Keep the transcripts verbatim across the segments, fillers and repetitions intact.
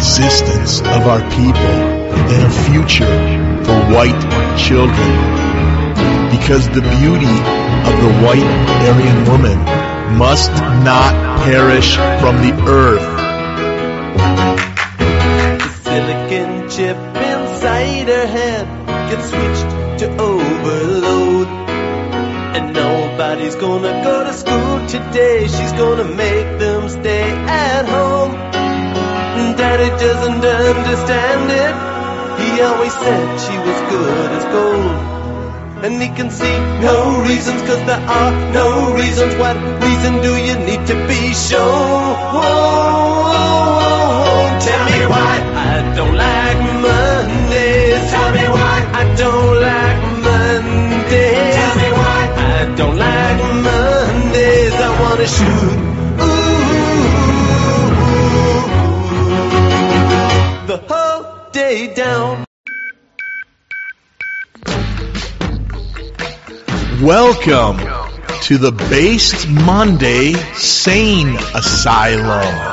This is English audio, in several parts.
existence of our people and a future for white children. Because the beauty of the white Aryan woman must not perish from the earth. The silicon chip inside her head gets switched to overload. And nobody's gonna go to school today. She's gonna make them stay at home. Daddy doesn't understand it. He always said she was good as gold. And he can see no reasons, cause there are no reasons. What reason do you need to be shown? Tell me why I don't like Mondays. Tell me why I don't like Mondays. Tell me why I don't like Mondays. I wanna shoot ooh, the whole day down. Welcome to the Based Monday Sane Asylum.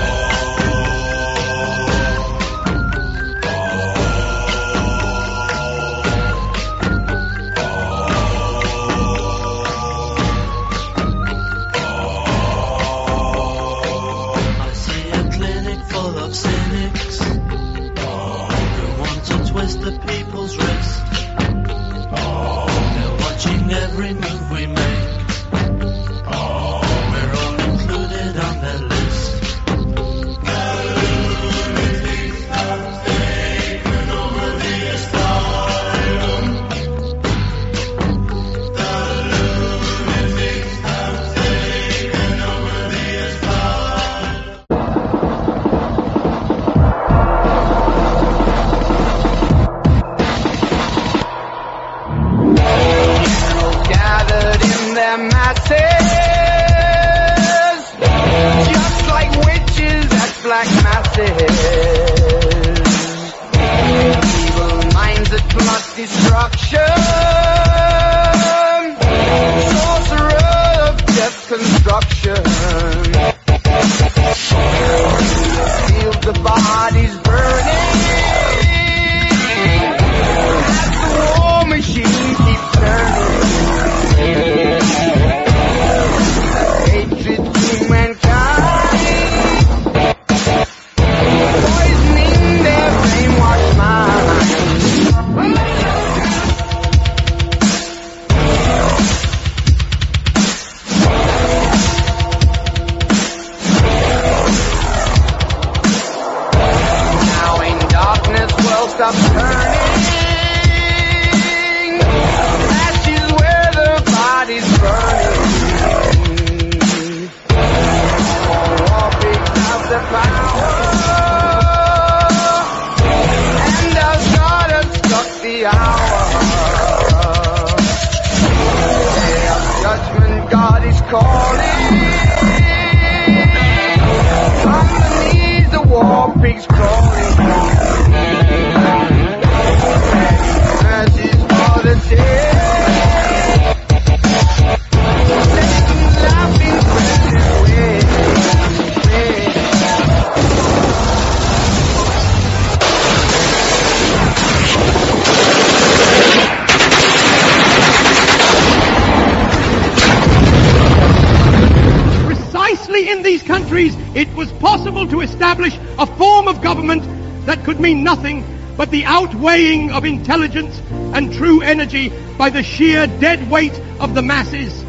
It was possible to establish a form of government that could mean nothing but the outweighing of intelligence and true energy by the sheer dead weight of the masses.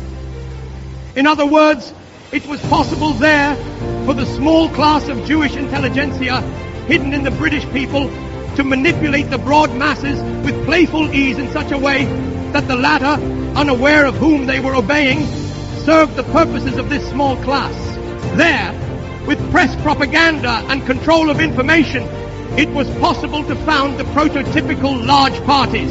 In other words, it was possible there for the small class of Jewish intelligentsia hidden in the British people to manipulate the broad masses with playful ease in such a way that the latter, unaware of whom they were obeying, served the purposes of this small class. There, with press propaganda and control of information, it was possible to found the prototypical large parties.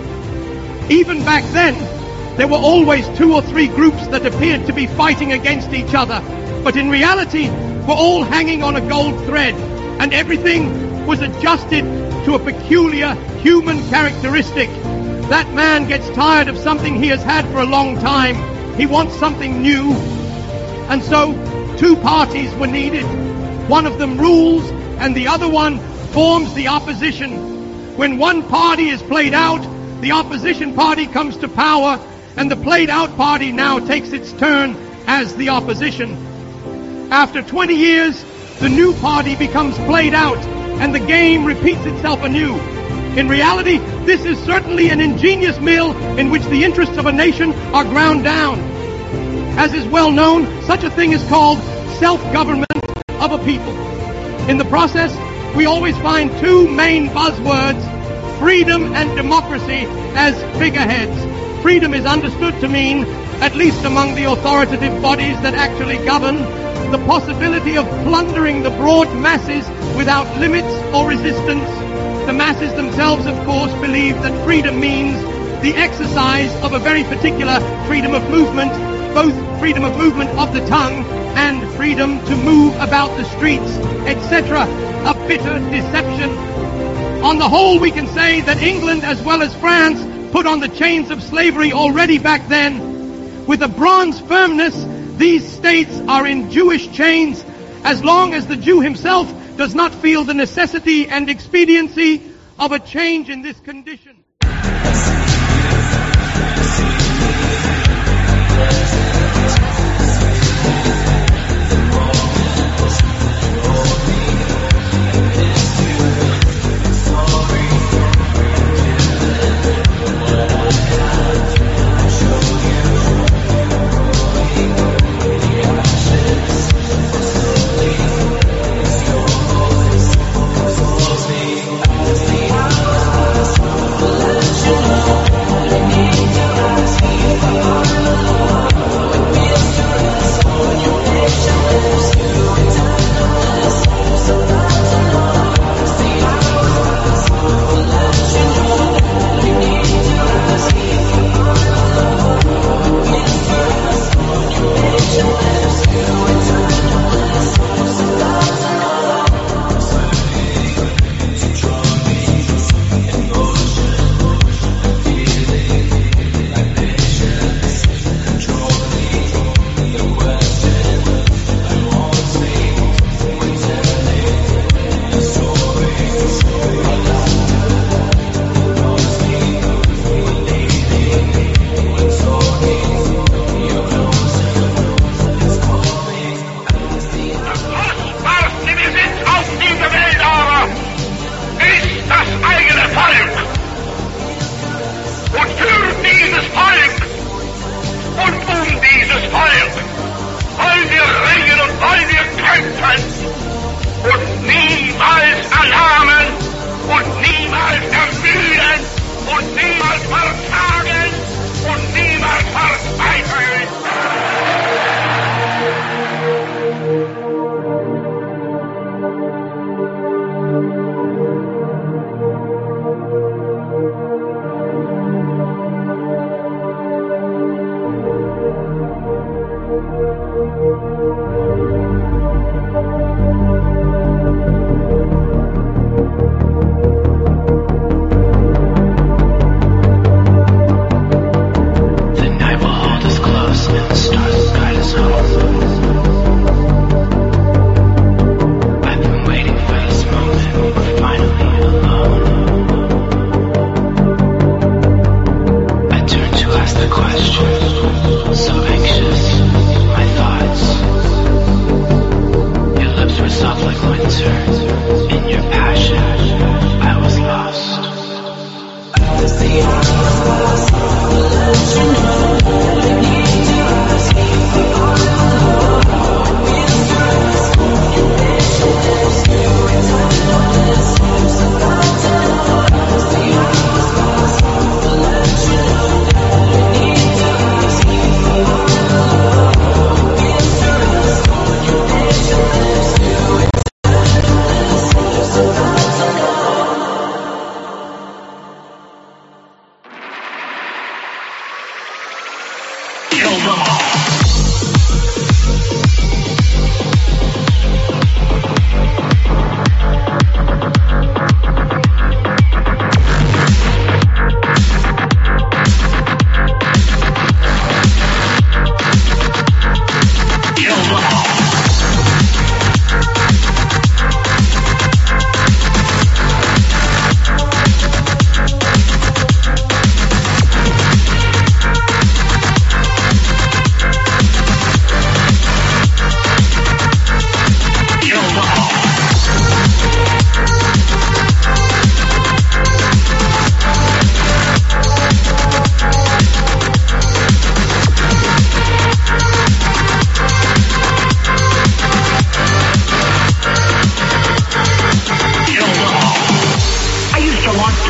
Even back then, there were always two or three groups that appeared to be fighting against each other, but in reality were all hanging on a gold thread, and everything was adjusted to a peculiar human characteristic. That man gets tired of something he has had for a long time. He wants something new. And so, two parties were needed. One of them rules and the other one forms the opposition. When one party is played out, the opposition party comes to power, and the played out party now takes its turn as the opposition. After twenty years, the new party becomes played out, and the game repeats itself anew. In reality, this is certainly an ingenious mill in which the interests of a nation are ground down. As is well known, such a thing is called self-government of a people. In the process, we always find two main buzzwords, freedom and democracy, as figureheads. Freedom is understood to mean, at least among the authoritative bodies that actually govern, the possibility of plundering the broad masses without limits or resistance. The masses themselves, of course, believe that freedom means the exercise of a very particular freedom of movement, both freedom of movement of the tongue and freedom to move about the streets, et cetera. A bitter deception. On the whole, we can say that England, as well as France, put on the chains of slavery already back then. With a bronze firmness, these states are in Jewish chains as long as the Jew himself does not feel the necessity and expediency of a change in this condition.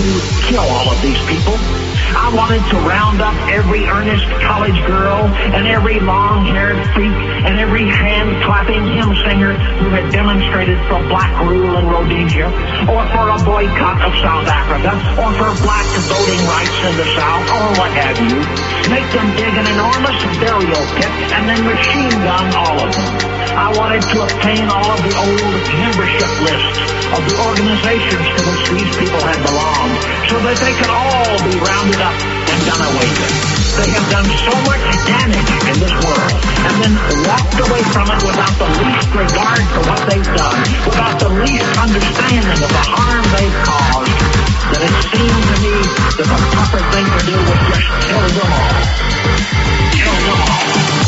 to kill all of these people. I wanted to round up every earnest college girl and every long-haired freak and every hand-clapping hymn singer who had demonstrated for black rule in Rhodesia, or for a boycott of South Africa, or for black voting rights in the South, or what have you. Make them dig an enormous burial pit and then machine gun all of them. I wanted to obtain all of the old membership lists of the organizations to which these people had belonged, so that they could all be rounded up and done away with. They have done so much damage in this world, and then walked away from it without the least regard for what they've done, without the least understanding of the harm they've caused, that it seemed to me that the proper thing to do was just kill them all. Kill them all.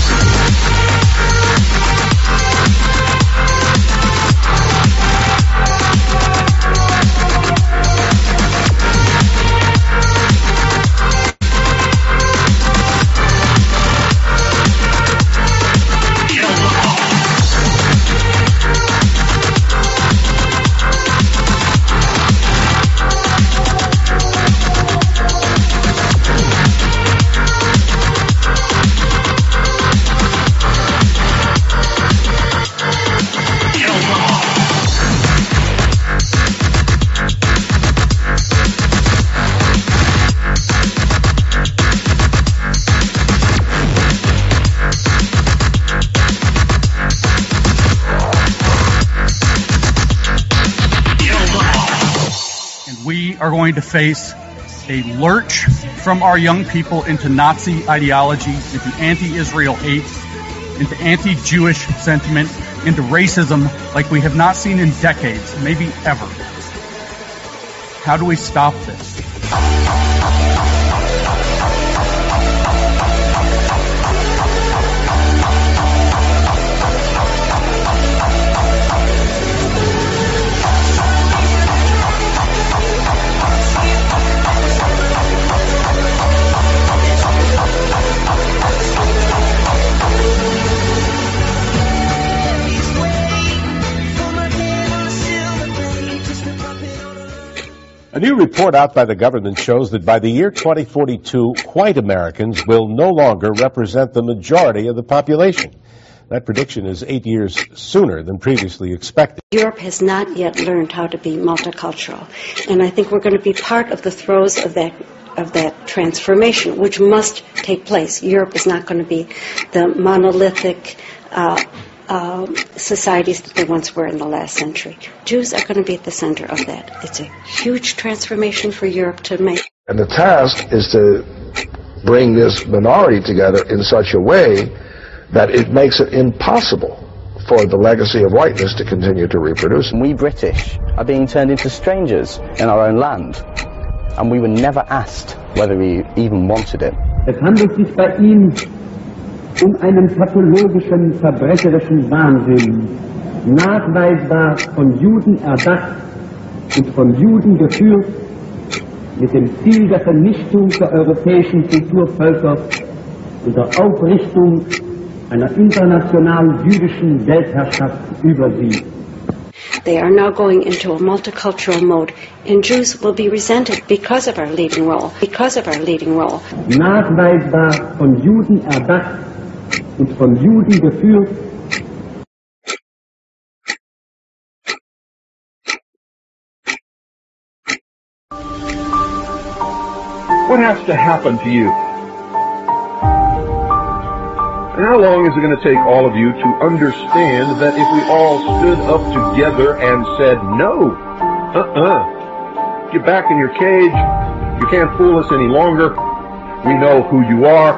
Are going to face a lurch from our young people into Nazi ideology, into anti-Israel hate, into anti-Jewish sentiment, into racism like we have not seen in decades, maybe ever. How do we stop this? A new report out by the government shows that by the year twenty forty-two, white Americans will no longer represent the majority of the population. That prediction is eight years sooner than previously expected. Europe has not yet learned how to be multicultural, and I think we're going to be part of the throes of that of that transformation, which must take place. Europe is not going to be the monolithic uh, Uh, societies that they once were in the last century. Jews are going to be at the center of that. It's a huge transformation for Europe to make. And the task is to bring this minority together in such a way that it makes it impossible for the legacy of whiteness to continue to reproduce. We British are being turned into strangers in our own land, and we were never asked whether we even wanted it. Es handelt sich bei ihm um einen pathologischen, verbrecherischen Wahnsinn, nachweisbar von Juden erdacht und von Juden geführt, mit dem Ziel der Vernichtung der europäischen Kulturvölker und der Aufrichtung einer internationalen jüdischen Weltherrschaft über sie. They are now going into a multicultural mode, and Jews will be resented because of our leading role, because of our leading role. Nachweisbar von Juden erdacht und von Juden geführt. What has to happen to you? And how long is it going to take all of you to understand that if we all stood up together and said, no, uh-uh, get back in your cage, you can't fool us any longer, we know who you are,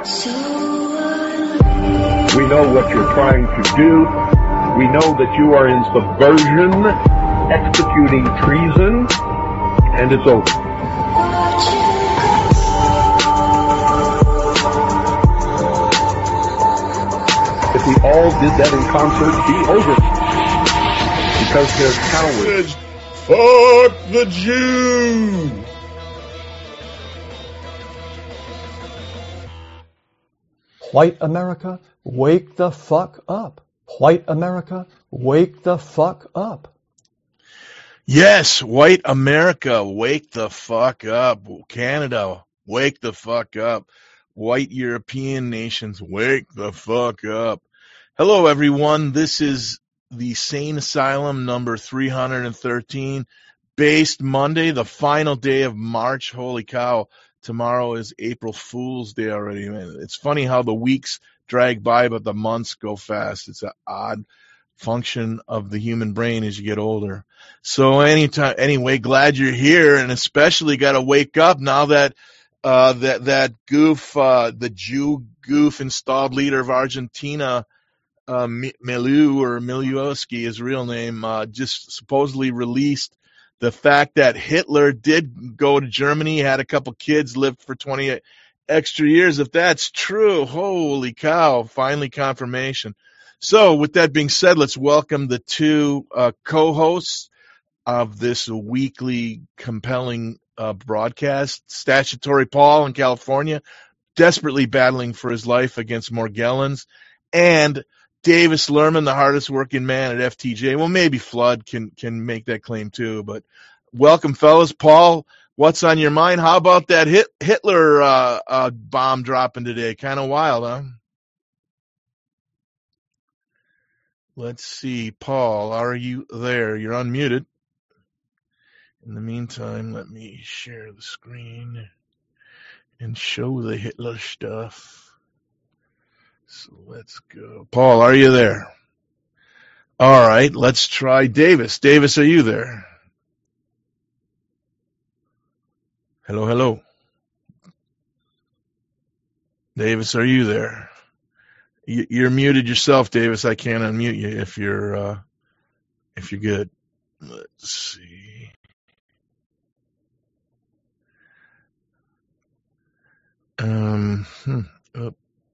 we know what you're trying to do, we know that you are in subversion, executing treason, and it's over. If we all did that in concert, it'd be over. Because they're cowards. Fuck the Jew! White America, wake the fuck up. White America, wake the fuck up. Yes, white America, wake the fuck up. Canada, wake the fuck up. White European nations, wake the fuck up. Hello, everyone. This is the Sane Asylum number three hundred thirteen, based Monday, the final day of March. Holy cow. Tomorrow is April Fool's Day already. Man, it's funny how the weeks drag by, but the months go fast. It's an odd function of the human brain as you get older. So anytime, anyway, glad you're here, and especially got to wake up now that uh, that that goof, uh, the Jew goof installed leader of Argentina, uh, Miliu or Milioski, his real name, uh, just supposedly released the fact that Hitler did go to Germany, had a couple kids, lived for twenty extra years. If that's true, holy cow, finally confirmation. So with that being said, let's welcome the two uh, co-hosts of this weekly compelling uh, broadcast. Statutory Paul in California, desperately battling for his life against Morgellons, and Davis Lerman, the hardest working man at F T J. Well, maybe Flood can can make that claim too, but welcome, fellas. Paul, what's on your mind? How about that Hit, Hitler uh, uh, bomb dropping today? Kind of wild, huh? Let's see. Paul, are you there? You're unmuted. In the meantime, let me share the screen and show the Hitler stuff. So let's go. Paul, are you there? All right, let's try Davis. Davis, are you there? Hello, hello. Davis, are you there? You're muted yourself, Davis. I can't unmute you if you're uh, if you're good. Let's see. Um. Hmm. Oh.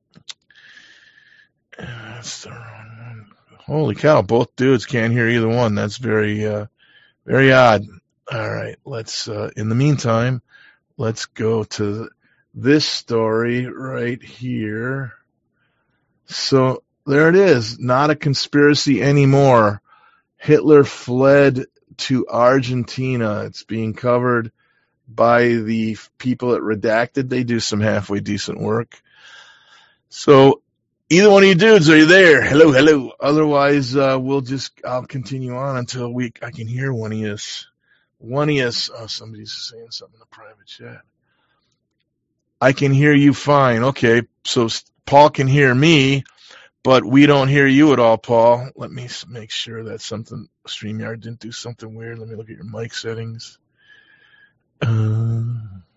That's the wrong one. Holy cow! Both dudes can't hear either one. That's very, uh, very odd. All right. Let's. Uh, in the meantime, let's go to this story right here. So there it is. Not a conspiracy anymore. Hitler fled to Argentina. It's being covered by the people at Redacted. They do some halfway decent work. So either one of you dudes, are you there? Hello, hello. Otherwise, uh, we'll just, I'll continue on until we, I can hear one of you. One of you. Oh, somebody's saying something in the private chat. I can hear you fine. Okay, so Paul can hear me, but we don't hear you at all, Paul. Let me make sure that something, StreamYard didn't do something weird. Let me look at your mic settings. Uh,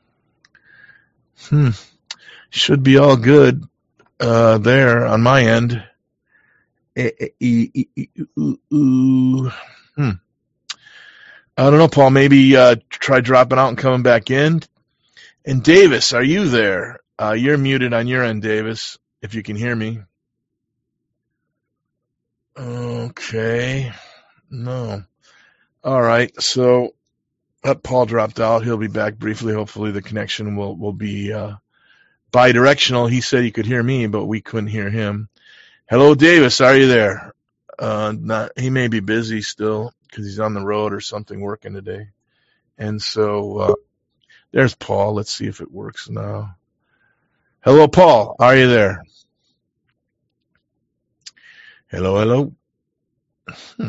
hmm. Should be all good uh, there on my end. E- e- e- e- ooh, ooh. Hmm. I don't know, Paul. Maybe uh, try dropping out and coming back in. And Davis, are you there? Uh, you're muted on your end, Davis, if you can hear me. Okay. No. All right. So uh, Paul dropped out. He'll be back briefly. Hopefully the connection will, will be uh, bidirectional. He said he could hear me, but we couldn't hear him. Hello, Davis. Are you there? Uh, not. He may be busy still because he's on the road or something working today. And so uh, there's Paul. Let's see if it works now. Hello, Paul. Are you there? Hello, hello. Hmm.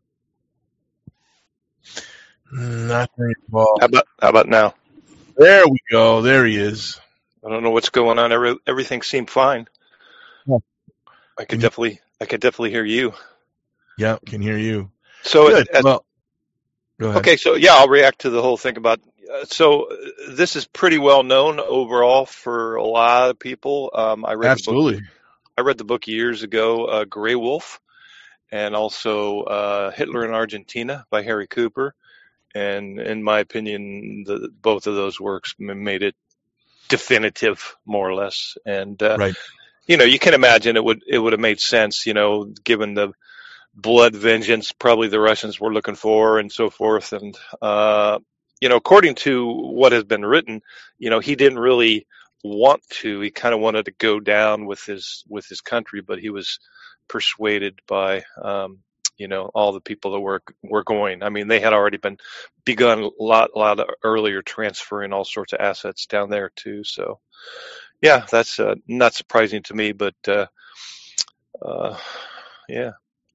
Not very Paul. How about how about now? There we go. There he is. I don't know what's going on. Every, everything seemed fine. Yeah. I could definitely I could definitely hear you. Yeah, can hear you. So Good. At, well, go ahead. Okay, so yeah, I'll react to the whole thing about. Uh, so uh, this is pretty well known overall for a lot of people. Um, I read Absolutely. The book, I read the book years ago, uh, Grey Wolf, and also uh, Hitler in Argentina by Harry Cooper. And in my opinion, the, both of those works made it definitive, more or less. And uh, right. you know, you can imagine it would it would have made sense, you know, given the blood vengeance probably the Russians were looking for and so forth. And, uh, you know, according to what has been written, you know, he didn't really want to. He kind of wanted to go down with his with his country, but he was persuaded by um, you know, all the people that were were going. I mean, they had already been begun a lot, a lot earlier transferring all sorts of assets down there too. So, yeah, that's uh, not surprising to me, but uh, uh, yeah.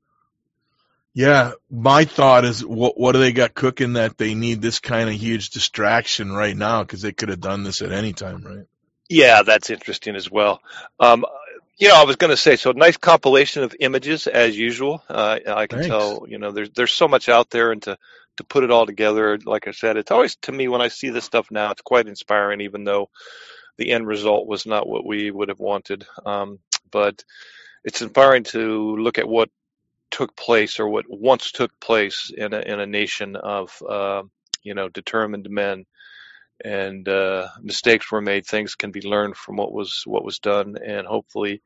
Yeah, my thought is, what what do they got cooking that they need this kind of huge distraction right now? Because they could have done this at any time, right? Yeah, that's interesting as well. Um, you know, I was going to say, so nice compilation of images as usual. Uh, I can Thanks. tell, you know, there's there's so much out there, and to to put it all together, like I said, it's always, to me, when I see this stuff now, it's quite inspiring, even though the end result was not what we would have wanted. Um, but it's inspiring to look at what took place, or what once took place in a in a nation of uh, you know, determined men. And uh, mistakes were made. Things can be learned from what was what was done, and hopefully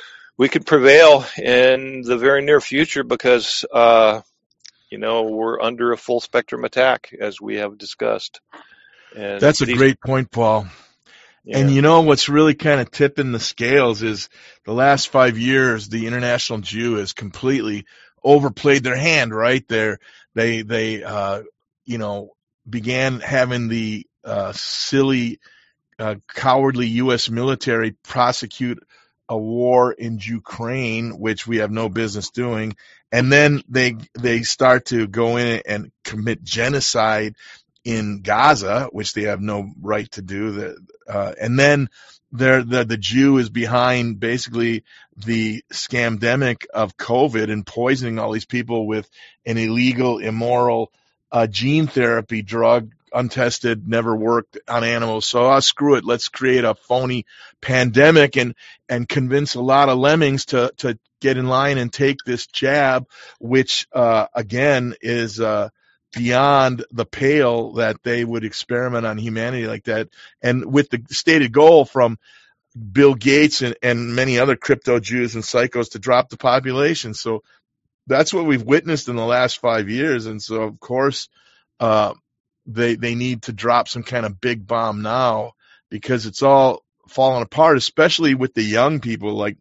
we can prevail in the very near future, because uh, you know, we're under a full spectrum attack, as we have discussed. And that's a these, great point, Paul. yeah. And you know what's really kind of tipping the scales is the last five years, the International Jew has completely overplayed their hand. Right there, they they uh, you know, began having the Uh, silly, uh, cowardly U S military prosecute a war in Ukraine, which we have no business doing, and then they they start to go in and commit genocide in Gaza, which they have no right to do. That, uh, and then they're, the the Jew is behind basically the scamdemic of COVID and poisoning all these people with an illegal, immoral uh, gene therapy drug. Untested, never worked on animals. So, oh, screw it. Let's create a phony pandemic and, and convince a lot of lemmings to, to get in line and take this jab, which, uh, again, is, uh, beyond the pale that they would experiment on humanity like that. And with the stated goal from Bill Gates and, and many other crypto Jews and psychos to drop the population. So that's what we've witnessed in the last five years. And so, of course, uh, They they need to drop some kind of big bomb now, because it's all falling apart, especially with the young people. Like,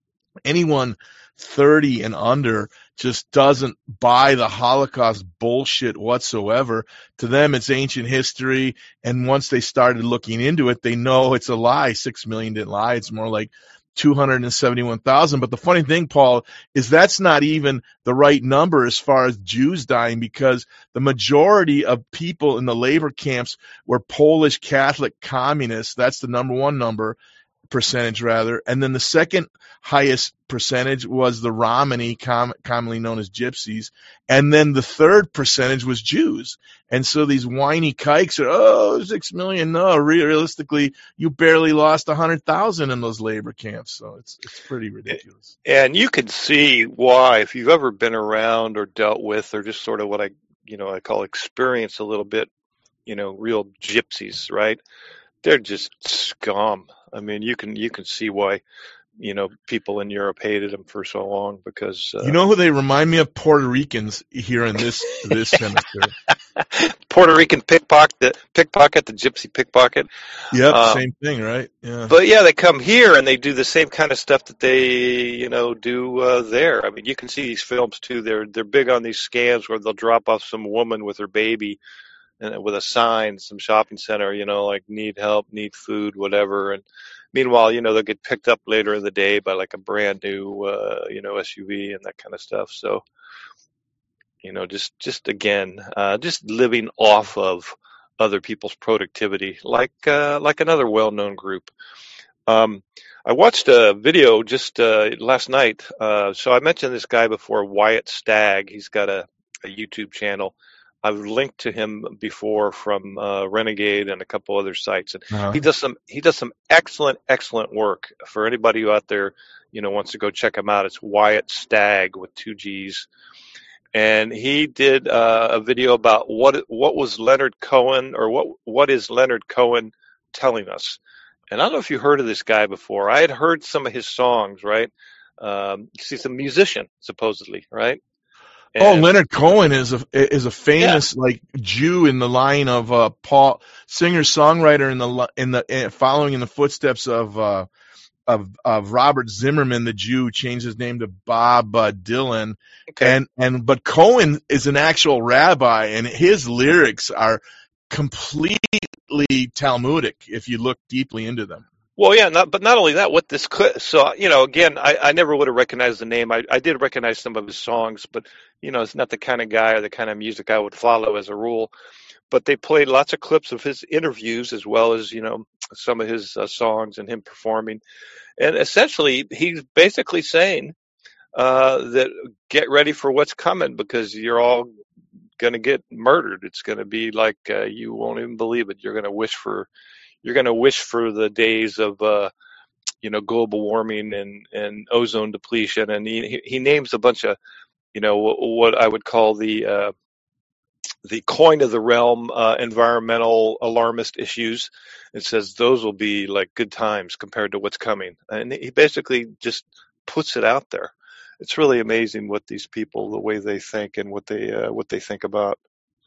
anyone thirty and under just doesn't buy the Holocaust bullshit whatsoever. To them, it's ancient history, and once they started looking into it, they know it's a lie. Six million didn't lie. It's more like two hundred seventy-one thousand. But the funny thing, Paul, is that's not even the right number as far as Jews dying, because the majority of people in the labor camps were Polish Catholic communists. That's the number one number, percentage rather. And then the second highest percentage was the Romani, com- commonly known as gypsies. And then the third percentage was Jews. And so these whiny kikes are, oh, six million. No, realistically, you barely lost one hundred thousand in those labor camps. So it's it's pretty ridiculous. And you can see why, if you've ever been around or dealt with, or just sort of what I, you know, I call experience a little bit, you know, real gypsies, right? They're just scum. I mean, you can you can see why, you know, people in Europe hated them for so long, because uh, you know who they remind me of? Puerto Ricans here in this this hemisphere. Puerto Rican pickpocket, pickpocket, the gypsy pickpocket. Yep, um, same thing, right? Yeah. But yeah, they come here and they do the same kind of stuff that they, you know, do uh, there. I mean, you can see these films too. They're they're big on these scams where they'll drop off some woman with her baby, and with a sign, some shopping center, you know, like need help, need food, whatever. And meanwhile, you know, they'll get picked up later in the day by like a brand new, uh, you know, S U V and that kind of stuff. So, you know, just, just again, uh, just living off of other people's productivity, like, uh, like another well-known group. Um, I watched a video just, uh, last night. Uh, so I mentioned this guy before, Wyatt Stagg. He's got a, a YouTube channel. I've linked to him before from uh, Renegade and a couple other sites, and uh-huh. he does some he does some excellent excellent work. For anybody who out there, you know, wants to go check him out, it's Wyatt Stagg with two G's, and he did uh, a video about what what was Leonard Cohen, or what what is Leonard Cohen telling us. And I don't know if you heard of this guy before. I had heard some of his songs, right? Um, he's a musician, supposedly, right? And, oh, Leonard Cohen is a is a famous yeah. like Jew in the line of uh, Paul, singer songwriter in the in the in, following in the footsteps of uh, of of Robert Zimmerman, the Jew, changed his name to Bob uh, Dylan. Okay. And and but Cohen is an actual rabbi, and his lyrics are completely Talmudic if you look deeply into them. Well, yeah, not, but not only that, what this could, so, you know, again, I, I never would have recognized the name. I, I did recognize some of his songs, but, you know, it's not the kind of guy or the kind of music I would follow as a rule. But they played lots of clips of his interviews as well as, you know, some of his uh, songs and him performing. And essentially, he's basically saying uh, that get ready for what's coming because you're all going to get murdered. It's going to be like uh, you won't even believe it. You're going to wish for You're going to wish for the days of, uh, you know, global warming and, and ozone depletion. And he, he names a bunch of, you know, what I would call the uh, the coin of the realm uh, environmental alarmist issues. It says those will be like good times compared to what's coming. And he basically just puts it out there. It's really amazing what these people, the way they think and what they uh, what they think about.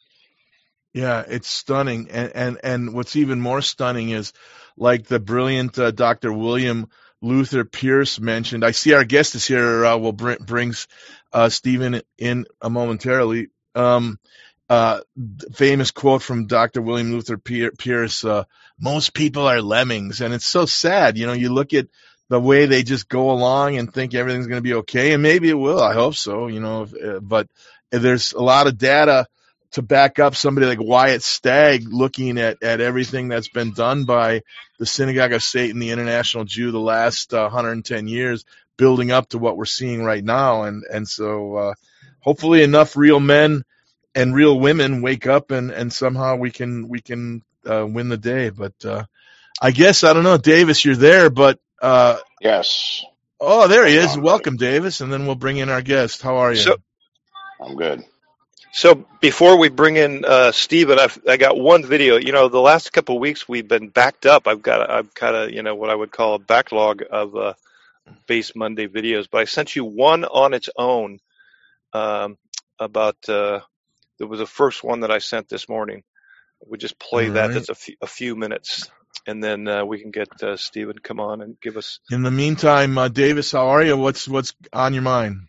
Yeah, it's stunning. And, and, and what's even more stunning is like the brilliant uh, Doctor William Luther Pierce mentioned. I see our guest is here. Uh, will bring brings uh, Stephen in uh, momentarily. Um, uh, famous quote from Doctor William Luther Pierce, uh, most people are lemmings. And it's so sad. You know, you look at the way they just go along and think everything's going to be okay. And maybe it will. I hope so, you know, if, uh, but there's a lot of data to back up somebody like Wyatt Stagg looking at, at everything that's been done by the Synagogue of Satan, the International Jew, the last uh, one hundred ten years, building up to what we're seeing right now. And, and so uh, hopefully enough real men and real women wake up and, and somehow we can we can uh, win the day. But uh, I guess, I don't know, Davis, you're there, but uh, yes. Oh, there he is. Welcome, Davis, and then we'll bring in our guest. How are you? So, I'm good. So before we bring in uh, Stephen, I've I got one video. You know, the last couple of weeks we've been backed up. I've got I've kind of you know what I would call a backlog of uh, Base Monday videos. But I sent you one on its own um, about. Uh, there was the first one that I sent this morning. We just play All that. right. That's a few, a few minutes, and then uh, we can get uh, Stephen come on and give us. In the meantime, uh, Davis, how are you? What's what's on your mind?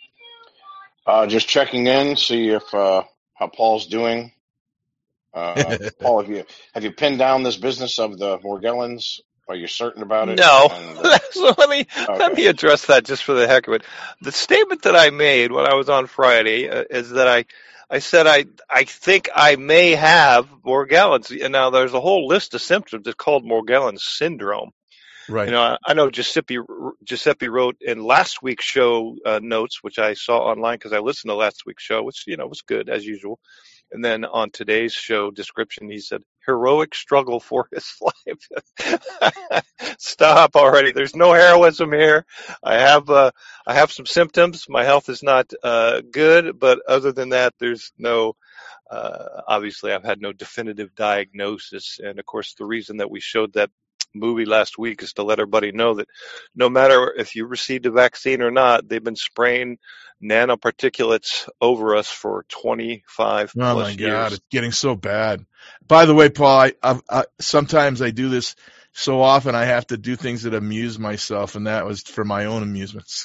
Uh, just checking in, see if uh, how Paul's doing. Uh, Paul, have you have you pinned down this business of the Morgellons? Are you certain about it? No. And, uh, so let me okay. let me address that just for the heck of it. The statement that I made when I was on Friday uh, is that I I said I I think I may have Morgellons. And now there's a whole list of symptoms that's called Morgellons syndrome. Right. You know, I know Giuseppe Giuseppe wrote in last week's show uh, notes, which I saw online because I listened to last week's show, which you know was good as usual. And then on today's show description, he said, "Heroic struggle for his life." Stop already! There's no heroism here. I have uh, I have some symptoms. My health is not uh, good, but other than that, there's no. Uh, obviously, I've had no definitive diagnosis, and of course, the reason that we showed that movie last week is to let everybody know that no matter if you received a vaccine or not, they've been spraying nanoparticulates over us for twenty-five Oh plus my God, years. it's getting so bad. By the way, Paul, I, I, I sometimes I do this so often I have to do things that amuse myself, and that was for my own amusements.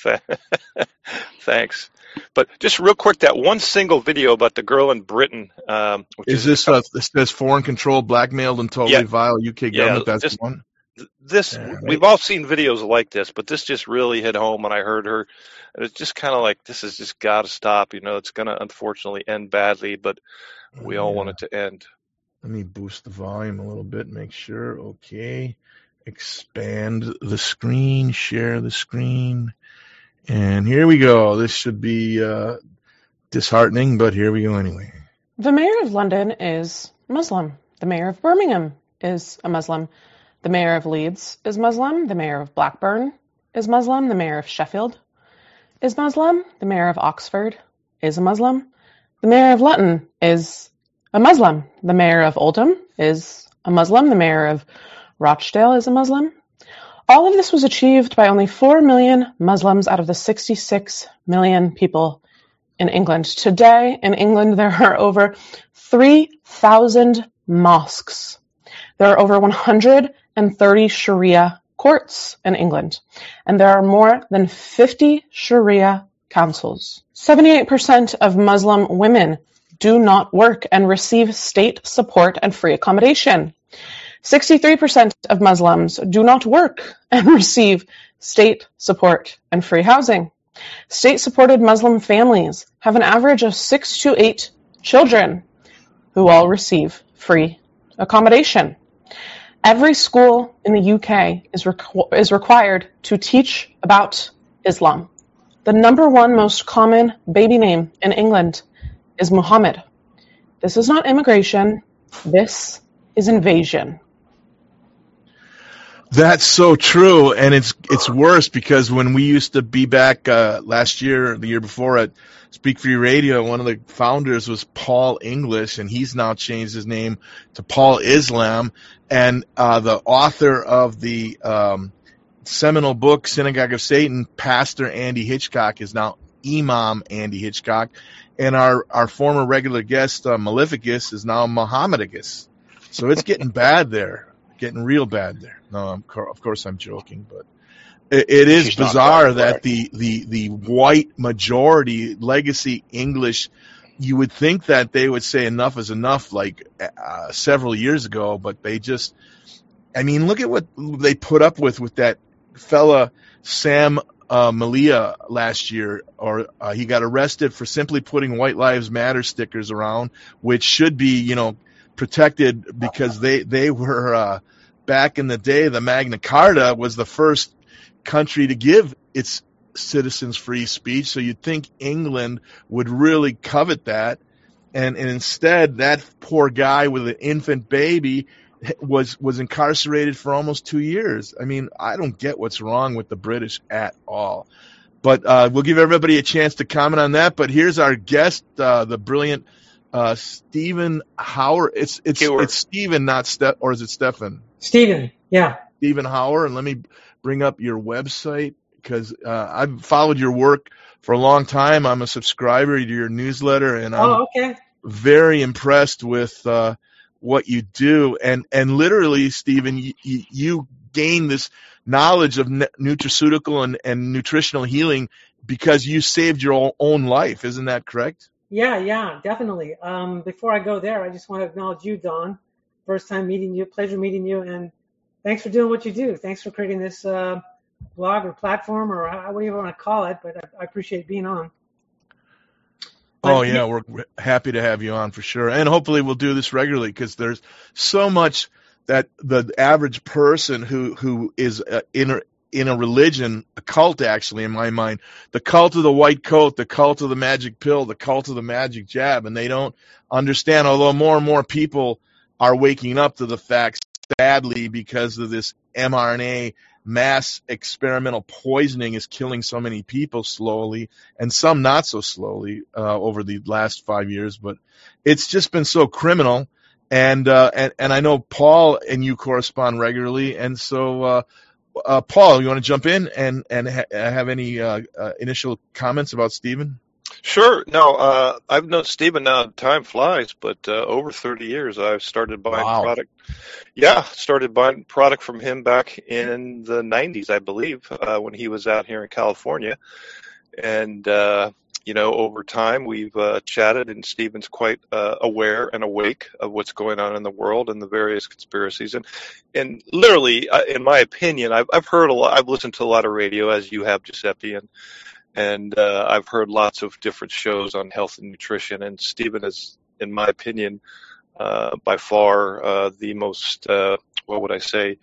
Thanks. But just real quick, that one single video about the girl in Britain. Um, which Is is this uh, this says foreign control, blackmailed, and totally Yeah. vile U K Yeah, government? That's just- the one. This Yeah, right. we've all seen videos like this, but this just really hit home when I heard her. And it's just kind of like this has just got to stop. You know, it's going to unfortunately end badly, but we all want it to end. Let me boost the volume a little bit, make sure. Okay. Expand the screen, share the screen. And here we go. This should be uh, disheartening, but here we go anyway. The mayor of London is Muslim. The mayor of Birmingham is a Muslim. The mayor of Leeds is Muslim. The mayor of Blackburn is Muslim. The mayor of Sheffield is Muslim. The mayor of Oxford is a Muslim. The mayor of Luton is a Muslim. The mayor of Oldham is a Muslim. The mayor of Rochdale is a Muslim. All of this was achieved by only four million Muslims out of the sixty-six million people in England. Today in England, there are over three thousand mosques. There are over one hundred thirty Sharia courts in England, and there are more than fifty Sharia councils. seventy-eight percent of Muslim women do not work and receive state support and free accommodation. sixty-three percent of Muslims do not work and receive state support and free housing. State-supported Muslim families have an average of six to eight children who all receive free accommodation. Every school in the U K is, requ- is required to teach about Islam. The number one most common baby name in England is Muhammad. This is not immigration. This is invasion. That's so true, and it's it's worse because when we used to be back uh, last year, the year before at Speak Free Radio, one of the founders was Paul English, and he's now changed his name to Paul Islam, and uh, the author of the um, seminal book Synagogue of Satan, Pastor Andy Hitchcock, is now Imam Andy Hitchcock, and our, our former regular guest, uh, Maleficus, is now Mohammedicus. So it's getting bad there, getting real bad there. No, I'm, of course I'm joking, but it, it is She's not bizarre quite that correct. the, the, the white majority legacy English, you would think that they would say enough is enough like uh, several years ago, but they just, I mean, look at what they put up with with that fella Sam uh, Malia last year, or uh, he got arrested for simply putting White Lives Matter stickers around, which should be, you know, protected because they, they were, uh, back in the day, the Magna Carta was the first country to give its citizens free speech. So you'd think England would really covet that. And, and instead, that poor guy with an infant baby was, was incarcerated for almost two years. I mean, I don't get what's wrong with the British at all. But uh, we'll give everybody a chance to comment on that. But here's our guest, uh, the brilliant uh, Stephen Howard. It's it's Howard. it's Stephen, not Steph, or is it Stephen? Stephen, yeah. Stephen Howard. And let me bring up your website because uh, I've followed your work for a long time. I'm a subscriber to your newsletter, and I'm Oh, okay. very impressed with uh, what you do. And and literally, Stephen, you, you, you gain this knowledge of ne- nutraceutical and, and nutritional healing because you saved your own life. Isn't that correct? Yeah, yeah, definitely. Um, before I go there, I just want to acknowledge you, Don. First time meeting you, pleasure meeting you, and thanks for doing what you do. Thanks for creating this uh, blog or platform or whatever you want to call it, but I, I appreciate being on. Oh, yeah, we're happy to have you on for sure. And hopefully we'll do this regularly because there's so much that the average person who, who is uh, in a, in a religion, a cult actually in my mind, the cult of the white coat, the cult of the magic pill, the cult of the magic jab, and they don't understand, although more and more people are waking up to the facts, sadly, because of this M R N A mass experimental poisoning is killing so many people slowly, and some not so slowly uh, over the last five years. But it's just been so criminal, and uh, and and I know Paul and you correspond regularly, and so uh, uh, Paul, you want to jump in and and ha- have any uh, uh, initial comments about Stephen? Sure. No, uh, I've known Stephen now. Time flies, but uh, over thirty years, I've started buying Wow. product. Yeah, started buying product from him back in the nineties, I believe, uh, when he was out here in California. And, uh, you know, over time, we've uh, chatted, and Stephen's quite uh, aware and awake of what's going on in the world and the various conspiracies. And, and literally, uh, in my opinion, I've, I've heard a lot, I've listened to a lot of radio, as you have, Giuseppe, and And uh, I've heard lots of different shows on health and nutrition, and Stephen is, in my opinion, uh, by far uh, the most, uh, what would I say,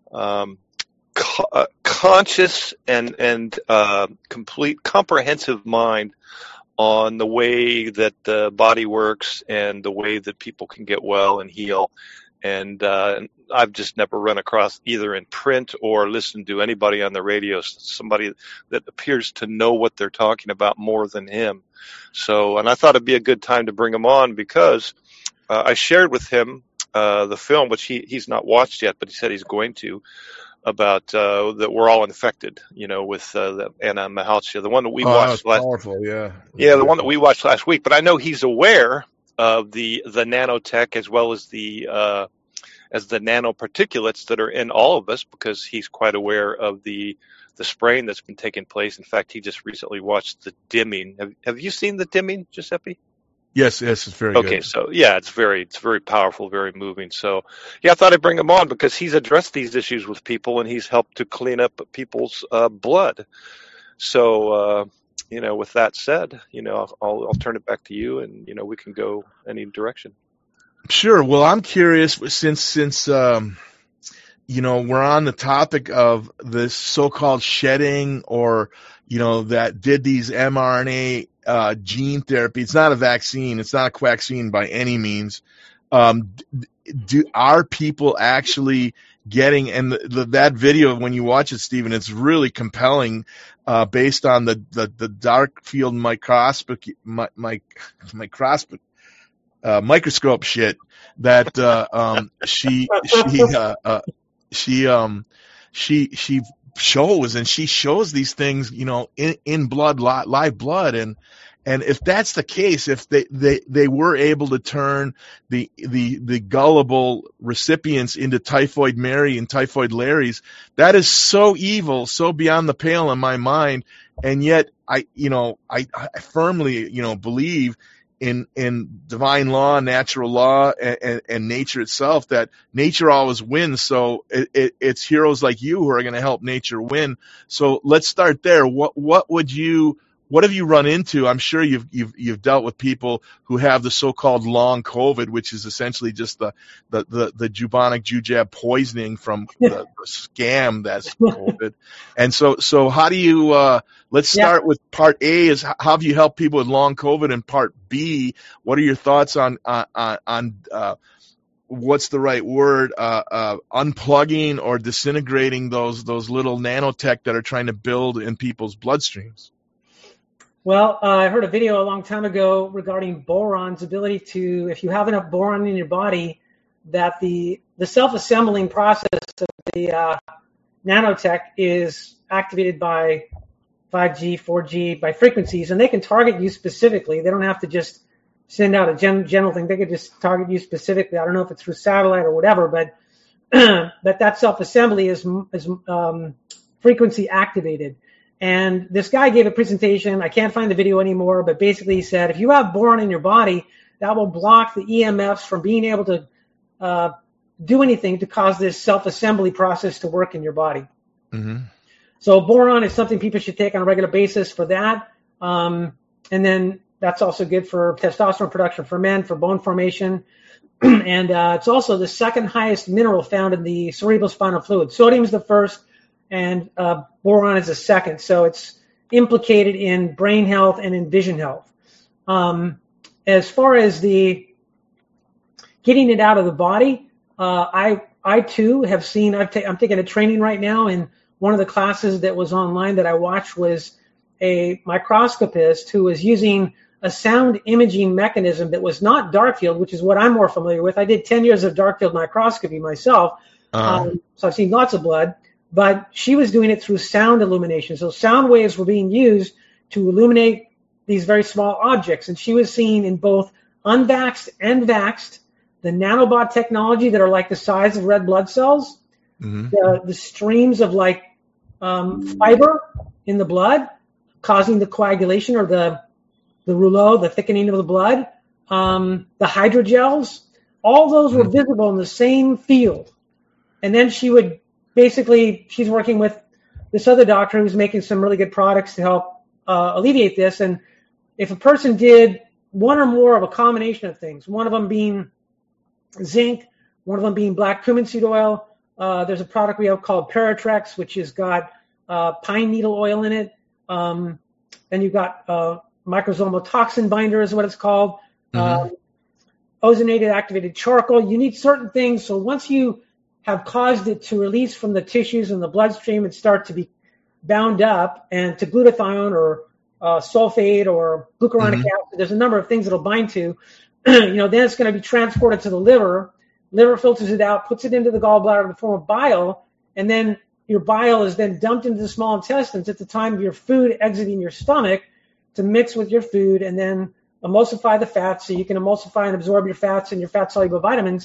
um, co- uh, conscious and and uh, complete, comprehensive mind on the way that the body works and the way that people can get well and heal. And uh, I've just never run across, either in print or listened to anybody on the radio, somebody that appears to know what they're talking about more than him. So, and I thought it'd be a good time to bring him on because uh, I shared with him uh, the film, which he, he's not watched yet, but he said he's going to, about uh, that we're all infected, you know, with uh, the anamyhalcia, the one that we Oh, that watched was last. powerful, yeah. Yeah, the one that we watched last week. But I know he's aware of the the nanotech as well as the uh, as the nanoparticulates that are in all of us, because he's quite aware of the the spraying that's been taking place. In fact, he just recently watched the dimming. Have, have you seen the dimming, Giuseppe? Yes, yes, it's very okay, good. so yeah, it's very it's very powerful, very moving. So yeah, I thought I'd bring him on because he's addressed these issues with people and he's helped to clean up people's uh, blood. So uh, you know, with that said, you know, I'll I'll turn it back to you, and you know, we can go any direction. Sure. Well, I'm curious since since um, you know, we're on the topic of this so-called shedding, or you know, that did these mRNA uh, gene therapy. It's not a vaccine. It's not a vaccine by any means. Um, do are people actually getting, and the, the, that video, when you watch it, Stephen, it's really compelling, uh, based on the, the, the dark field microscope, my, my, microscope, uh, microscope shit that, uh, um, she, she, uh, uh, she, um, she, she shows, and she shows these things, you know, in, in blood, live blood. And, And if that's the case, if they, they, they were able to turn the, the, the gullible recipients into Typhoid Mary and Typhoid Larrys, that is so evil, so beyond the pale in my mind. And yet I, you know, I, I firmly, you know, believe in, in divine law, natural law, and, and, and nature itself, that nature always wins. So it, it, it's heroes like you who are going to help nature win. So let's start there. What, what would you, What have you run into? I'm sure you've you've you've dealt with people who have the so-called long COVID, which is essentially just the the the, the bubonic Jujab poisoning from the, the scam that's COVID. And so so how do you? Uh, let's start yeah. with part A. Is how have you helped people with long COVID, and part B, what are your thoughts on on on uh, what's the right word? Uh, uh, unplugging or disintegrating those those little nanotech that are trying to build in people's bloodstreams? Well, uh, I heard a video a long time ago regarding boron's ability to, if you have enough boron in your body, that the the self-assembling process of the uh, nanotech is activated by five G, four G, by frequencies, and they can target you specifically. They don't have to just send out a gen- general thing. They could just target you specifically. I don't know if it's through satellite or whatever, but that that self-assembly is, is um, frequency activated. And this guy gave a presentation. I can't find the video anymore, but basically he said, if you have boron in your body, that will block the E M Fs from being able to uh, do anything to cause this self-assembly process to work in your body. Mm-hmm. So boron is something people should take on a regular basis for that. Um, and then that's also good for testosterone production for men, for bone formation. and uh, it's also the second highest mineral found in the cerebrospinal fluid. Sodium is the first, and uh, boron is the second. So it's implicated in brain health and in vision health. Um, as far as the getting it out of the body, uh, I I too have seen. I've ta- I'm taking a training right now, and one of the classes that was online that I watched was a microscopist who was using a sound imaging mechanism that was not dark field, which is what I'm more familiar with. I did ten years of dark field microscopy myself, uh-huh. um, so I've seen lots of blood. But she was doing it through sound illumination. So sound waves were being used to illuminate these very small objects. And she was seeing in both unvaxxed and vaxxed the nanobot technology that are like the size of red blood cells, mm-hmm. the, the streams of like um, fiber in the blood causing the coagulation or the, the rouleau, the thickening of the blood, um, the hydrogels. All those were mm-hmm. visible in the same field. And then she would Basically, she's working with this other doctor who's making some really good products to help uh, alleviate this. And if a person did one or more of a combination of things, one of them being zinc, one of them being black cumin seed oil, uh, there's a product we have called Paratrex, which has got uh, pine needle oil in it. Um, then you've got uh, microsomal toxin binder is what it's called. Mm-hmm. Uh, ozonated activated charcoal. You need certain things. So once you have caused it to release from the tissues and the bloodstream and start to be bound up and to glutathione or uh, sulfate or glucuronic mm-hmm. acid. There's a number of things it'll bind to. you know, then it's going to be transported to the liver. Liver filters it out, puts it into the gallbladder in the form of bile, and then your bile is then dumped into the small intestines at the time of your food exiting your stomach to mix with your food and then emulsify the fats so you can emulsify and absorb your fats and your fat-soluble vitamins.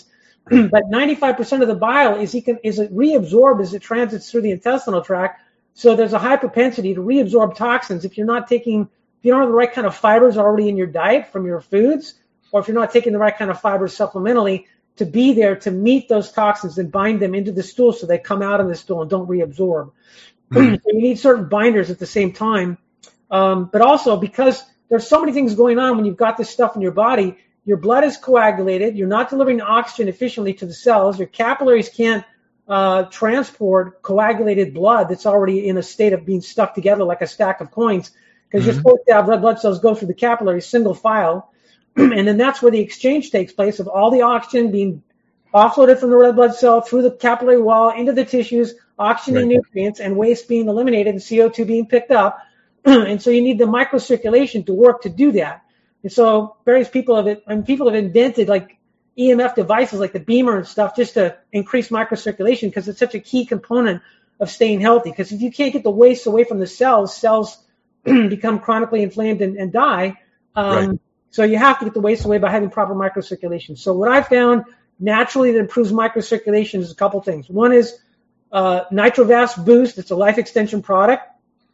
But ninety-five percent of the bile is, is it reabsorbed as it transits through the intestinal tract. So there's a high propensity to reabsorb toxins if you're not taking, if you don't have the right kind of fibers already in your diet from your foods, or if you're not taking the right kind of fibers supplementally to be there to meet those toxins and bind them into the stool so they come out of the stool and don't reabsorb. Mm-hmm. So you need certain binders at the same time. Um, but also because there's so many things going on when you've got this stuff in your body, your blood is coagulated, you're not delivering oxygen efficiently to the cells, your capillaries can't uh, transport coagulated blood that's already in a state of being stuck together like a stack of coins, because mm-hmm. you're supposed to have red blood cells go through the capillaries single file. And then that's where the exchange takes place of all the oxygen being offloaded from the red blood cell through the capillary wall into the tissues, oxygen right. and nutrients, and waste being eliminated and C O two being picked up. And so you need the microcirculation to work to do that. And so various people have, I mean, people have invented like E M F devices like the Beamer and stuff just to increase microcirculation because it's such a key component of staying healthy. Because if you can't get the waste away from the cells, cells become chronically inflamed and, and die. Um, right. So you have to get the waste away by having proper microcirculation. So what I found naturally that improves microcirculation is a couple things. One is uh, NitroVast Boost. It's a life extension product.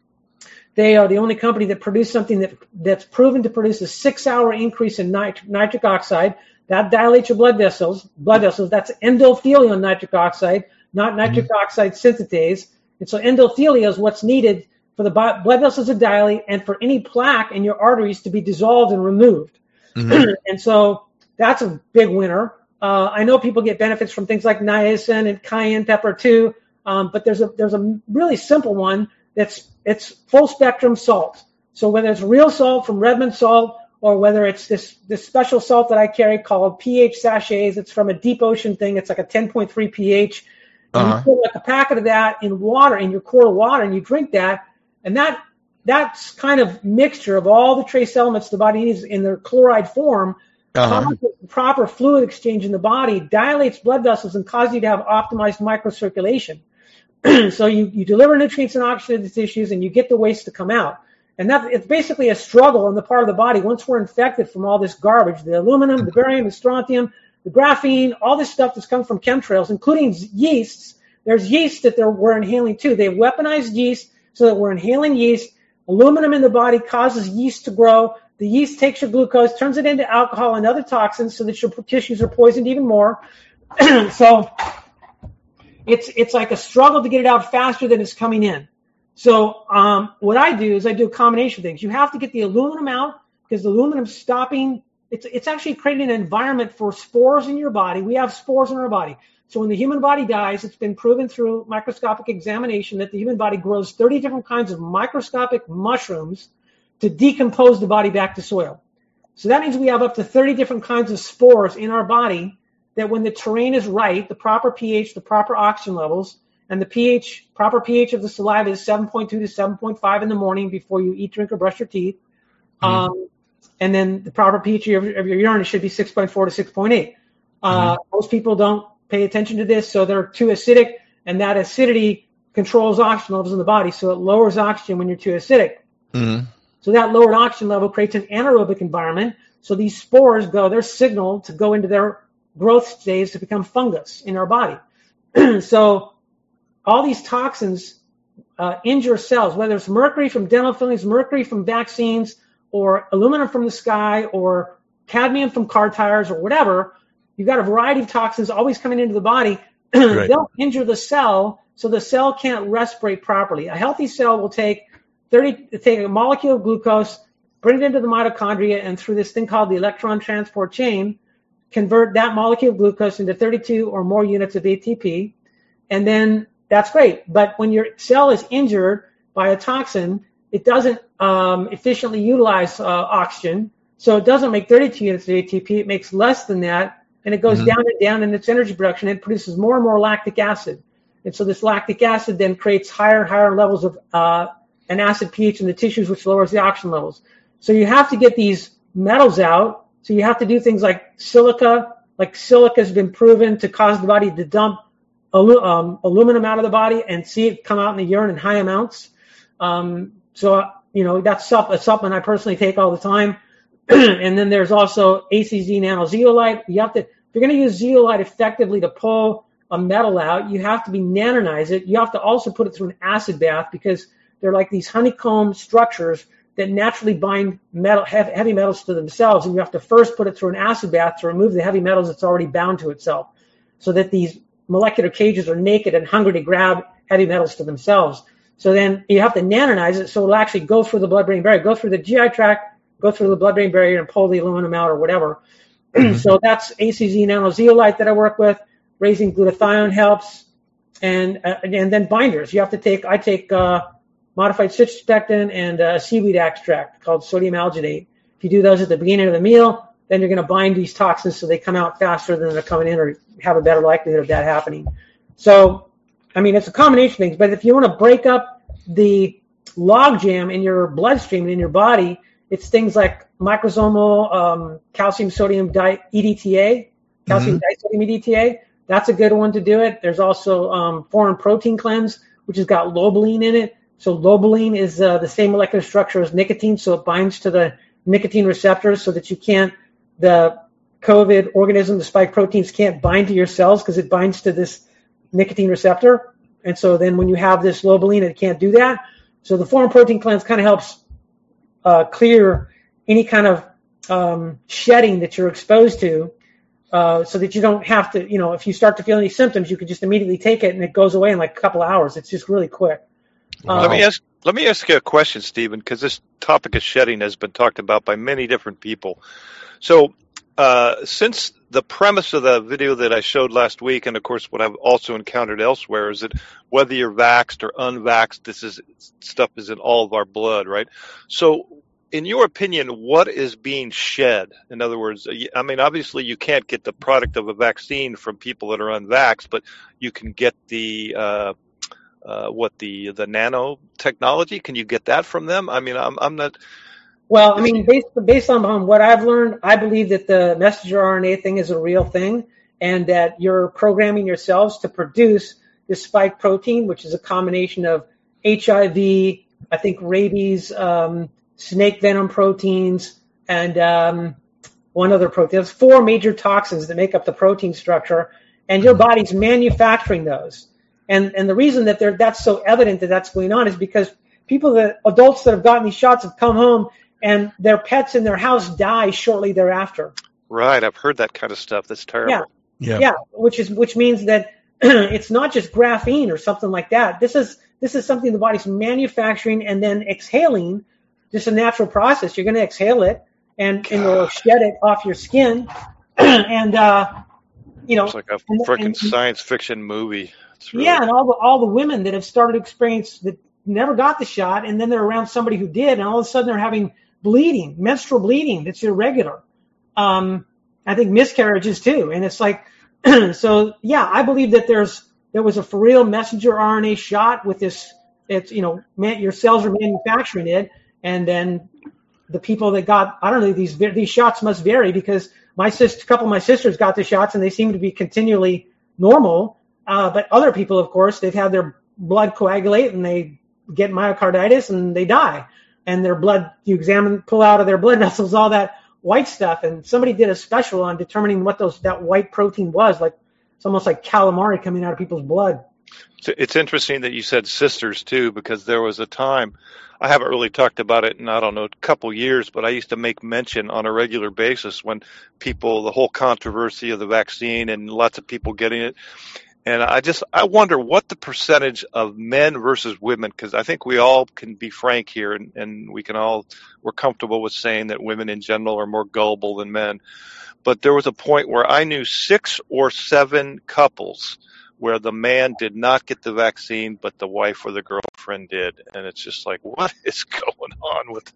They are the only company that produced something that that's proven to produce a six-hour increase in nit- nitric oxide. That dilates your blood vessels. Blood vessels. That's endothelial nitric oxide, not nitric mm-hmm. oxide synthetase. And so endothelial is what's needed for the blood vessels to dilate and for any plaque in your arteries to be dissolved and removed. Mm-hmm. And so that's a big winner. Uh, I know people get benefits from things like niacin and cayenne pepper too, um, but there's a there's a really simple one that's it's full spectrum salt. So whether it's real salt from Redmond Salt or whether it's this this special salt that I carry called pH sachets, it's from a deep ocean thing. It's like a ten point three pH. And uh-huh. you put like a packet of that in water, in your core water, and you drink that. And that that's kind of mixture of all the trace elements the body needs in their chloride form, uh-huh. proper fluid exchange in the body, dilates blood vessels and causes you to have optimized microcirculation. So you, you deliver nutrients and oxygen to the tissues and you get the waste to come out. And that it's basically a struggle on the part of the body once we're infected from all this garbage, the aluminum, the barium, the strontium, the graphene, all this stuff that's come from chemtrails, including yeasts. There's yeast that they're, we're inhaling too. They've weaponized yeast so that we're inhaling yeast. Aluminum in the body causes yeast to grow. The yeast takes your glucose, turns it into alcohol and other toxins so that your tissues are poisoned even more. So it's it's like a struggle to get it out faster than it's coming in. So um, what I do is I do a combination of things. You have to get the aluminum out because the aluminum's stopping. It's, it's actually creating an environment for spores in your body. We have spores in our body. So when the human body dies, it's been proven through microscopic examination that the human body grows thirty different kinds of microscopic mushrooms to decompose the body back to soil. So that means we have up to thirty different kinds of spores in our body that when the terrain is right, the proper pH, the proper oxygen levels, and the pH, proper pH of the saliva is seven point two to seven point five in the morning before you eat, drink, or brush your teeth. Mm-hmm. Um, and then the proper pH of your, of your urine should be six point four to six point eight. Uh, mm-hmm. Most people don't pay attention to this, so they're too acidic, and that acidity controls oxygen levels in the body, so it lowers oxygen when you're too acidic. Mm-hmm. So that lowered oxygen level creates an anaerobic environment, so these spores go, they're signaled to go into their growth stage to become fungus in our body. So all these toxins uh, injure cells, whether it's mercury from dental fillings, mercury from vaccines, or aluminum from the sky, or cadmium from car tires, or whatever. You've got a variety of toxins always coming into the body. Right. They'll injure the cell, so the cell can't respirate properly. A healthy cell will take thirty, take a molecule of glucose, bring it into the mitochondria, and through this thing called the electron transport chain, convert that molecule of glucose into thirty-two or more units of A T P, and then that's great. But when your cell is injured by a toxin, it doesn't um, efficiently utilize uh, oxygen, so it doesn't make thirty-two units of A T P. It makes less than that. And it goes mm-hmm. down and down in its energy production. It produces more and more lactic acid. And so this lactic acid then creates higher and higher levels of uh, an acid pH in the tissues, which lowers the oxygen levels. So you have to get these metals out. So you have to do things like silica. Like silica has been proven to cause the body to dump alu- um, aluminum out of the body and see it come out in the urine in high amounts. Um, so, you know, that's a supplement I personally take all the time. And then there's also A C Z nanozeolite. You have to, you're going to use zeolite effectively to pull a metal out, you have to be nanonize it. You have to also put it through an acid bath because they're like these honeycomb structures that naturally bind metal, heavy metals to themselves, and you have to first put it through an acid bath to remove the heavy metals that's already bound to itself, so that these molecular cages are naked and hungry to grab heavy metals to themselves. So then you have to nanonize it so it'll actually go through the blood-brain barrier, go through the G I tract, go through the blood-brain barrier, and pull the aluminum out or whatever. So that's A C Z nanozeolite that I work with. Raising glutathione helps, and uh, and then binders. You have to take. I take. Uh, modified citrus pectin and a seaweed extract called sodium alginate. If you do those at the beginning of the meal, then you're going to bind these toxins so they come out faster than they're coming in, or have a better likelihood of that happening. So, I mean, it's a combination of things, but if you want to break up the logjam in your bloodstream and in your body, it's things like microsomal um, calcium sodium di- E D T A, calcium mm-hmm. disodium E D T A. That's a good one to do it. There's also um, foreign protein cleanse, which has got lobeline in it. So lobeline is uh, the same molecular structure as nicotine, so it binds to the nicotine receptors so that you can't, the COVID organism, the spike proteins can't bind to your cells because it binds to this nicotine receptor. And so then when you have this lobeline, it can't do that. So the foreign protein cleanse kind of helps uh, clear any kind of um, shedding that you're exposed to uh, so that you don't have to, you know, if you start to feel any symptoms, you can just immediately take it and it goes away in like a couple of hours. It's just really quick. Wow. Let me ask. Let me ask you a question, Stephen, because this topic of shedding has been talked about by many different people. So, uh, since the premise of the video that I showed last week, and of course what I've also encountered elsewhere, is that whether you're vaxxed or unvaxxed, this is stuff is in all of our blood, right? So, in your opinion, what is being shed? In other words, I mean, obviously you can't get the product of a vaccine from people that are unvaxxed, but you can get the uh, Uh, what the the nanotechnology? Can you get that from them? I mean, I'm I'm not. Well, I mean, based based on, on what I've learned, I believe that the messenger R N A thing is a real thing, and that you're programming your cells to produce this spike protein, which is a combination of H I V, I think rabies, um, snake venom proteins, and um, one other protein. There's four major toxins that make up the protein structure, and your body's manufacturing those. And and the reason that they're, that's so evident that that's going on is because people, that adults that have gotten these shots have come home and their pets in their house die shortly thereafter. Right, I've heard that kind of stuff. That's terrible. Yeah, yeah, yeah which is which means that it's not just graphene or something like that. This is this is something the body's manufacturing and then exhaling. Just a natural process. You're going to exhale it and and it'll shed it off your skin, and uh, you know, it's like a freaking science fiction movie. Really... Yeah, and all the all the women that have started to experience that never got the shot, and then they're around somebody who did, and all of a sudden they're having bleeding, menstrual bleeding that's irregular. Um, I think miscarriages too, and it's like, so yeah, I believe that there's there was a for real messenger R N A shot with this. It's you know, man, your cells are manufacturing it, and then the people that got I don't know these these shots must vary because my sister, a couple of my sisters got the shots, and they seem to be continually normal. Uh, but other people, of course, they've had their blood coagulate and they get myocarditis and they die. And their blood, you examine, pull out of their blood vessels, all that white stuff. And somebody did a special on determining what those that white protein was. Like it's almost like calamari coming out of people's blood. It's interesting that you said sisters too, because there was a time, I haven't really talked about it in, I don't know, a couple years, but I used to make mention on a regular basis when people, the whole controversy of the vaccine and lots of people getting it. And I just, I wonder what the percentage of men versus women, because I think we all can be frank here and, and we can all, we're comfortable with saying that women in general are more gullible than men. But there was a point where I knew six or seven couples where the man did not get the vaccine, but the wife or the girlfriend did. And it's just like, what is going on with,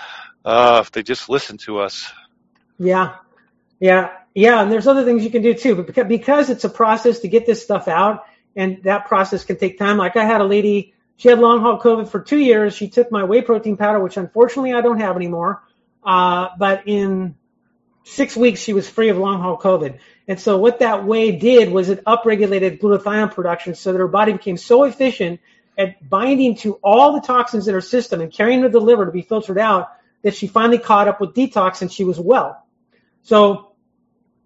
uh, if they just listen to us. Yeah. Yeah. Yeah. And there's other things you can do too, but because, because it's a process to get this stuff out and that process can take time. Like I had a lady, she had long haul COVID for two years. She took my whey protein powder, which unfortunately I don't have anymore. Uh, but in six weeks, she was free of long haul COVID. And so what that whey did was it upregulated glutathione production so that her body became so efficient at binding to all the toxins in her system and carrying to the liver to be filtered out that she finally caught up with detox and she was well. So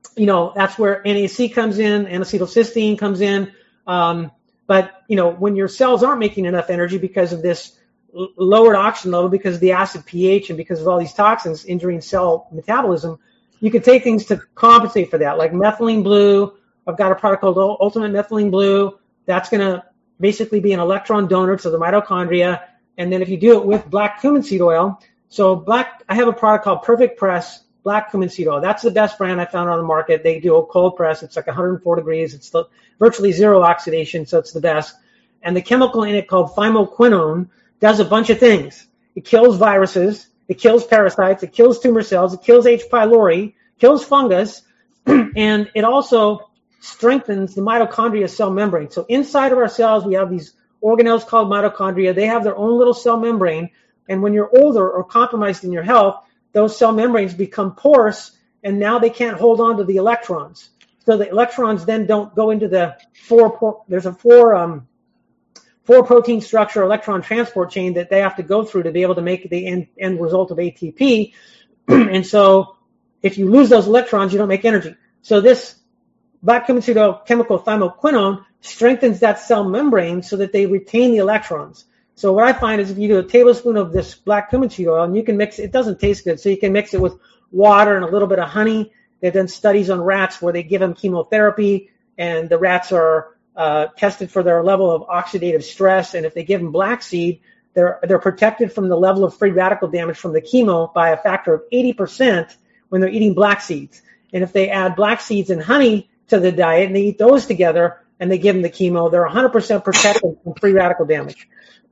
you know, that's where N A C comes in, N-acetylcysteine comes in. Um, but, you know, when your cells aren't making enough energy because of this l- lowered oxygen level, because of the acid pH and because of all these toxins injuring cell metabolism, you can take things to compensate for that, like methylene blue. I've got a product called Ultimate Methylene Blue. That's going to basically be an electron donor to the mitochondria. And then if you do it with black cumin seed oil, so black, I have a product called Perfect Press Black Cumin Seed Oil. That's the best brand I found on the market. They do a cold press. It's like one hundred four degrees. It's the, virtually zero oxidation, so it's the best. And the chemical in it called thymoquinone does a bunch of things. It kills viruses. It kills parasites. It kills tumor cells. It kills H. pylori. Kills fungus. And it also strengthens the mitochondria cell membrane. So inside of our cells, we have these organelles called mitochondria. They have their own little cell membrane. And when you're older or compromised in your health, those cell membranes become porous, and now they can't hold on to the electrons. So the electrons then don't go into the four, there's a four, um, four protein structure electron transport chain that they have to go through to be able to make the end, end result of A T P. And so if you lose those electrons, you don't make energy. So this black cumin seed oil chemical thymoquinone strengthens that cell membrane so that they retain the electrons. So what I find is if you do a tablespoon of this black cumin seed oil, and you can mix it, it doesn't taste good, so you can mix it with water and a little bit of honey. They've done studies on rats where they give them chemotherapy, and the rats are uh, tested for their level of oxidative stress. And if they give them black seed, they're they're protected from the level of free radical damage from the chemo by a factor of eighty percent when they're eating black seeds. And if they add black seeds and honey to the diet and they eat those together and they give them the chemo, they're one hundred percent protected from free radical damage.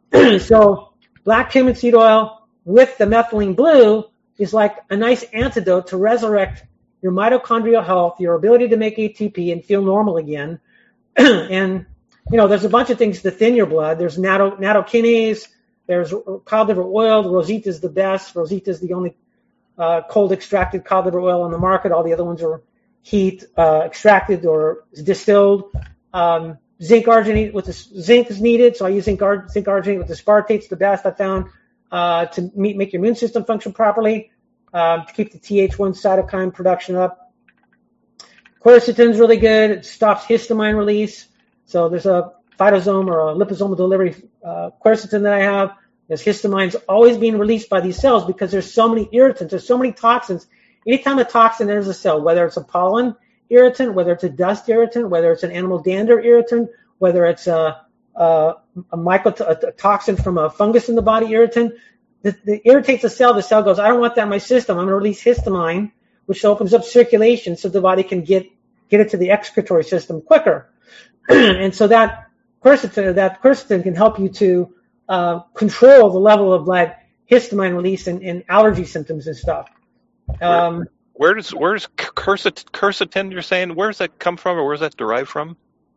So black cumin seed oil with the methylene blue is like a nice antidote to resurrect your mitochondrial health, your ability to make A T P and feel normal again. And, you know, there's a bunch of things to thin your blood. There's natto, nattokinase, there's cod liver oil. Rosita is the best. Rosita is the only uh, cold extracted cod liver oil on the market. All the other ones are heat uh, extracted or distilled. Um, Zinc arginate with the zinc is needed, so I use zinc, ar- zinc arginate with aspartate's the best I found uh, to meet, make your immune system function properly, uh, to keep the T H one cytokine production up. Quercetin's really good. It stops histamine release. So there's a phytosome or a liposomal delivery uh, quercetin that I have. There's histamines always being released by these cells because there's so many irritants, there's so many toxins. Anytime a toxin enters a cell, whether it's a pollen irritant, whether it's a dust irritant, whether it's an animal dander irritant, whether it's a, a, a mycotoxin from a fungus in the body irritant, that irritates the cell. The cell goes, I don't want that in my system. I'm going to release histamine, which opens up circulation so the body can get, get it to the excretory system quicker. And so that quercetin, that quercetin can help you to uh, control the level of like histamine release and, and allergy symptoms and stuff. Um, Where does where's quercetin, quercetin? You're saying where does that come from, or where's that derived from?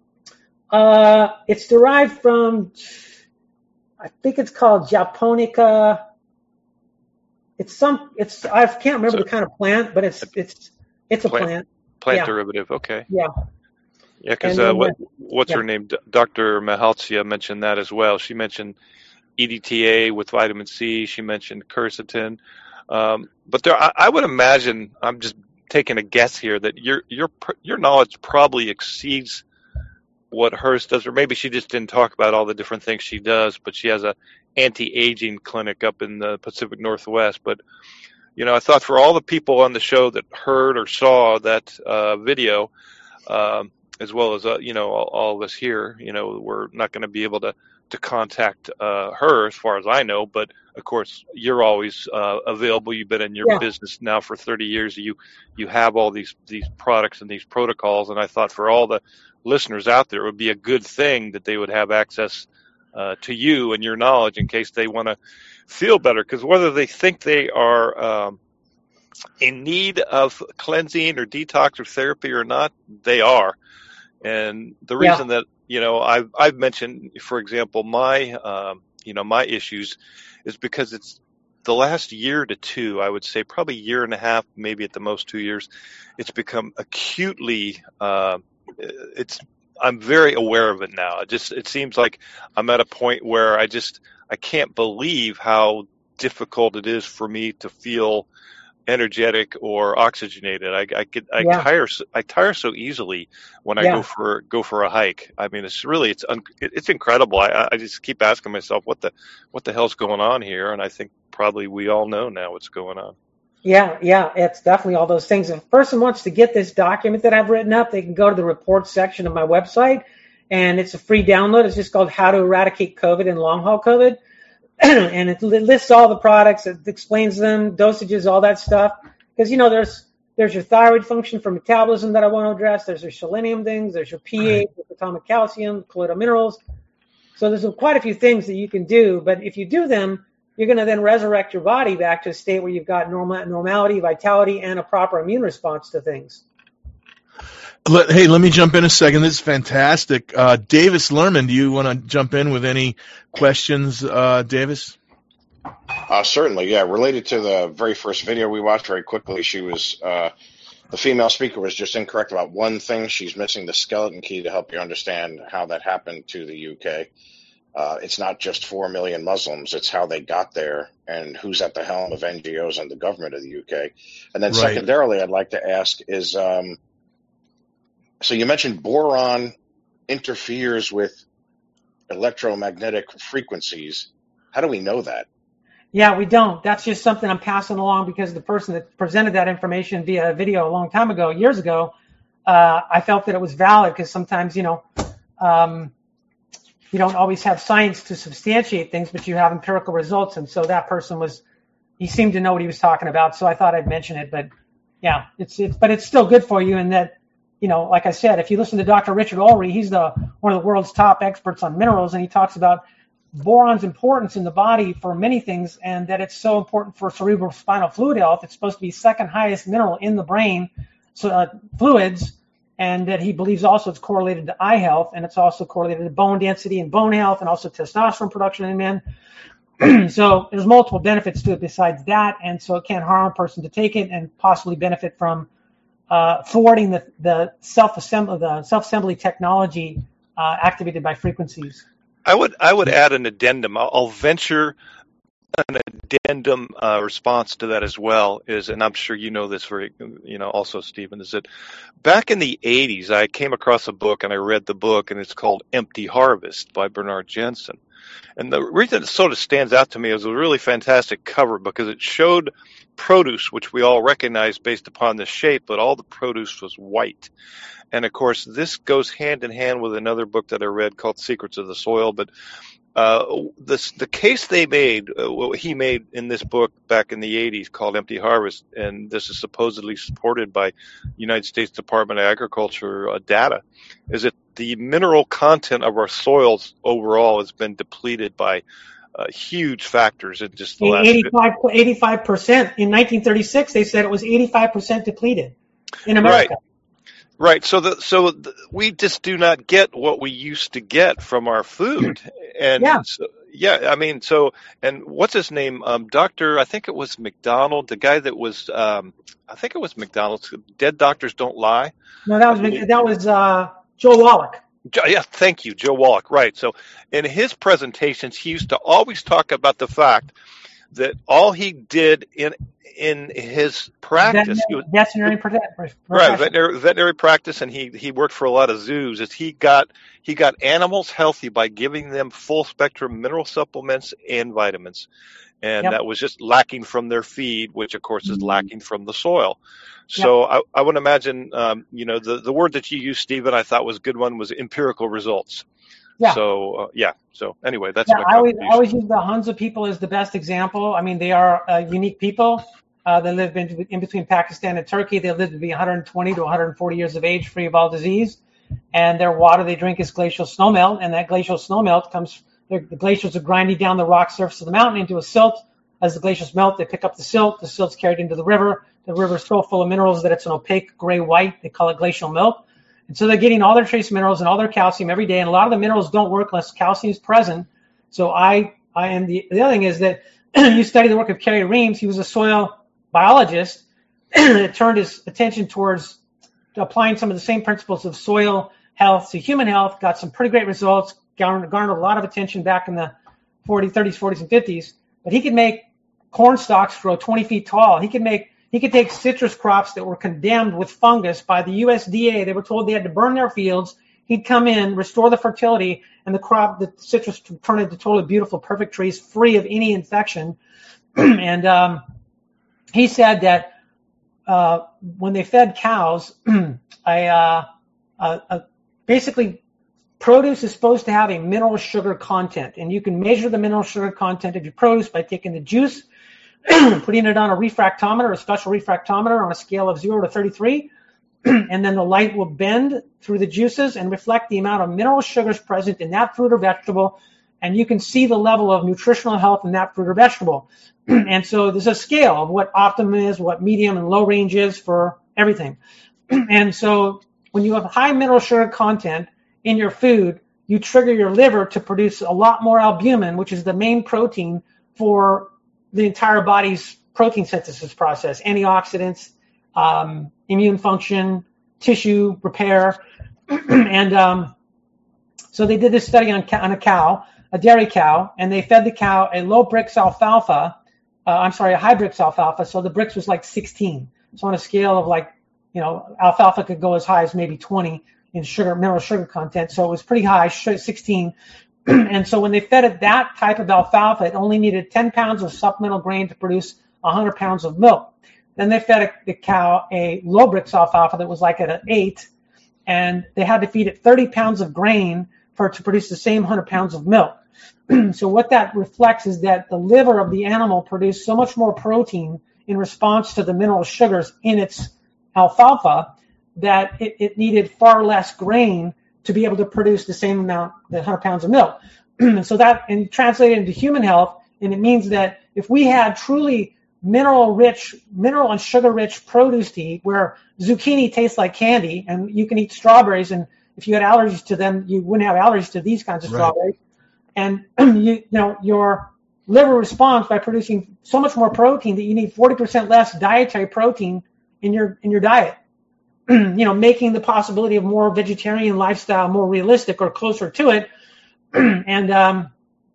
Uh, it's derived from, I think it's called Japonica. It's some, it's I can't remember so, the kind of plant, but it's it's it's a plant. Plant, plant yeah. derivative. Okay. Yeah. Yeah, because uh, what what's yeah. her name? Doctor Mahalcia mentioned that as well. She mentioned E D T A with vitamin C. She mentioned quercetin. Um, but there, I, I would imagine, I'm just taking a guess here, that your your your knowledge probably exceeds what hers does, or maybe she just didn't talk about all the different things she does. But she has a anti-aging clinic up in the Pacific Northwest. But you know, I thought for all the people on the show that heard or saw that uh, video, um, as well as uh, you know all, all of us here, you know, we're not going to be able to to contact uh, her, as far as I know. But of course, you're always uh, available. You've been in your yeah. business now for thirty years. You you have all these these products and these protocols. And I thought for all the listeners out there, it would be a good thing that they would have access uh, to you and your knowledge in case they want to feel better. Because whether they think they are um, in need of cleansing or detox or therapy or not, they are. And the reason yeah. that, you know, I've, I've mentioned, for example, my, um, you know, my issues is because it's the last year to two, I would say probably a year and a half, maybe at the most two years, it's become acutely, uh, it's, I'm very aware of it now. It just, it seems like I'm at a point where I just, I can't believe how difficult it is for me to feel energetic or oxygenated. I, I get I Yeah. tire s- I tire so easily when I Yeah. go for go for a hike. I mean, it's really it's un, it- it's incredible. I I just keep asking myself what the what the hell's going on here, and I think probably we all know now what's going on. Yeah, yeah, it's definitely all those things. If a person wants to get this document that I've written up, they can go to the reports section of my website, and it's a free download. It's just called How to Eradicate COVID and Long Haul COVID. And it li- lists all the products, it explains them, dosages, all that stuff. Because, you know, there's there's your thyroid function for metabolism that I want to address. There's your selenium things. There's your pH, your atomic calcium, colloidal minerals. So there's quite a few things that you can do. But if you do them, you're going to then resurrect your body back to a state where you've got normal, normality, vitality, and a proper immune response to things. Let, hey, let me jump in a second. This is fantastic. Uh, Davis Lerman, do you want to jump in with any questions, uh, Davis? Uh, certainly, yeah. Related to the very first video we watched, very quickly, she was uh, the female speaker was just incorrect about one thing. She's missing the skeleton key to help you understand how that happened to the U K. Uh, it's not just four million Muslims; it's how they got there and who's at the helm of N G Os and the government of the U K. And then, Right. secondarily, I'd like to ask is. Um, So you mentioned boron interferes with electromagnetic frequencies. How do we know that? Yeah, we don't. That's just something I'm passing along because the person that presented that information via video a long time ago, years ago, uh, I felt that it was valid because sometimes, you know, um, you don't always have science to substantiate things, but you have empirical results. And so that person was, he seemed to know what he was talking about. So I thought I'd mention it. But yeah, it's, it's but it's still good for you in that, you know, like I said, if you listen to Doctor Richard Ulrey, he's the one of the world's top experts on minerals, and he talks about boron's importance in the body for many things, and that it's so important for cerebral spinal fluid health. It's supposed to be second highest mineral in the brain, so uh, fluids, and that he believes also it's correlated to eye health, and it's also correlated to bone density and bone health, and also testosterone production in men. So there's multiple benefits to it besides that, and so it can't harm a person to take it and possibly benefit from uh, thwarting the, the self-assembly, the self-assembly technology uh, activated by frequencies. I would I would add an addendum. I'll, I'll venture an addendum uh, response to that as well. Is, and I'm sure you know this very, you know, also Stephen, is that back in the eighties I came across a book and I read the book, and it's called Empty Harvest by Bernard Jensen. And the reason it sort of stands out to me is a really fantastic cover because it showed produce, which we all recognize based upon the shape, but all the produce was white. And of course, this goes hand in hand with another book that I read called Secrets of the Soil. But uh, this, the case they made, uh, what he made in this book back in the eighties called Empty Harvest, and this is supposedly supported by United States Department of Agriculture uh, data, is that the mineral content of our soils overall has been depleted by uh, huge factors in just the last eighty-five, eighty-five percent. In nineteen thirty-six, they said it was eighty-five percent depleted in America. Right. Right. So the, so the, we just do not get what we used to get from our food. And Yeah. so, yeah, I mean, so, and what's his name? Um, Doctor, I think it was McDonald, the guy that was, um, I think it was McDonald's, Dead Doctors Don't Lie. No, that was that was uh, Joe Wallach. Jo- Yeah, thank you, Joe Wallach. Right. So in his presentations, he used to always talk about the fact that all he did in in his practice, he was, Veterinary protect. right, veterinary, veterinary practice, and he he worked for a lot of zoos. Is he got he got animals healthy by giving them full spectrum mineral supplements and vitamins, and Yep. that was just lacking from their feed, which of course is lacking from the soil. So I, I would imagine, um, you know, the the word that you used, Stephen, I thought was a good one, was empirical results. Yeah. So uh, yeah. So anyway, that's Yeah, my I always, contribution. I always use the Hunza people as the best example. I mean, they are uh, unique people. Uh, they live in, in between Pakistan and Turkey. They live to be one hundred twenty to one hundred forty years of age, free of all disease. And their water they drink is glacial snowmelt, and that glacial snowmelt comes, the glaciers are grinding down the rock surface of the mountain into a silt. As the glaciers melt, they pick up the silt. The silt's carried into the river. The river is so full of minerals that it's an opaque gray-white. They call it glacial milk. And so they're getting all their trace minerals and all their calcium every day. And a lot of the minerals don't work unless calcium is present. So I, I am the, the other thing is that you study the work of Kerry Reams. He was a soil biologist that turned his attention towards applying some of the same principles of soil health to human health, got some pretty great results, garnered, garnered a lot of attention back in the forties, thirties, forties, and fifties. But he could make corn stalks grow twenty feet tall. He could make, he could take citrus crops that were condemned with fungus by the U S D A. They were told they had to burn their fields. He'd come in, restore the fertility, and the crop, the citrus turned into totally beautiful, perfect trees, free of any infection. and um, he said that uh, when they fed cows, I, uh, uh, uh, basically produce is supposed to have a mineral sugar content, and you can measure the mineral sugar content of your produce by taking the juice, putting it on a refractometer, a special refractometer on a scale of zero to thirty-three, and then the light will bend through the juices and reflect the amount of mineral sugars present in that fruit or vegetable, and you can see the level of nutritional health in that fruit or vegetable. And so there's a scale of what optimum is, what medium and low range is for everything. And so when you have high mineral sugar content in your food, you trigger your liver to produce a lot more albumin, which is the main protein for the entire body's protein synthesis process, antioxidants, um, immune function, tissue repair. and um, so they did this study on, on a cow, a dairy cow, and they fed the cow a low Brix alfalfa. Uh, I'm sorry, a high Brix alfalfa. So the Brix was like sixteen. So on a scale of like, you know, alfalfa could go as high as maybe twenty in sugar, mineral sugar content. So it was pretty high, sixteen. And so when they fed it that type of alfalfa, it only needed ten pounds of supplemental grain to produce one hundred pounds of milk. Then they fed a, the cow a low Brix alfalfa that was like at an eight, and they had to feed it thirty pounds of grain for it to produce the same one hundred pounds of milk. So what that reflects is that the liver of the animal produced so much more protein in response to the mineral sugars in its alfalfa that it, it needed far less grain to be able to produce the same amount, the one hundred pounds of milk. And so that, and translated into human health, and it means that if we had truly mineral-rich, mineral and sugar-rich produce to eat, where zucchini tastes like candy, and you can eat strawberries, and if you had allergies to them, you wouldn't have allergies to these kinds of Right. strawberries. And you, you know, your liver responds by producing so much more protein that you need forty percent less dietary protein in your in your diet. You know, making the possibility of more vegetarian lifestyle more realistic or closer to it. And um,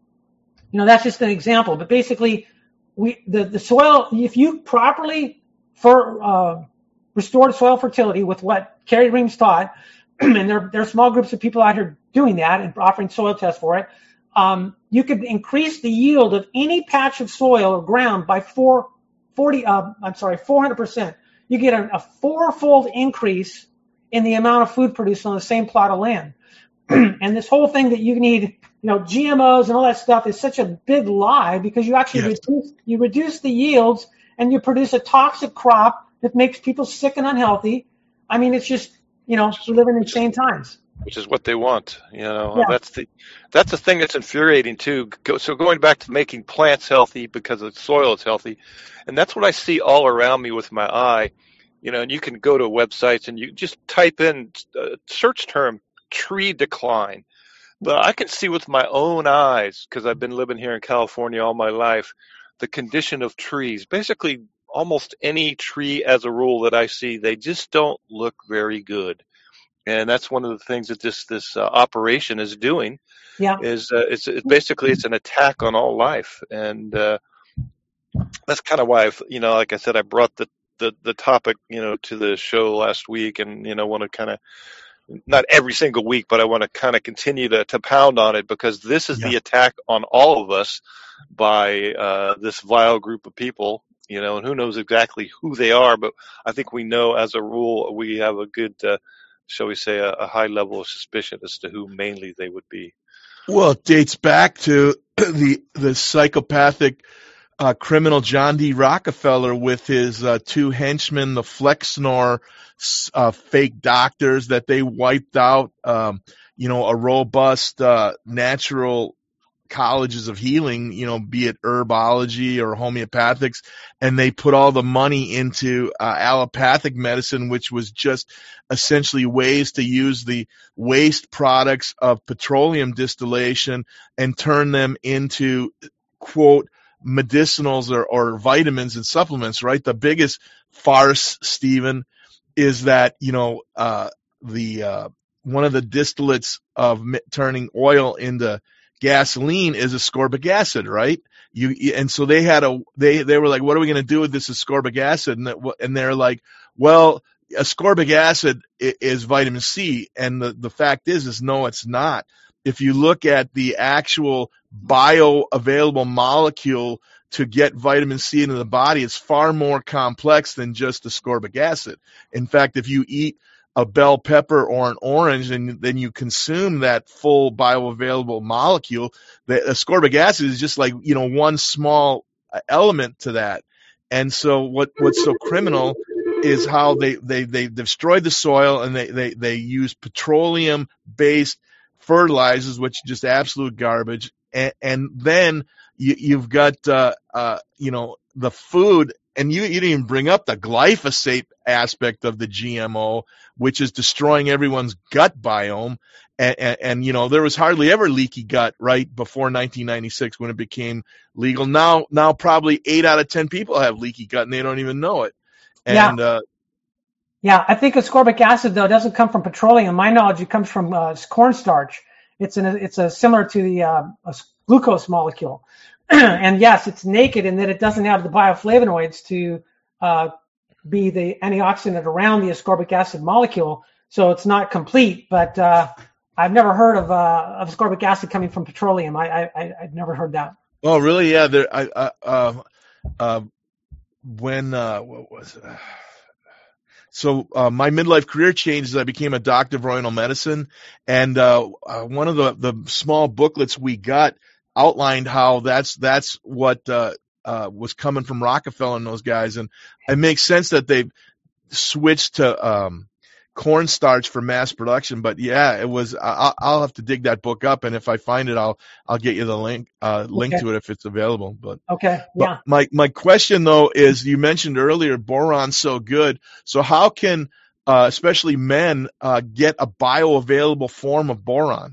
you know, that's just an example. But basically, we the, the soil, if you properly for uh, restored soil fertility with what Carrie Reams taught, and there there are small groups of people out here doing that and offering soil tests for it. Um, you could increase the yield of any patch of soil or ground by four, forty, uh, I'm sorry, four hundred percent. You get a, a four-fold increase in the amount of food produced on the same plot of land. And this whole thing that you need, you know, G M Os and all that stuff is such a big lie, because you actually Yes. reduce, you reduce the yields and you produce a toxic crop that makes people sick and unhealthy. I mean, it's just, you know, we live in insane times. Which is what they want. You know, Yeah. that's the that's the thing that's infuriating too. Go, so going back to making plants healthy because the soil is healthy, and that's what I see all around me with my eye. You know, and you can go to websites and you just type in uh, search term tree decline. But I can see with my own eyes, because I've been living here in California all my life, the condition of trees. Basically, almost any tree as a rule that I see, they just don't look very good. And that's one of the things that this this uh, operation is doing. Yeah. Is uh, it's, it's basically it's an attack on all life, and uh, that's kind of why I've, you know, like I said, I brought the, the the topic, you know, to the show last week, and you know, want to kind of, not every single week, but I want to kind of continue to to pound on it, because this is Yeah. the attack on all of us by uh, this vile group of people. You know, and who knows exactly who they are, but I think we know as a rule we have a good. Uh, shall we say, a, a high level of suspicion as to who mainly they would be. Well, it dates back to the the psychopathic uh, criminal John D. Rockefeller with his uh, two henchmen, the Flexnor uh, fake doctors that they wiped out, um, you know, a robust uh, natural colleges of healing, you know, be it herbology or homeopathics, and they put all the money into uh, allopathic medicine, which was just essentially ways to use the waste products of petroleum distillation and turn them into, quote, medicinals or, or vitamins and supplements, right? The biggest farce, Stephen, is that, you know, uh, the uh, one of the distillates of mi- turning oil into gasoline is ascorbic acid, right? You and so they had a they they were like, what are we going to do with this ascorbic acid? And that, and they're like, well, ascorbic acid is vitamin C, and the the fact is is no, it's not. If you look at the actual bioavailable molecule to get vitamin C into the body, it's far more complex than just ascorbic acid. In fact, if you eat a bell pepper or an orange and then you consume that full bioavailable molecule, the ascorbic acid is just like, you know, one small element to that. And so what, what's so criminal is how they, they, they destroyed the soil, and they, they, they use petroleum based fertilizers, which is just absolute garbage. And, and then you, you've got, uh, uh, you know, the food, and you, you didn't even bring up the glyphosate aspect of the G M O, which is destroying everyone's gut biome. And, and, and, you know, there was hardly ever leaky gut right before nineteen ninety-six when it became legal. Now, now probably eight out of ten people have leaky gut and they don't even know it. And, yeah. uh, yeah, I think ascorbic acid, though, doesn't come from petroleum. My knowledge, it comes from uh, cornstarch. It's an, it's a similar to the uh, a glucose molecule. And yes, it's naked in that it doesn't have the bioflavonoids to uh, be the antioxidant around the ascorbic acid molecule. So it's not complete, but uh, I've never heard of, uh, of ascorbic acid coming from petroleum. I, I, I've never heard that. Oh, really? Yeah. There, I, uh, uh, uh, when, uh, what was it? So uh, my midlife career changed as I became a doctor of Royal Medicine, and uh, uh, one of the, the small booklets we got outlined how that's that's what uh, uh, was coming from Rockefeller and those guys, and it makes sense that they've switched to um, cornstarch for mass production. But yeah, it was. I'll, I'll have to dig that book up, and if I find it, I'll I'll get you the link uh, link Okay. to it if it's available. But Okay, but yeah. my my question though is, you mentioned earlier boron's so good. So how can uh, especially men uh, get a bioavailable form of boron?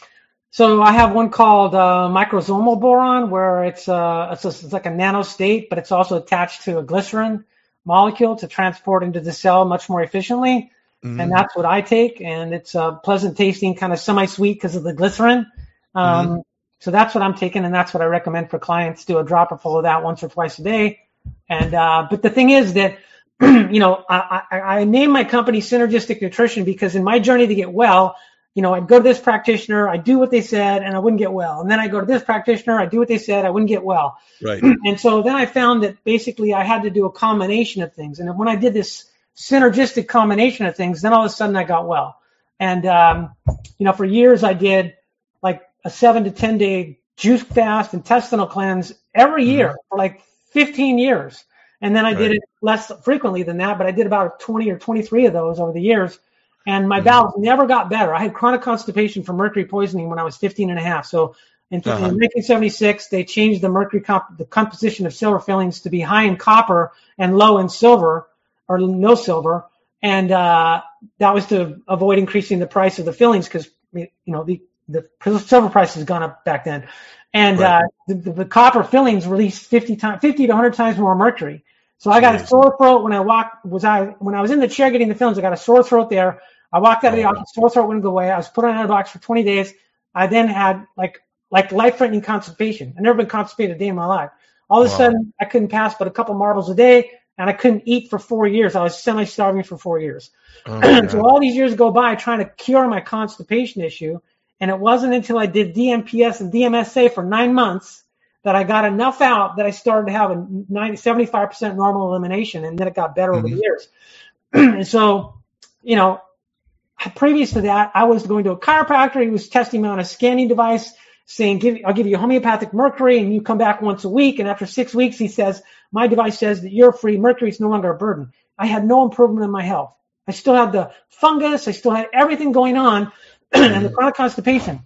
So I have one called uh, microsomal boron, where it's uh it's, a, it's like a nanostate, but it's also attached to a glycerin molecule to transport into the cell much more efficiently. Mhm. And that's what I take, and it's uh, pleasant tasting, kind of semi-sweet because of the glycerin. Um, Mhm. So that's what I'm taking, and that's what I recommend for clients. Do a dropper full of that once or twice a day. And uh, but the thing is that you know I, I, I named my company Synergistic Nutrition because in my journey to get well, you know, I'd go to this practitioner, I'd do what they said, and I wouldn't get well. And then I go to this practitioner, I'd do what they said, I wouldn't get well. Right. And so then I found that basically I had to do a combination of things. And when I did this synergistic combination of things, then all of a sudden I got well. And, um, you know, for years I did like a seven to ten day juice fast, intestinal cleanse every year Mhm. for like fifteen years. And then I did Right. it less frequently than that, but I did about twenty or twenty-three of those over the years. And my Mhm. bowels never got better. I had chronic constipation from mercury poisoning when I was fifteen and a half. So in, Uh-huh. in nineteen seventy-six, they changed the mercury comp- the composition of silver fillings to be high in copper and low in silver, or no silver. And uh, that was to avoid increasing the price of the fillings because, you know, the, the silver price has gone up back then. And Right. uh, the, the, the copper fillings released fifty times, fifty to one hundred times more mercury. So I got a Jeez. sore throat when I walked. Was I when I was in the chair getting the fillings? I got a sore throat there. I walked out of the Oh. office, sore throat wouldn't go away. I was put on antibiotics for twenty days. I then had like like life-threatening constipation. I've never been constipated a day in my life. All of a Wow. sudden, I couldn't pass but a couple marbles a day, and I couldn't eat for four years. I was semi-starving for four years. Oh my So God. all these years go by trying to cure my constipation issue, and it wasn't until I did D M P S and D M S A for nine months that I got enough out that I started to have a ninety, seventy-five percent normal elimination, and then it got better over the Mhm. years. And so, you know, previous to that, I was going to a chiropractor. He was testing me on a scanning device, saying, "Give, I'll give you homeopathic mercury, and you come back once a week." And after six weeks, he says, "My device says that you're free. Mercury is no longer a burden." I had no improvement in my health. I still had the fungus. I still had everything going on, and the chronic constipation.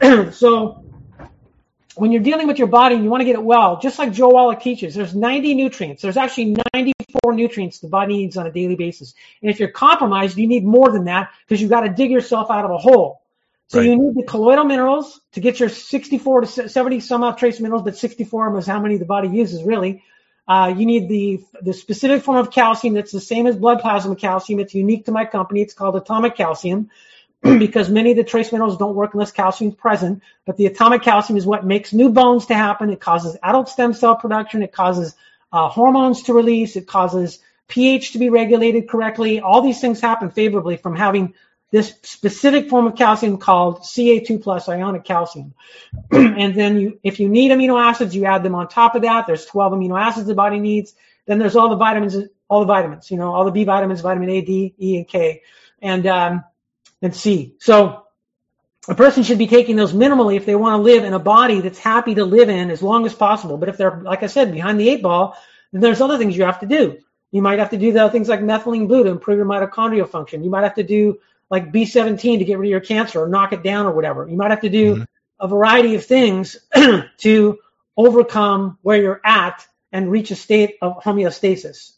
So when you're dealing with your body and you want to get it well, just like Joe Wallach teaches, there's ninety nutrients. There's actually ninety-four nutrients the body needs on a daily basis. And if you're compromised, you need more than that because you've got to dig yourself out of a hole. So Right. you need the colloidal minerals to get your sixty-four to seventy some odd trace minerals, but sixty-four is how many the body uses really. Uh, you need the the specific form of calcium that's the same as blood plasma calcium. It's unique to my company. It's called atomic calcium. because many of the trace minerals don't work unless calcium is present. But the atomic calcium is what makes new bones to happen. It causes adult stem cell production. It causes uh, hormones to release. It causes pH to be regulated correctly. All these things happen favorably from having this specific form of calcium called C A two plus ionic calcium. And then you, if you need amino acids, you add them on top of that. There's twelve amino acids the body needs. Then there's all the vitamins, all the vitamins, you know, all the B vitamins, vitamin A, D, E, and K, and um, and C. So a person should be taking those minimally if they want to live in a body that's happy to live in as long as possible. But if they're, like I said, behind the eight ball, then there's other things you have to do. You might have to do the things like methylene blue to improve your mitochondrial function. You might have to do like B seventeen to get rid of your cancer or knock it down or whatever. You might have to do mm-hmm. a variety of things to overcome where you're at and reach a state of homeostasis.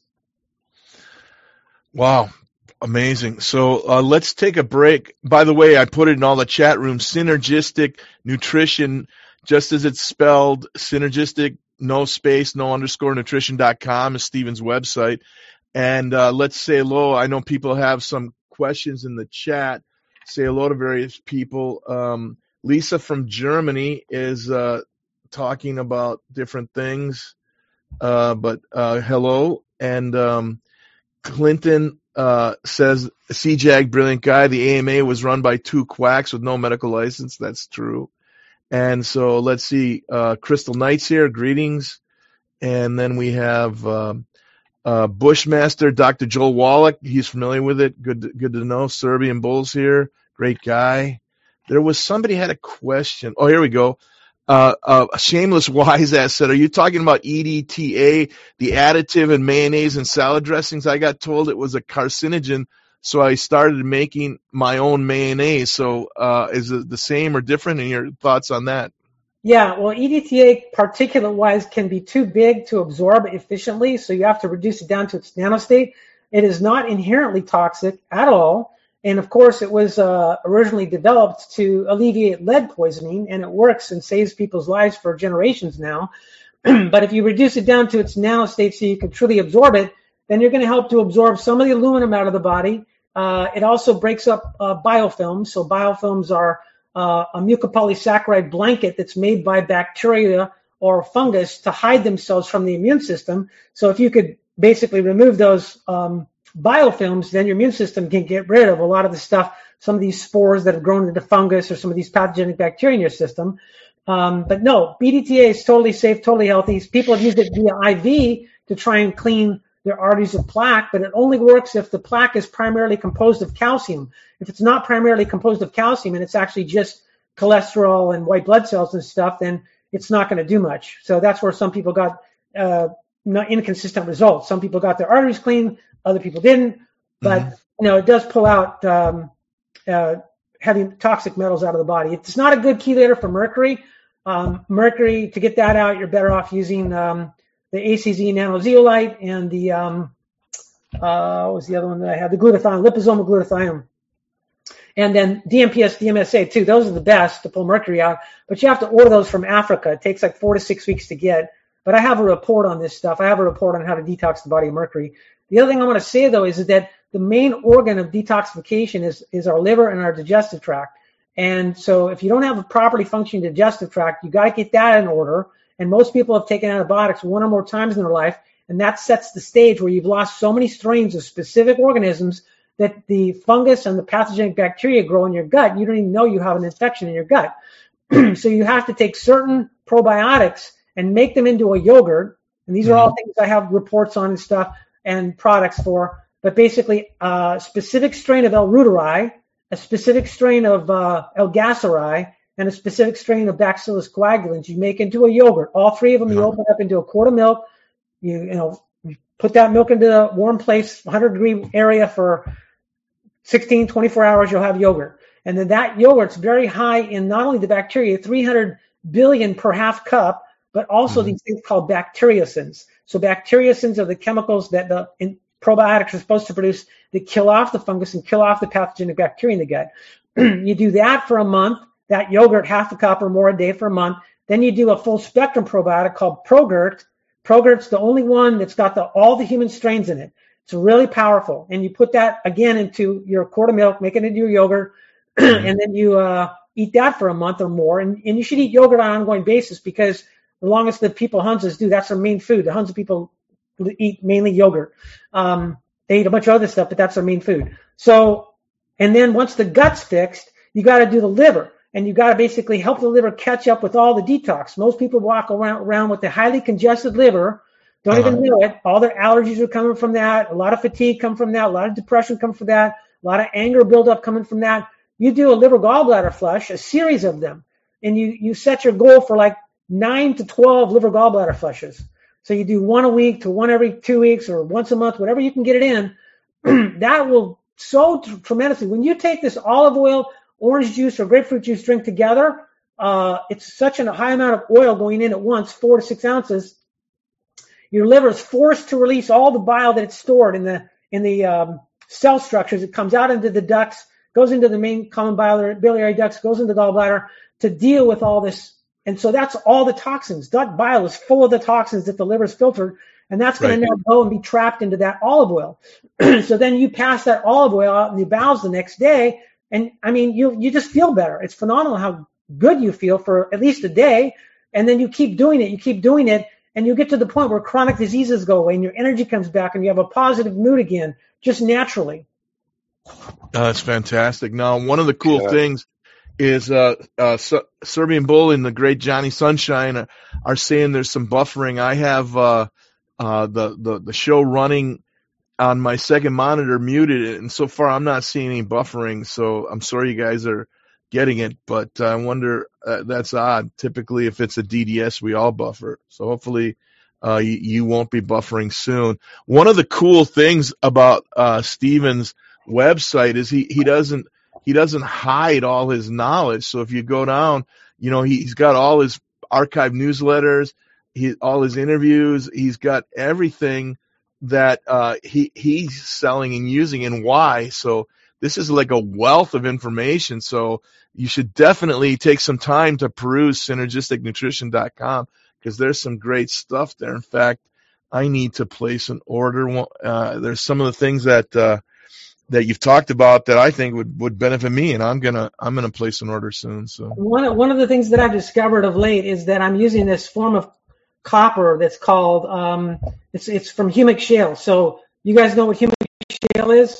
Wow. Amazing. So uh, let's take a break. By the way, I put it in all the chat rooms. Synergistic Nutrition, just as it's spelled, synergistic, no space, no underscore nutrition dot com is Stephen's website. And uh, let's say hello. I know people have some questions in the chat. Say hello to various people. Um, Lisa from Germany is uh, talking about different things. Uh, but uh, hello. And um, Clinton uh, says, C JAG, brilliant guy. The A M A was run by two quacks with no medical license. That's true. And so let's see. Uh, Crystal Knight's here. Greetings. And then we have um, uh, Bushmaster, Doctor Joel Wallach. He's familiar with it. Good to, good to know. Serbian Bulls here. Great guy. There was somebody had a question. Oh, here we go. Uh, uh, Shameless Wise Ass said, are you talking about E D T A, the additive in mayonnaise and salad dressings? I got told it was a carcinogen, so I started making my own mayonnaise. So uh, is it the same or different? And your thoughts on that? Yeah, well, E D T A particulate-wise can be too big to absorb efficiently, so you have to reduce it down to its nanostate. It is not inherently toxic at all. And, of course, it was uh, originally developed to alleviate lead poisoning, and it works and saves people's lives for generations now. But if you reduce it down to its nanostate so you can truly absorb it, then you're going to help to absorb some of the aluminum out of the body. Uh, it also breaks up uh, biofilms. So biofilms are uh, a mucopolysaccharide blanket that's made by bacteria or fungus to hide themselves from the immune system. So if you could basically remove those um biofilms, then your immune system can get rid of a lot of the stuff, some of these spores that have grown into fungus or some of these pathogenic bacteria in your system. Um, but no, B D T A is totally safe, totally healthy. People have used it via I V to try and clean their arteries of plaque, but it only works if the plaque is primarily composed of calcium. If it's not primarily composed of calcium and it's actually just cholesterol and white blood cells and stuff, then it's not going to do much. So that's where some people got uh, not inconsistent results. Some people got their arteries clean, other people didn't, but mm-hmm. you know, it does pull out um, uh, heavy toxic metals out of the body. It's not a good chelator for mercury. Um, mercury, to get that out, you're better off using um, the A C Z nanozeolite and the um, uh, what was the other one that I had? The glutathione, liposomal glutathione, and then D M P S, D M S A too. Those are the best to pull mercury out, but you have to order those from Africa. It takes like four to six weeks to get. But I have a report on this stuff. I have a report on how to detox the body of mercury. The other thing I want to say, though, is that the main organ of detoxification is, is our liver and our digestive tract. And so if you don't have a properly functioning digestive tract, you got to get that in order. And most people have taken antibiotics one or more times in their life, and that sets the stage where you've lost so many strains of specific organisms that the fungus and the pathogenic bacteria grow in your gut. You don't even know you have an infection in your gut. So you have to take certain probiotics and make them into a yogurt. And these are all things I have reports on and stuff and products for. But basically, a specific strain of L. reuteri, a specific strain of uh, L. gasseri, and a specific strain of Bacillus coagulans you make into a yogurt. All three of them you open up into a quart of milk. You, you know, you put that milk into a warm place, one hundred degree area for sixteen, twenty-four hours, you'll have yogurt. And then that yogurt's very high in not only the bacteria, three hundred billion per half cup, but also mm-hmm. these things called bacteriocins. So bacteriocins are the chemicals that the in, probiotics are supposed to produce that kill off the fungus and kill off the pathogenic bacteria in the gut. You do that for a month, that yogurt, half a cup or more a day for a month. Then you do a full spectrum probiotic called ProGert. ProGert's the only one that's got the, all the human strains in it. It's really powerful. And you put that, again, into your quart of milk, make it into your yogurt. and then you uh, eat that for a month or more. And, and you should eat yogurt on an ongoing basis because the longest the people Hunzas do, that's their main food. The Hunza people eat mainly yogurt. Um, they eat a bunch of other stuff, but that's their main food. So, and then once the gut's fixed, you got to do the liver. And you got to basically help the liver catch up with all the detox. Most people walk around, around with a highly congested liver, don't uh-huh. even know it. All their allergies are coming from that. A lot of fatigue come from that. A lot of depression come from that. A lot of anger buildup coming from that. You do a liver gallbladder flush, a series of them, and you, you set your goal for like nine to twelve liver gallbladder flushes. So you do one a week to one every two weeks or once a month, whatever you can get it in. That will so t- tremendously. When you take this olive oil, orange juice or grapefruit juice drink together, uh, it's such a high amount of oil going in at once, four to six ounces. Your liver is forced to release all the bile that it's stored in the in the um, cell structures. It comes out into the ducts, goes into the main common biliary, biliary ducts, goes into the gallbladder to deal with all this. And so that's all the toxins. That bile is full of the toxins that the liver's filtered, and that's going right. to now go and be trapped into that olive oil. So then you pass that olive oil out in the bowels the next day. And I mean, you you just feel better. It's phenomenal how good you feel for at least a day. And then you keep doing it. You keep doing it. And you get to the point where chronic diseases go away and your energy comes back and you have a positive mood again, just naturally. Uh, that's fantastic. Now, one of the cool yeah. things is uh, uh, S- Serbian Bull and the great Johnny Sunshine are, are saying there's some buffering. I have uh, uh, the, the, the show running on my second monitor muted, and so far I'm not seeing any buffering, so I'm sorry you guys are getting it, but I wonder, uh, that's odd. Typically, if it's a D D S, we all buffer, so hopefully uh, you, you won't be buffering soon. One of the cool things about uh, Steven's website is he, he doesn't he doesn't hide all his knowledge, so if you go down, you know, he, he's got all his archived newsletters, he, all his interviews, he's got everything that uh, he he's selling and using and why. So this is like a wealth of information. So you should definitely take some time to peruse synergistic nutrition dot com because there's some great stuff there. In fact, I need to place an order. Uh, there's some of the things that uh, that you've talked about that I think would, would benefit me, and I'm gonna I'm gonna place an order soon. So one of, one of the things that I've discovered of late is that I'm using this form of copper that's called um, it's it's from humic shale. So you guys know what humic shale is?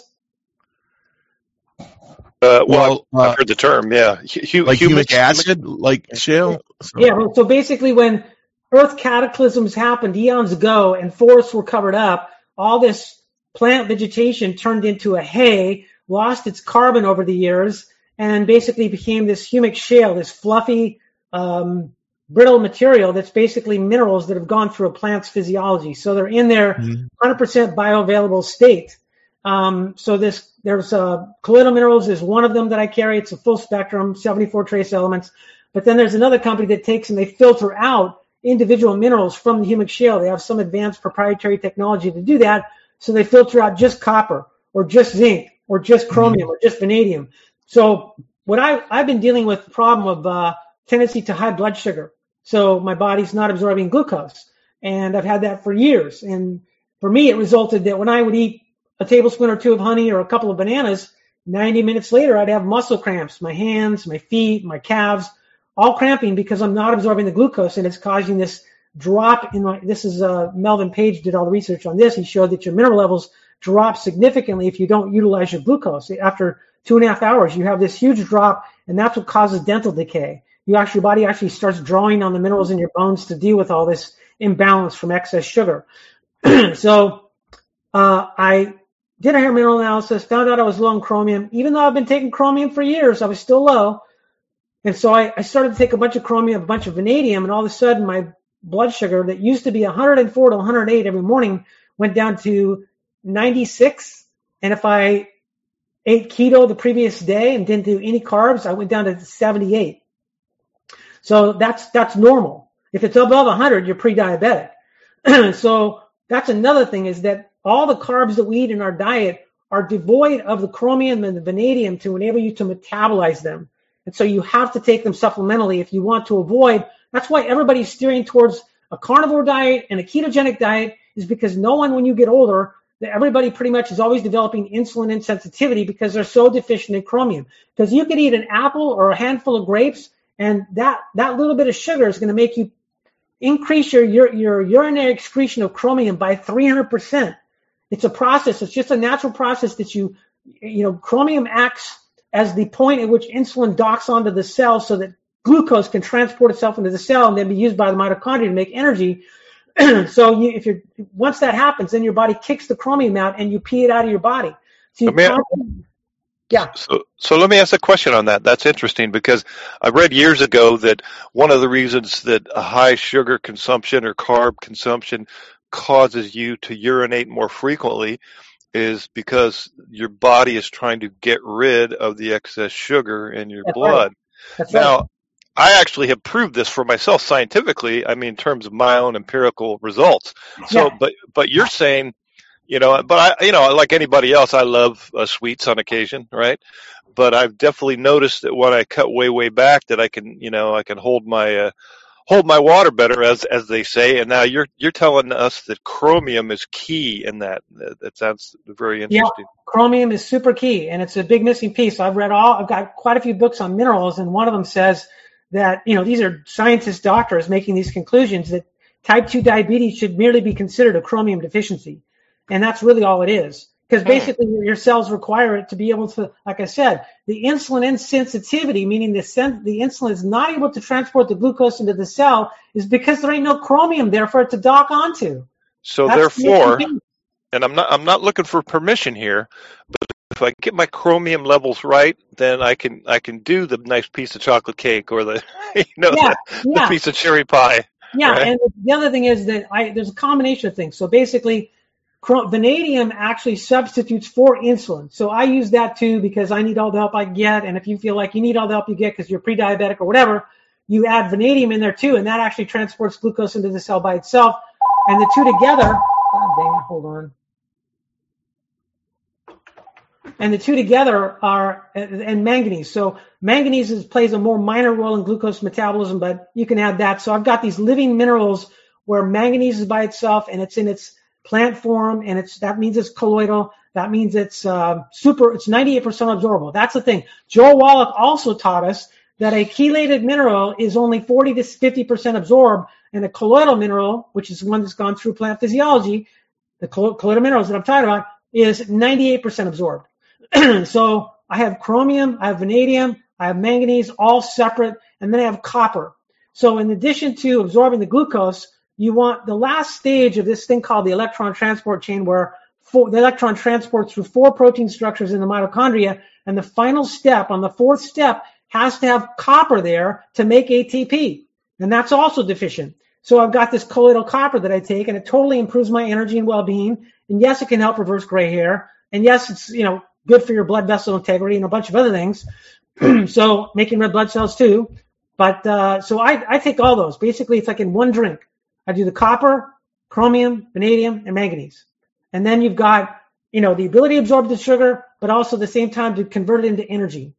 Uh, well, well uh, I've heard the term. Yeah, H- like humic, humic acid, humic, like shale. So. Yeah. So basically, when Earth cataclysms happened eons ago and forests were covered up, all this plant vegetation turned into a hay, lost its carbon over the years, and basically became this humic shale, this fluffy, um, brittle material that's basically minerals that have gone through a plant's physiology. So they're in their mm-hmm. one hundred percent bioavailable state. Um, so this, there's uh, colloidal minerals is one of them that I carry. It's a full spectrum, seventy-four trace elements. But then there's another company that takes and they filter out individual minerals from the humic shale. They have some advanced proprietary technology to do that. So they filter out just copper or just zinc or just chromium mm-hmm. or just vanadium. So what I, I've been dealing with the problem of uh, tendency to high blood sugar. So my body's not absorbing glucose. And I've had that for years. And for me, it resulted that when I would eat a tablespoon or two of honey or a couple of bananas, ninety minutes later, I'd have muscle cramps, my hands, my feet, my calves, all cramping because I'm not absorbing the glucose, and it's causing this drop in my, this is, uh, Melvin Page did all the research on this. He showed that your mineral levels drop significantly if you don't utilize your glucose. After two and a half hours, you have this huge drop, and that's what causes dental decay. You actually, your body actually starts drawing on the minerals in your bones to deal with all this imbalance from excess sugar. So, uh, I did a hair mineral analysis, found out I was low in chromium. Even though I've been taking chromium for years, I was still low. And so I, I started to take a bunch of chromium, a bunch of vanadium, and all of a sudden my blood sugar that used to be one hundred four to one hundred eight every morning went down to ninety-six. And if I ate keto the previous day and didn't do any carbs, I went down to seventy-eight. So that's that's normal. If it's above one hundred, you're pre-diabetic. So that's another thing is that all the carbs that we eat in our diet are devoid of the chromium and the vanadium to enable you to metabolize them. And so you have to take them supplementally if you want to avoid. That's why everybody's steering towards a carnivore diet and a ketogenic diet is because no one, when you get older, everybody pretty much is always developing insulin insensitivity because they're so deficient in chromium. Because you could eat an apple or a handful of grapes, and that, that little bit of sugar is going to make you increase your, your, your urinary excretion of chromium by three hundred percent. It's a process. It's just a natural process that you, you know, chromium acts as the point at which insulin docks onto the cell so that glucose can transport itself into the cell and then be used by the mitochondria to make energy. So you, if you're, once that happens, then your body kicks the chromium out and you pee it out of your body. So you I, yeah. So, so let me ask a question on that. That's interesting because I read years ago that one of the reasons that a high sugar consumption or carb consumption causes you to urinate more frequently is because your body is trying to get rid of the excess sugar in your That's blood. Right. That's now, right. I actually have proved this for myself scientifically. I mean, in terms of my own empirical results. So, Yeah. but, but you're saying, you know, but I, you know, like anybody else, I love uh, sweets on occasion, right? But I've definitely noticed that when I cut way, way back that I can, you know, I can hold my, uh, hold my water better, as as they say. And now you're you're telling us that chromium is key in that. That sounds very interesting. Yeah, chromium is super key, and it's a big missing piece. I've read all. I've got quite a few books on minerals, and one of them says that, you know, these are scientists, doctors making these conclusions that type two diabetes should merely be considered a chromium deficiency, and that's really all it is. Because basically your cells require it to be able to, like I said, the insulin insensitivity, meaning the, sen- the insulin is not able to transport the glucose into the cell, is because there ain't no chromium there for it to dock onto. So That's therefore, the and I'm not I'm not looking for permission here, but if I get my chromium levels right, then I can I can do the nice piece of chocolate cake or the you know Yeah, the, yeah. the piece of cherry pie. Yeah, right? and the other thing is that I, there's a combination of things. So basically, chro- vanadium actually substitutes for insulin. So I use that too because I need all the help I get. And if you feel like you need all the help you get because you're pre-diabetic or whatever, you add vanadium in there too, and that actually transports glucose into the cell by itself. And the two together, oh, dang it, hold on. And the two together are, and manganese. So manganese is, plays a more minor role in glucose metabolism, but you can add that. So I've got these living minerals where manganese is by itself and it's in its plant form, and it's that means it's colloidal. That means it's uh, super. It's ninety-eight percent absorbable. That's the thing. Joel Wallach also taught us that a chelated mineral is only forty to fifty percent absorbed, and a colloidal mineral, which is one that's gone through plant physiology, the colloidal minerals that I'm talking about, is ninety-eight percent absorbed. So I have chromium, I have vanadium, I have manganese, all separate, and then I have copper. So in addition to absorbing the glucose, you want the last stage of this thing called the electron transport chain, where four, the electron transports through four protein structures in the mitochondria, and the final step, on the fourth step, has to have copper there to make A T P, and that's also deficient. So I've got this colloidal copper that I take, and it totally improves my energy and well-being, and yes, it can help reverse gray hair, and yes, it's, you know, good for your blood vessel integrity and a bunch of other things. So making red blood cells too. But uh, so I, I take all those. Basically, it's like in one drink. I do the copper, chromium, vanadium, and manganese. And then you've got, you know, the ability to absorb the sugar, but also at the same time to convert it into energy.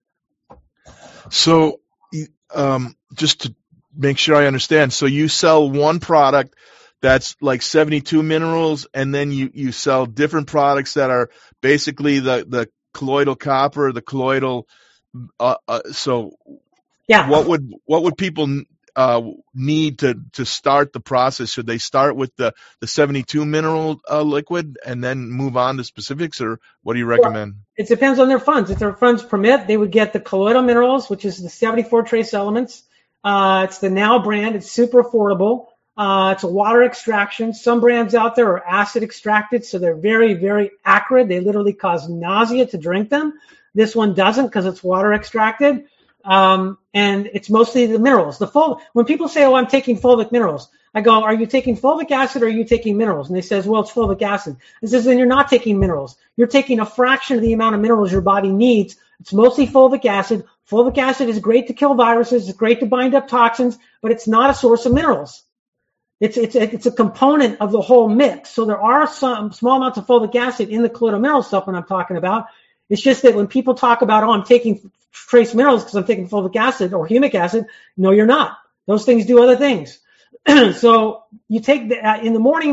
So um, just to make sure I understand, so you sell one product that's like seventy-two minerals, and then you, you sell different products that are basically the, the colloidal copper, the colloidal. Uh, uh, so, yeah. What would what would people uh, need to, to start the process? Should they start with the, the seventy-two mineral uh, liquid and then move on to specifics, or what do you recommend? Well, it depends on their funds. If their funds permit, they would get the colloidal minerals, which is the seventy-four trace elements. Uh, it's the Now brand. It's super affordable. Uh, it's a water extraction. Some brands out there are acid extracted, so they're very, very acrid. They literally cause nausea to drink them. This one doesn't because it's water extracted. Um, and it's mostly the minerals. The fol- when people say, oh, I'm taking fulvic minerals, I go, are you taking fulvic acid or are you taking minerals? And they says, well, it's fulvic acid. I says, then you're not taking minerals. You're taking a fraction of the amount of minerals your body needs. It's mostly fulvic acid. Fulvic acid is great to kill viruses. It's great to bind up toxins, but it's not a source of minerals. It's it's a, it's a component of the whole mix. So there are some small amounts of fulvic acid in the colloidal mineral supplement I'm talking about. It's just that when people talk about, oh, I'm taking trace minerals because I'm taking fulvic acid or humic acid, no, you're not. Those things do other things. So you take the, uh, in the morning,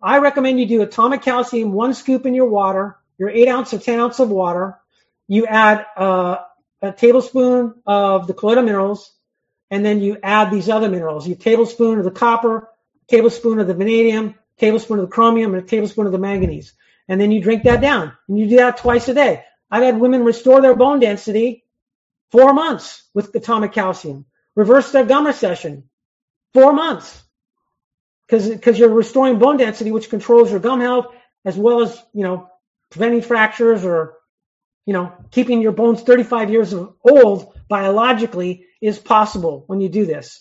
I recommend you do atomic calcium, one scoop in your water, your eight ounce or ten ounce of water. You add uh, a tablespoon of the colloidal minerals, and then you add these other minerals. You tablespoon of the copper, tablespoon of the vanadium, tablespoon of the chromium, and a tablespoon of the manganese. And then you drink that down. And you do that twice a day. I've had women restore their bone density four months with atomic calcium. Reverse their gum recession, four months. Because because you're restoring bone density, which controls your gum health, as well as, you know, preventing fractures or, you know, keeping your bones thirty-five years old biologically is possible when you do this.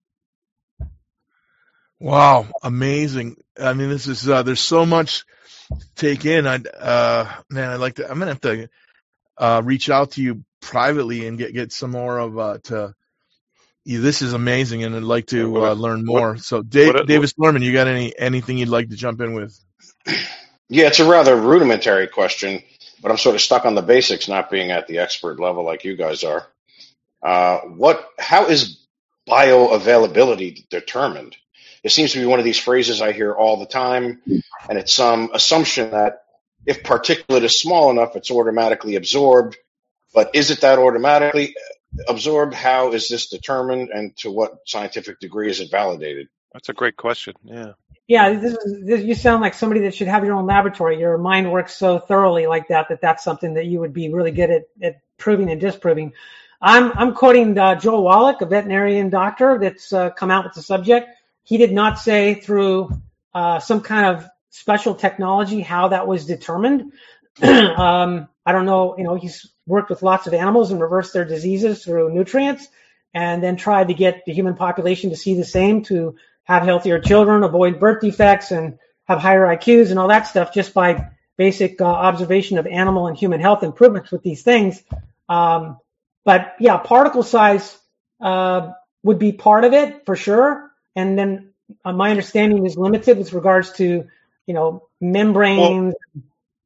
Wow, amazing. I mean, this is, uh, there's so much to take in. I'd, uh, man, I'd like to, I'm going to have to, uh, reach out to you privately and get, get some more of, uh, to, yeah, this is amazing, and I'd like to uh, learn more. What, so, Dave, what, Davis Norman, you got any anything you'd like to jump in with? Yeah, it's a rather rudimentary question, but I'm sort of stuck on the basics, not being at the expert level like you guys are. Uh, what? How is bioavailability determined? It seems to be one of these phrases I hear all the time, and it's some assumption that if particulate is small enough, it's automatically absorbed. But is it that automatically absorbed? How is this determined, and to what scientific degree is it validated? That's a great question. Yeah. Yeah, this is, this, you sound like somebody that should have your own laboratory. Your mind works so thoroughly like that that that's something that you would be really good at, at proving and disproving. I'm I'm quoting uh, Joel Wallach, a veterinarian doctor that's uh, come out with the subject. He did not say through uh, some kind of special technology how that was determined. um, I don't know. You know, he's worked with lots of animals and reversed their diseases through nutrients, and then tried to get the human population to see the same, to have healthier children, avoid birth defects, and have higher I Qs and all that stuff just by basic uh, observation of animal and human health improvements with these things. Um, but yeah, particle size uh, would be part of it for sure. And then uh, my understanding is limited with regards to, you know, membranes. Well,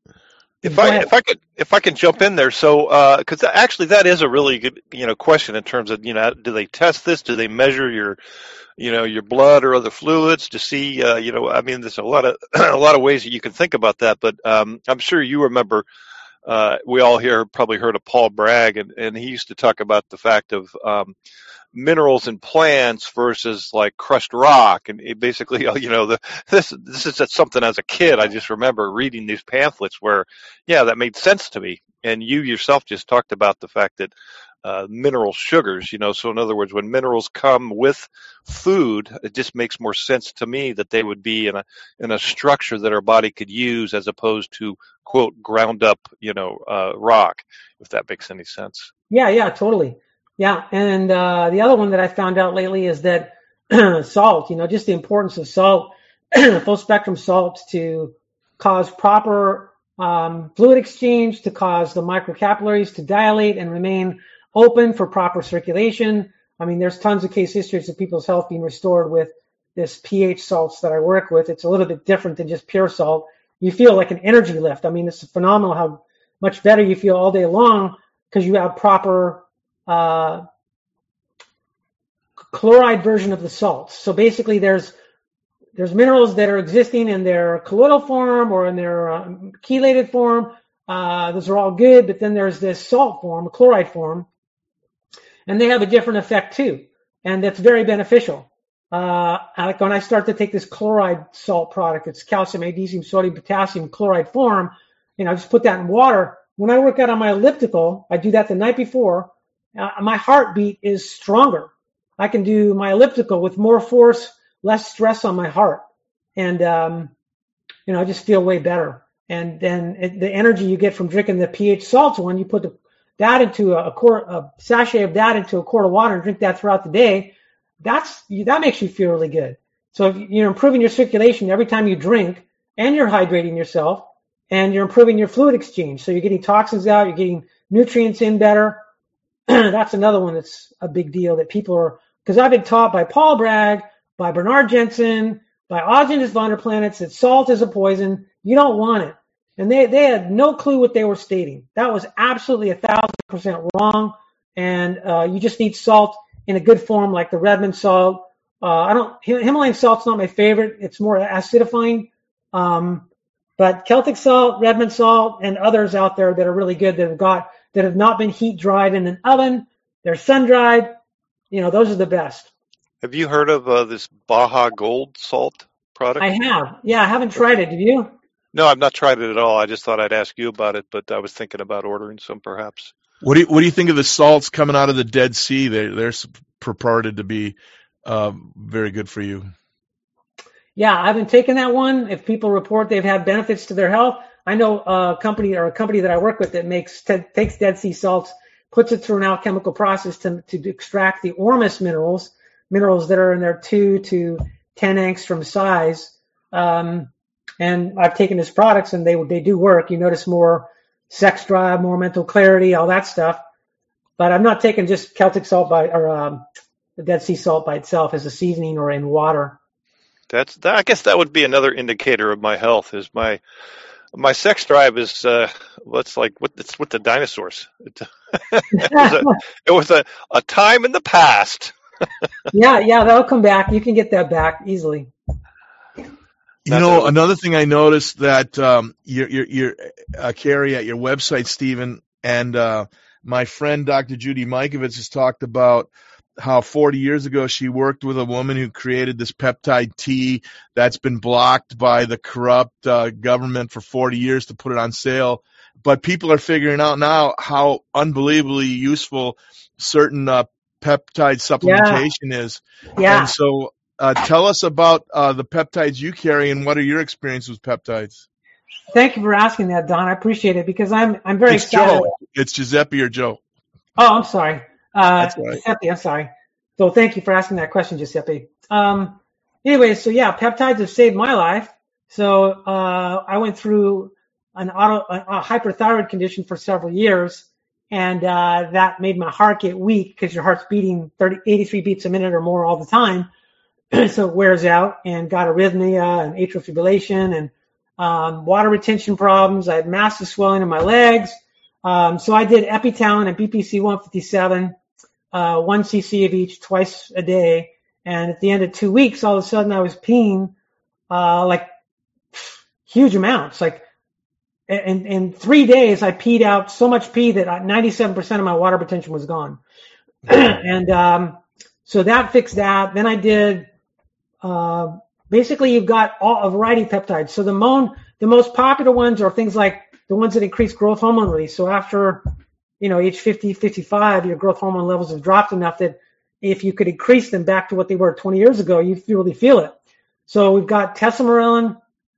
If I if I could if I can jump in there, so because uh, actually that is a really good you know question in terms of you know do they test this? Do they measure your you know your blood or other fluids to see uh, you know I mean there's a lot of a lot of ways that you can think about that, but um, I'm sure you remember uh, we all here probably heard of Paul Bragg, and, and he used to talk about the fact of um, minerals in plants versus like crushed rock, and it basically, you know, the this this is just something as a kid I just remember reading these pamphlets where, yeah, that made sense to me. And you yourself just talked about the fact that uh, mineral sugars, you know, so in other words, when minerals come with food, it just makes more sense to me that they would be in a in a structure that our body could use as opposed to quote ground up, you know, uh, rock, if that makes any sense. Yeah, yeah, totally. Yeah, and uh, the other one that I found out lately is that salt, you know, just the importance of salt, full spectrum salts to cause proper um, fluid exchange, to cause the microcapillaries to dilate and remain open for proper circulation. I mean, there's tons of case histories of people's health being restored with this pH salts that I work with. It's a little bit different than just pure salt. You feel like an energy lift. I mean, it's phenomenal how much better you feel all day long because you have proper uh, chloride version of the salts. So basically there's there's minerals that are existing in their colloidal form or in their uh, chelated form. Uh, those are all good, but then there's this salt form, chloride form, and they have a different effect too, and that's very beneficial. Uh, like when I start to take this chloride salt product, it's calcium, magnesium, sodium, potassium, chloride form, you know, I just put that in water. When I work out on my elliptical, I do that the night before. Uh, my heartbeat is stronger. I can do my elliptical with more force, less stress on my heart. And, um, you know, I just feel way better. And then it, the energy you get from drinking the pH salts one, you put the, that into a, a, quart, a sachet of that into a quart of water and drink that throughout the day. That's, that makes you feel really good. So if you're improving your circulation every time you drink, and you're hydrating yourself, and you're improving your fluid exchange. So you're getting toxins out, you're getting nutrients in better. That's another one that's a big deal that people are, because I've been taught by Paul Bragg, by Bernard Jensen, by Ogden von der Planets that salt is a poison. You don't want it. And they, they had no clue what they were stating. That was absolutely a thousand percent wrong. And uh, you just need salt in a good form like the Redmond salt. Uh, I don't, Himalayan salt's not my favorite. It's more acidifying. Um, but Celtic salt, Redmond salt, and others out there that are really good that have got that have not been heat dried in an oven, they're sun dried. You know, those are the best. Have you heard of uh, this Baja Gold salt product? I have. Yeah, I haven't tried it. Have you? No, I've not tried it at all. I just thought I'd ask you about it, but I was thinking about ordering some perhaps. What do you, what do you think of the salts coming out of the Dead Sea? They, they're purported to be um, very good for you. Yeah, I've been taking that one. If people report they've had benefits to their health, I know a company or a company that I work with that makes t- takes Dead Sea salts, puts it through an alchemical process to, to extract the ormus minerals, minerals that are in their two to ten angstrom size. Um, and I've taken his products, and they they do work. You notice more sex drive, more mental clarity, all that stuff. But I'm not taking just Celtic salt by or um, the Dead Sea salt by itself as a seasoning or in water. That's that, I guess that would be another indicator of my health. Is my my sex drive is uh, what's like what it's with the dinosaurs. It, it was, a, it was a, a time in the past. yeah, yeah, that'll come back. You can get that back easily. You know, another thing I noticed that um, you're, you're, you're uh, Carrie, at your website, Stephen, and uh, my friend Doctor Judy Mikovits has talked about how forty years ago she worked with a woman who created this peptide tea that's been blocked by the corrupt uh, government for forty years to put it on sale. But people are figuring out now how unbelievably useful certain uh, peptide supplementation yeah. is. Yeah. And so uh, tell us about uh, the peptides you carry and what are your experiences with peptides? Thank you for asking that, Don. I appreciate it because I'm I'm very it's excited. Joe. It's Giuseppe or Joe. Oh, I'm sorry. Uh, That's right. Giuseppe, I'm sorry. So thank you for asking that question, Giuseppe. Um, anyway, so yeah, peptides have saved my life. So uh, I went through an auto, a, a hyperthyroid condition for several years, and uh, that made my heart get weak because your heart's beating thirty, eighty-three beats a minute or more all the time. So it wears out, and got arrhythmia and atrial fibrillation and um, water retention problems. I had massive swelling in my legs. Um, so I did Epitalin and B P C one fifty-seven, uh, one cc of each twice a day. And at the end of two weeks, all of a sudden I was peeing, uh, like huge amounts. Like in, in three days, I peed out so much pee that ninety-seven percent of my water retention was gone. and, um, so that fixed that. Then I did, uh, basically you've got all, a variety of peptides. So the mon, the most popular ones are things like the ones that increase growth hormone release. So after, you know, age fifty, fifty-five, your growth hormone levels have dropped enough that if you could increase them back to what they were twenty years ago, you really feel it. So we've got testosterone.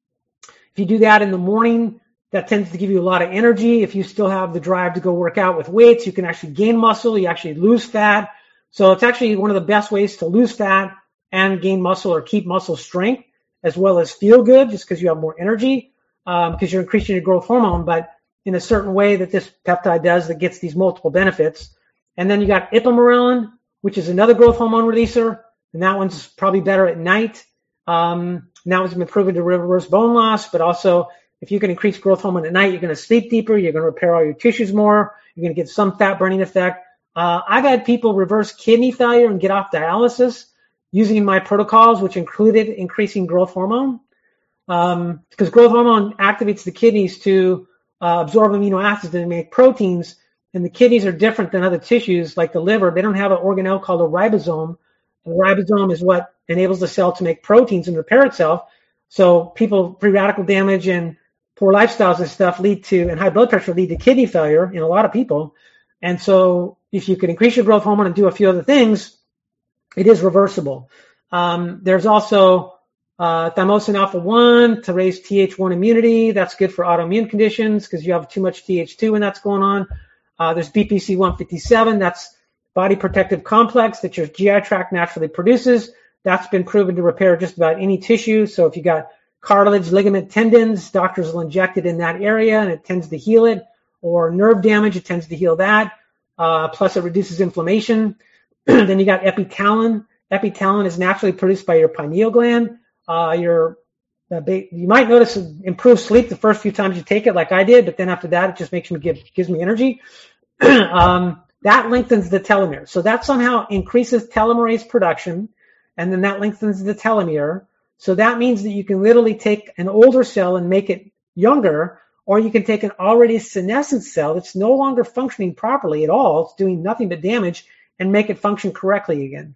If you do that in the morning, that tends to give you a lot of energy. If you still have the drive to go work out with weights, you can actually gain muscle. You actually lose fat. So it's actually one of the best ways to lose fat and gain muscle or keep muscle strength, as well as feel good, just because you have more energy. Um, because you're increasing your growth hormone, but in a certain way that this peptide does that gets these multiple benefits. And then you got ipamorelin, which is another growth hormone releaser, and that one's probably better at night. Um, now it's been proven to reverse bone loss, but also if you can increase growth hormone at night, you're going to sleep deeper, you're going to repair all your tissues more, you're going to get some fat burning effect. Uh, I've had people reverse kidney failure and get off dialysis using my protocols, which included increasing growth hormone. Um, because growth hormone activates the kidneys to uh, absorb amino acids and make proteins, and the kidneys are different than other tissues like the liver. They don't have an organelle called a ribosome. The ribosome is what enables the cell to make proteins and repair itself. So people, free radical damage and poor lifestyles and stuff lead to, and high blood pressure lead to kidney failure in a lot of people. And so if you can increase your growth hormone and do a few other things, it is reversible. Um, there's also Uh, thymosin alpha one to raise T H one immunity. That's good for autoimmune conditions because you have too much T H two when that's going on. Uh, there's B P C one fifty-seven. That's body protective complex that your G I tract naturally produces. That's been proven to repair just about any tissue. So if you got cartilage, ligament, tendons, doctors will inject it in that area and it tends to heal it. Or nerve damage, it tends to heal that. Uh, plus it reduces inflammation. Then you got Epitalin. Epitalin is naturally produced by your pineal gland. Uh, your, uh, you might notice improved sleep the first few times you take it, like I did, but then after that, it just makes me give, gives me energy. um, that lengthens the telomere. So that somehow increases telomerase production, and then that lengthens the telomere. So that means that you can literally take an older cell and make it younger, or you can take an already senescent cell that's no longer functioning properly at all, it's doing nothing but damage, and make it function correctly again.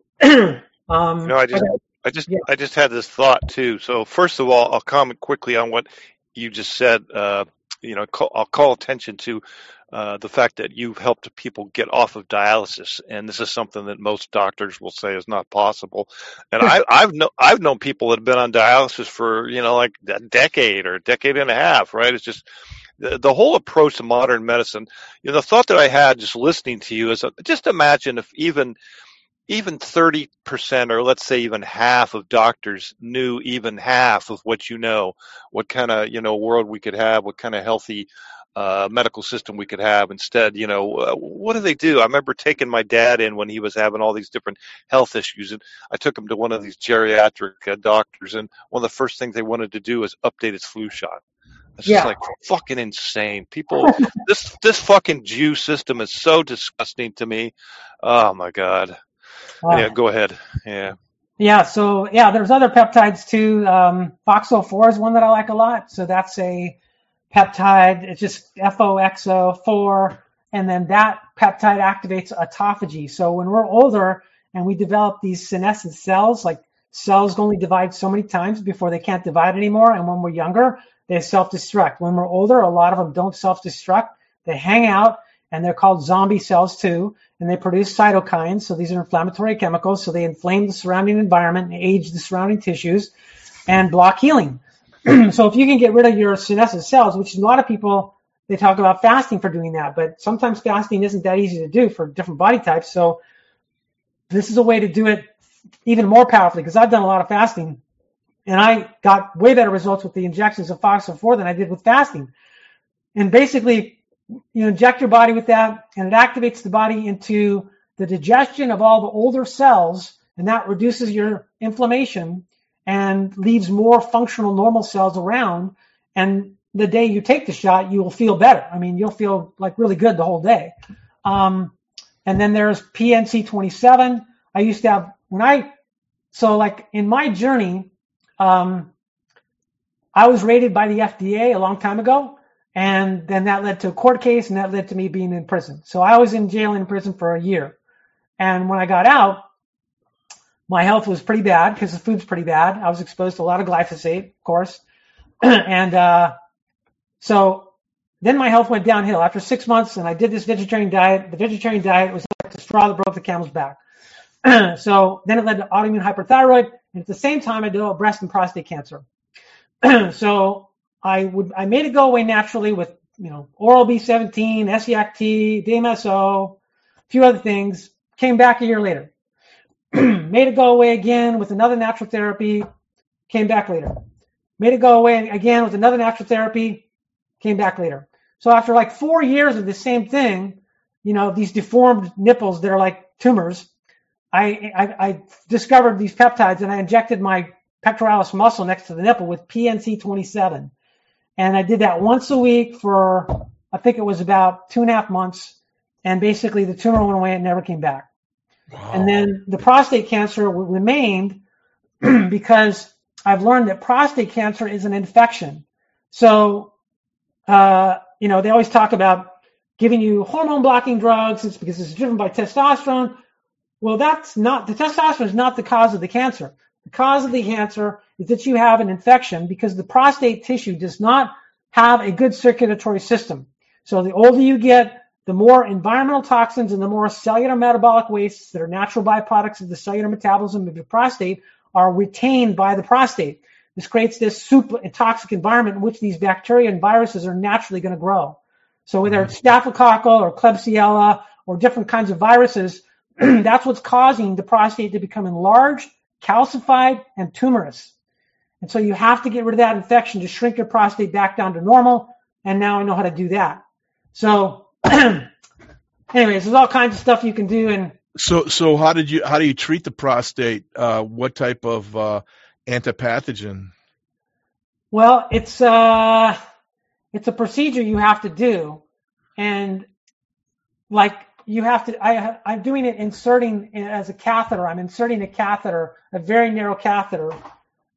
um, You know, I just, okay. I just, Yeah. I just had this thought too. So first of all, I'll comment quickly on what you just said. Uh, you know, call, I'll call attention to uh, the fact that you've helped people get off of dialysis, and this is something that most doctors will say is not possible. And I, I've known, I've known people that have been on dialysis for you know like a decade or a decade and a half. Right? It's just the, the whole approach to modern medicine. You know, the thought that I had just listening to you is uh, just imagine if even even thirty percent or let's say even half of doctors knew even half of what you know, what kind of, you know, world we could have, what kind of healthy uh, medical system we could have. Instead, you know, uh, what do they do? I remember taking my dad in when he was having all these different health issues, and I took him to one of these geriatric uh, doctors, and one of the first things they wanted to do was update his flu shot. It's Yeah. just like fucking insane. People, this this fucking Jew system is so disgusting to me. Oh my God. Uh, Yeah, go ahead. Yeah. Yeah, so yeah, there's other peptides too. Um, F O X O four is one that I like a lot. So that's a peptide. It's just F O X O four, and then that peptide activates autophagy. So when we're older and we develop these senescent cells, like cells only divide so many times before they can't divide anymore, and when we're younger, they self-destruct. When we're older, a lot of them don't self-destruct. They hang out, and they're called zombie cells too, and they produce cytokines. So these are inflammatory chemicals. So they inflame the surrounding environment and age the surrounding tissues and block healing. So if you can get rid of your senescent cells, which a lot of people, they talk about fasting for doing that, but sometimes fasting isn't that easy to do for different body types. So this is a way to do it even more powerfully, because I've done a lot of fasting, and I got way better results with the injections of F O X O four than I did with fasting. And basically, you inject your body with that, and it activates the body into the digestion of all the older cells, and that reduces your inflammation and leaves more functional normal cells around. And the day you take the shot, you will feel better. I mean, you'll feel like really good the whole day. Um, and then there's P N C twenty-seven. I used to have, when I, so like in my journey, um, I was rated by the F D A a long time ago. And then that led to a court case, and that led to me being in prison. So I was in jail and in prison for a year. And when I got out, my health was pretty bad because the food's pretty bad. I was exposed to a lot of glyphosate, of course. and uh, so then my health went downhill after six months, and I did this vegetarian diet. The vegetarian diet was like the straw that broke the camel's back. So then it led to autoimmune hyperthyroid, and at the same time, I developed breast and prostate cancer. So I would I made it go away naturally with, you know, oral B seventeen, S E A C T, D M S O, a few other things. Came back a year later. Made it go away again with another natural therapy. Came back later. Made it go away again with another natural therapy. Came back later. So after like four years of the same thing, you know, these deformed nipples that are like tumors, I I, I discovered these peptides, and I injected my pectoralis muscle next to the nipple with P N C twenty-seven. And I did that once a week for, I think it was about two and a half months. And basically the tumor went away and never came back. Wow. And then the prostate cancer remained because I've learned that prostate cancer is an infection. So, uh, you know, they always talk about giving you hormone blocking drugs. It's because it's driven by testosterone. Well, that's not, the testosterone is not the cause of the cancer. The cause of the cancer is that you have an infection because the prostate tissue does not have a good circulatory system. So the older you get, the more environmental toxins and the more cellular metabolic wastes that are natural byproducts of the cellular metabolism of your prostate are retained by the prostate. This creates this super toxic environment in which these bacteria and viruses are naturally going to grow. So whether it's staphylococcal or Klebsiella or different kinds of viruses, that's what's causing the prostate to become enlarged, calcified, and tumorous. And so you have to get rid of that infection to shrink your prostate back down to normal. And now I know how to do that. So anyways, there's all kinds of stuff you can do. And so, so how did you, how do you treat the prostate? Uh, what type of uh, antipathogen? Well, it's uh, it's a procedure you have to do. And like you have to, I, I'm doing it inserting as a catheter. I'm inserting a catheter, a very narrow catheter.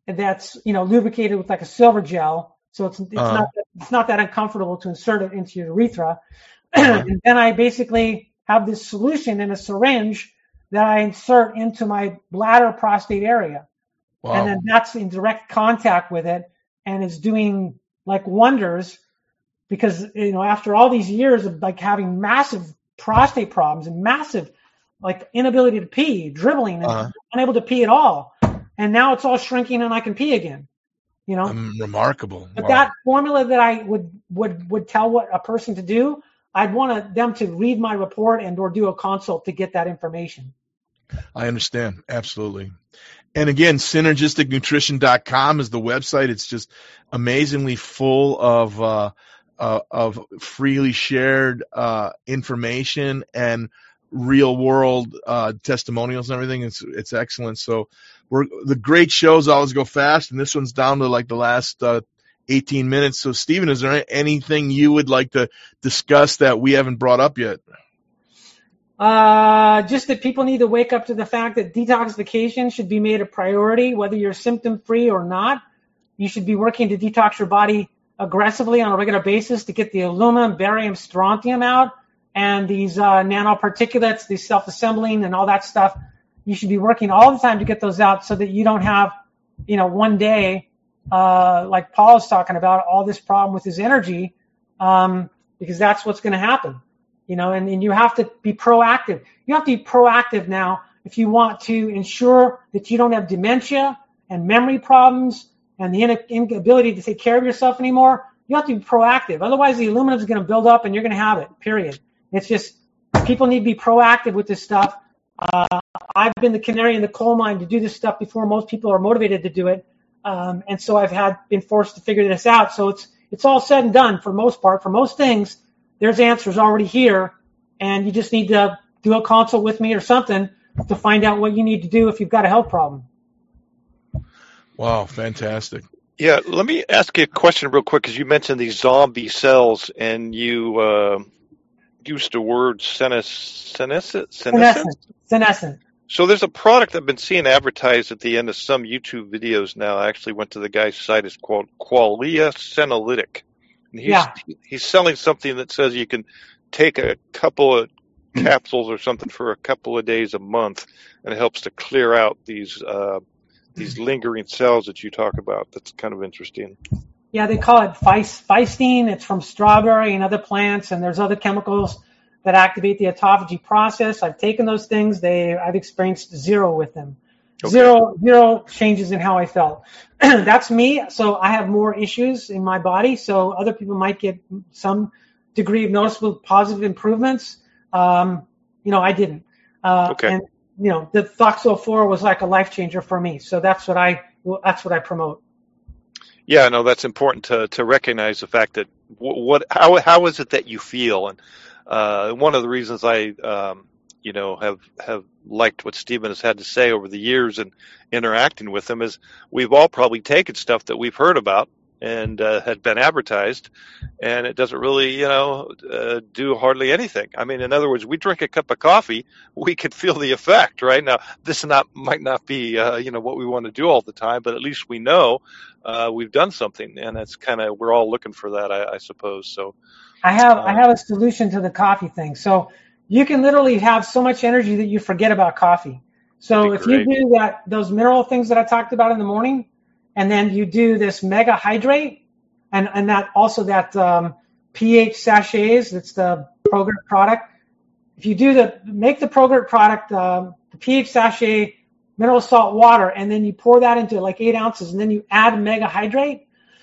that's, you know, lubricated with like a silver gel. So it's, it's Uh-huh. not, it's not that uncomfortable to insert it into your urethra. Uh-huh. And then I basically have this solution in a syringe that I insert into my bladder prostate area. Wow. And then that's in direct contact with it, and it's doing like wonders, because, you know, after all these years of like having massive prostate problems and massive like inability to pee, dribbling, and Uh-huh. unable to pee at all, and now it's all shrinking and I can pee again. You know, Um, remarkable. but Wow. that formula that I would would would tell what a person to do, I'd want them to read my report and or do a consult to get that information. I understand. Absolutely. And again, synergistic nutrition dot com is the website. It's just amazingly full of uh, uh, of freely shared uh, information and real world uh, testimonials and everything. It's it's excellent. So we're the great shows always go fast, and this one's down to like the last uh, eighteen minutes. So Stephen, is there anything you would like to discuss that we haven't brought up yet? Uh, just that people need to wake up to the fact that detoxification should be made a priority, whether you're symptom free or not. You should be working to detox your body aggressively on a regular basis to get the aluminum, barium, strontium out, and these uh, nanoparticulates, these self-assembling and all that stuff. You should be working all the time to get those out so that you don't have, you know, one day, uh, like Paul is talking about, all this problem with his energy, um, because that's what's going to happen. You know, and, and you have to be proactive. You have to be proactive now if you want to ensure that you don't have dementia and memory problems and the in- inability to take care of yourself anymore. You have to be proactive. Otherwise, the aluminum is going to build up and you're going to have it, period. It's just people need to be proactive with this stuff. Uh, I've been the canary in the coal mine to do this stuff before most people are motivated to do it. Um, and so I've had been forced to figure this out. So it's it's all said and done for most part. For most things, there's answers already here, and you just need to do a consult with me or something to find out what you need to do if you've got a health problem. Wow, fantastic. Yeah, let me ask you a question real quick, because you mentioned these zombie cells, and you uh, used the word senescence. Senescence? Senescent. Senescent. So there's a product I've been seeing advertised at the end of some YouTube videos now. I actually went to the guy's site. It's called Qualia Senolytic. And he's, Yeah. he's selling something that says you can take a couple of capsules or something for a couple of days a month, and it helps to clear out these uh, these lingering cells that you talk about. That's kind of interesting. Yeah, they call it feis- feisteen. It's from strawberry and other plants, and there's other chemicals that activate the autophagy process. I've taken those things. They I've experienced zero with them. Okay. Zero, zero changes in how I felt. That's me. So I have more issues in my body. So other people might get some degree of noticeable positive improvements. Um, you know, I didn't. Uh, Okay. And you know, the Thoxo four was like a life changer for me. So that's what I that's what I promote. Yeah, no, that's important to to recognize the fact that w- what how how is it that you feel, and uh, one of the reasons I um, you know have have liked what Stephen has had to say over the years and interacting with him is we've all probably taken stuff that we've heard about and uh, had been advertised, and it doesn't really, you know, uh, do hardly anything. I mean, in other words, we drink a cup of coffee, we could feel the effect, right? Now, this not might not be, uh, you know, what we want to do all the time, but at least we know uh, we've done something, and that's kind of, we're all looking for that, I, I suppose. So I have uh, I have a solution to the coffee thing. So you can literally have so much energy that you forget about coffee. So if you great. do that, those mineral things that I talked about in the morning, and then you do this mega hydrate, and, and that also that um, pH sachets, that's the ProGrit product. If you do the, make the ProGrit product, um, the pH sachet, mineral salt water, and then you pour that into like eight ounces, and then you add mega hydrate,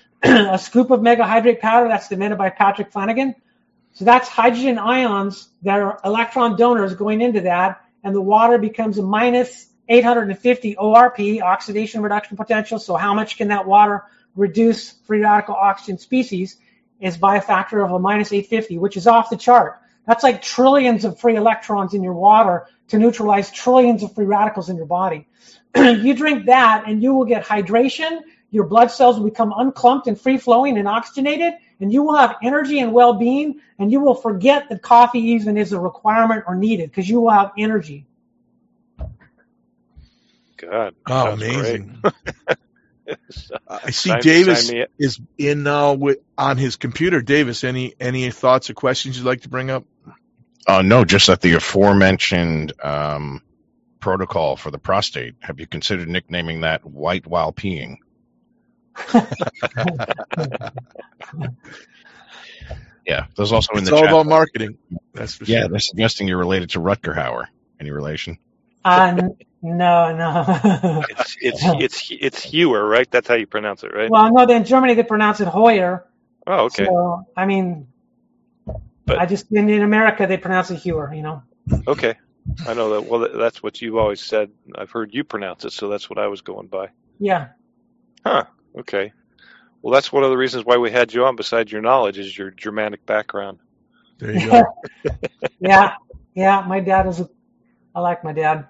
a scoop of mega hydrate powder that's invented by Patrick Flanagan. So that's hydrogen ions that are electron donors going into that, and the water becomes a minus eight hundred fifty O R P, oxidation reduction potential. So how much can that water reduce free radical oxygen species is by a factor of a minus eight fifty, which is off the chart. That's like trillions of free electrons in your water to neutralize trillions of free radicals in your body. You drink that and you will get hydration. Your blood cells will become unclumped and free-flowing and oxygenated, and you will have energy and well-being, and you will forget that coffee even is a requirement or needed because you will have energy. God. Oh, sounds amazing. great. I see Sign- Davis sign me- is in now with, on his computer. Davis, any any thoughts or questions you'd like to bring up? Uh, no, just that the aforementioned um, protocol for the prostate, have you considered nicknaming that white while peeing? Yeah, there's also in It's the all chat. about marketing. That's for Yeah, sure. they're suggesting you're related to Rutger Hauer. Any relation? Uh, n- no, no. It's it's it's it's Hewer, right? That's how you pronounce it, right? Well, no, in Germany they pronounce it Hoyer. Oh, okay. So, I mean, But- I just, in, in America they pronounce it Hewer, you know. Okay. I know that. Well, that's what you've always said. I've heard you pronounce it, so that's what I was going by. Yeah. Huh. Okay. Well, that's one of the reasons why we had you on, besides your knowledge, is your Germanic background. There you go. Yeah. Yeah, my dad was, a, I like my dad.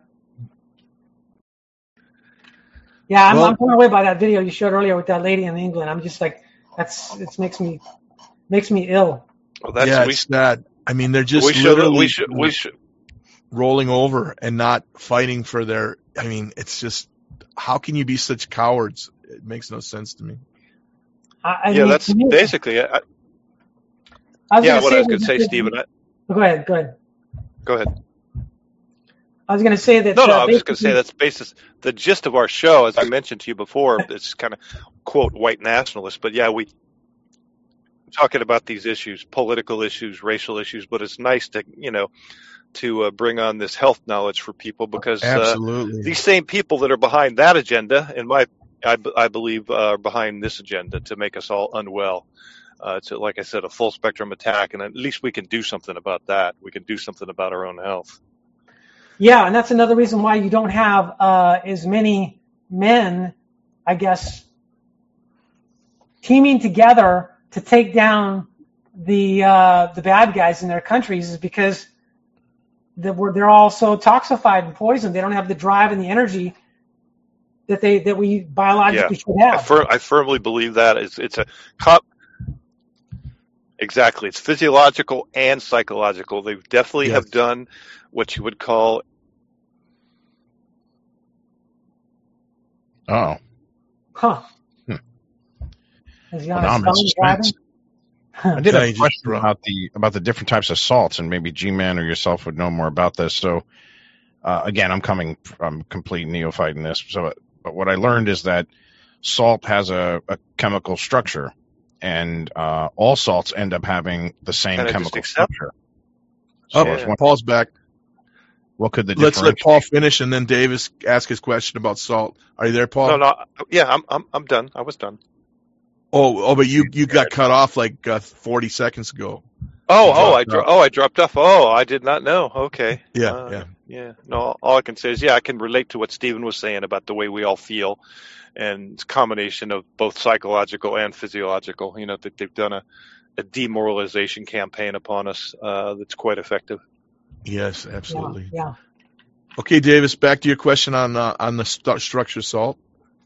Yeah, I'm, Well- I'm blown away by that video you showed earlier with that lady in England. I'm just like, that's, it makes me, makes me ill. Well, that's yeah, we, it's sad. I mean, they're just we should literally we should we should rolling over and not fighting for their. I mean, it's just, how can you be such cowards? It makes no sense to me. I, I yeah. mean, That's to me- basically. I, I was yeah. gonna What say I was going to that- say, Stephen. I, Go ahead, go ahead. go ahead. I was going to say that. No, no. uh, I was just going to say basically- that's basis. The gist of our show, as I mentioned to you before, it's kind of quote white nationalist, but yeah, we talking about these issues, political issues, racial issues, but it's nice to you know to uh, bring on this health knowledge for people because uh, Absolutely. these same people that are behind that agenda, in my I, b- I believe, uh, are behind this agenda to make us all unwell. Uh, it's a, like I said, a full spectrum attack, and at least we can do something about that. We can do something about our own health. Yeah, and that's another reason why you don't have uh, as many men, I guess, teaming together to take down the uh, the bad guys in their countries, is because they're, they're all so toxified and poisoned. They don't have the drive and the energy that they that we biologically should I, have. fir- I firmly believe that it's it's a cop. Exactly, it's physiological and psychological. They definitely Yes. have done what you would call. Oh. Huh. Hmm. Is he Well, on now a I'm in phone suspense. driving? I did have Yeah, a you just question throw- about the about the different types of salts, and maybe G-Man or yourself would know more about this. So, uh, again, I'm coming from complete neophyte in this. So, but what I learned is that salt has a, a chemical structure, and uh, all salts end up having the same Can I just chemical accept? structure. Oh, So I was wondering, Paul's back. what could the Let's let differentiate? Paul finish, and then Davis ask his question about salt. Are you there, Paul? No, no, yeah, I'm I'm I'm done. I was done. Oh, oh, but you you got cut off like uh, forty seconds ago. Oh, You oh, I dropped dro- off. oh, I dropped off. Oh, I did not know. Okay. Yeah, Uh, yeah. Yeah. No, all I can say is, yeah, I can relate to what Stephen was saying about the way we all feel, and it's a combination of both psychological and physiological. You know, that they've done a, a demoralization campaign upon us uh, that's quite effective. Yes, absolutely. Yeah. Okay, Davis, back to your question on uh, on the st- structure salt.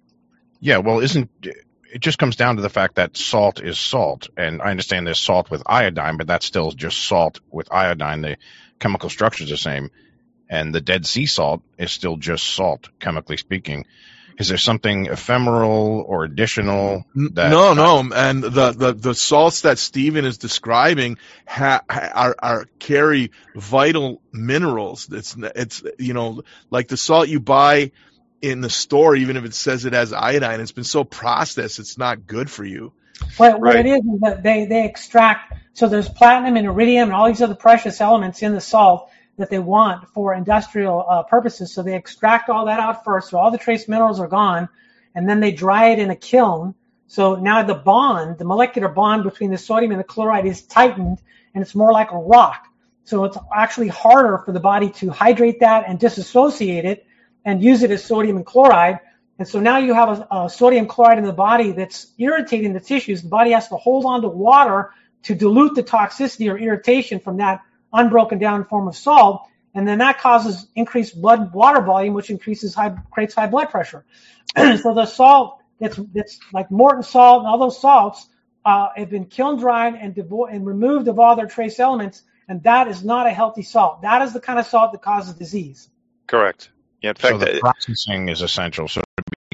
Yeah, well, isn't it just comes down to the fact that salt is salt, and I understand there's salt with iodine, but that's still just salt with iodine. The chemical structure is the same, and the Dead Sea salt is still just salt, chemically speaking. Is there something ephemeral or additional that? No, no, and the, the, the salts that Stephen is describing ha, ha, are are carry vital minerals. It's it's you know like the salt you buy in the store, even if it says it has iodine, it's been so processed, it's not good for you. What, what Right. it is is that they, they extract, so there's platinum and iridium and all these other precious elements in the salt that they want for industrial uh, purposes. So they extract all that out first, so all the trace minerals are gone, and then they dry it in a kiln. So now the bond, the molecular bond between the sodium and the chloride is tightened, and it's more like a rock. So it's actually harder for the body to hydrate that and disassociate it and use it as sodium and chloride. And so now you have a, a sodium chloride in the body that's irritating the tissues. The body has to hold on to water to dilute the toxicity or irritation from that unbroken down form of salt. And then that causes increased blood water volume, which increases high, creates high blood pressure. So the salt that's, that's like Morton salt and all those salts uh, have been kiln dried and, devo- and removed of all their trace elements. And that is not a healthy salt. That is the kind of salt that causes disease. Correct. Yeah, in fact, So the uh, processing is essential. So to be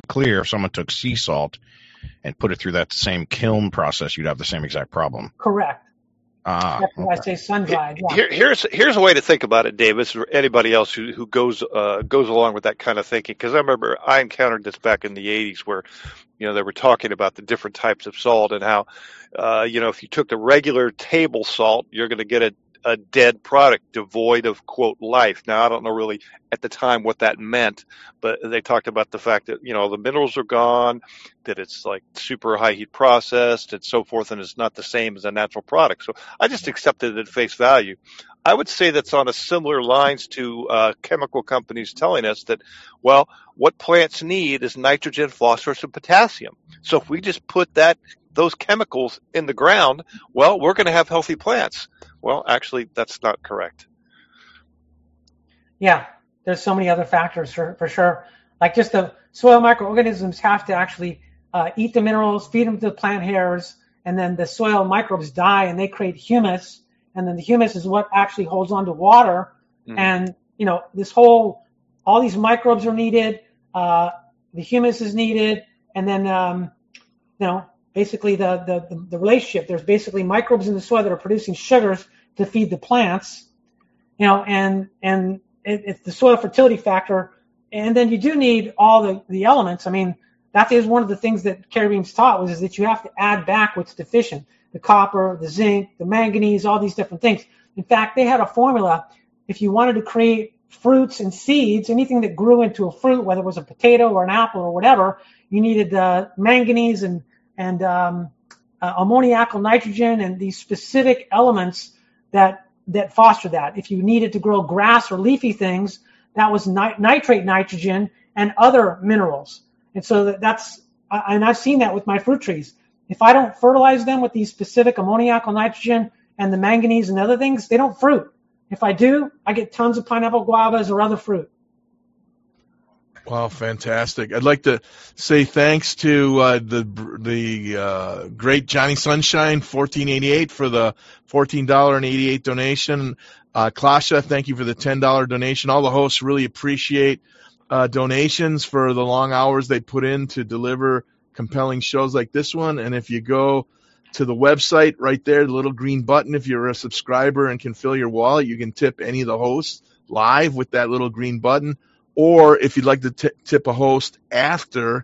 clear, if someone took sea salt and put it through that same kiln process, you'd have the same exact problem. Correct. Ah, That's why I say sun-dried. Yeah. Here, here's here's a way to think about it, Davis, or anybody else who who goes uh, goes along with that kind of thinking. Because I remember I encountered this back in the eighties, where you know they were talking about the different types of salt and how uh, you know if you took the regular table salt, you're going to get a a dead product devoid of, quote, life. Now, I don't know really at the time what that meant, but they talked about the fact that, you know, the minerals are gone, that it's like super high heat processed and so forth, and it's not the same as a natural product. So I just accepted it at face value. I would say that's on a similar lines to uh, chemical companies telling us that, well, what plants need is nitrogen, phosphorus, and potassium. So if we just put that those chemicals in the ground, well, we're going to have healthy plants. Well, actually, that's not correct. Yeah, there's so many other factors for, for sure. Like just the soil microorganisms have to actually uh, eat the minerals, feed them to the plant hairs, and then the soil microbes die and they create humus. And then the humus is what actually holds on to water. Mm. And, you know, this whole, all these microbes are needed. Uh, the humus is needed. And then, um, you know, basically the, the, the relationship, there's basically microbes in the soil that are producing sugars to feed the plants, you know, and, and it, it's the soil fertility factor. And then you do need all the, the elements. I mean, that is one of the things that Carrie Beams taught was is that you have to add back what's deficient, the copper, the zinc, the manganese, all these different things. In fact, they had a formula. If you wanted to create fruits and seeds, anything that grew into a fruit, whether it was a potato or an apple or whatever, you needed uh, manganese and and um, uh, ammoniacal nitrogen and these specific elements that that foster that. If you needed to grow grass or leafy things, that was nit- nitrate nitrogen and other minerals. And so that, that's, and I've seen that with my fruit trees. If I don't fertilize them with these specific ammoniacal nitrogen and the manganese and other things, they don't fruit. If I do, I get tons of pineapple guavas or other fruit. Wow, fantastic. I'd like to say thanks to uh, the the uh, great Johnny Sunshine, fourteen eighty-eight, for the fourteen dollars and eighty-eight cents donation. Uh, Klasha, thank you for the ten dollars donation. All the hosts really appreciate uh, donations for the long hours they put in to deliver compelling shows like this one. And if you go to the website right there, the little green button, if you're a subscriber and can fill your wallet, you can tip any of the hosts live with that little green button. Or if you'd like to t- tip a host after,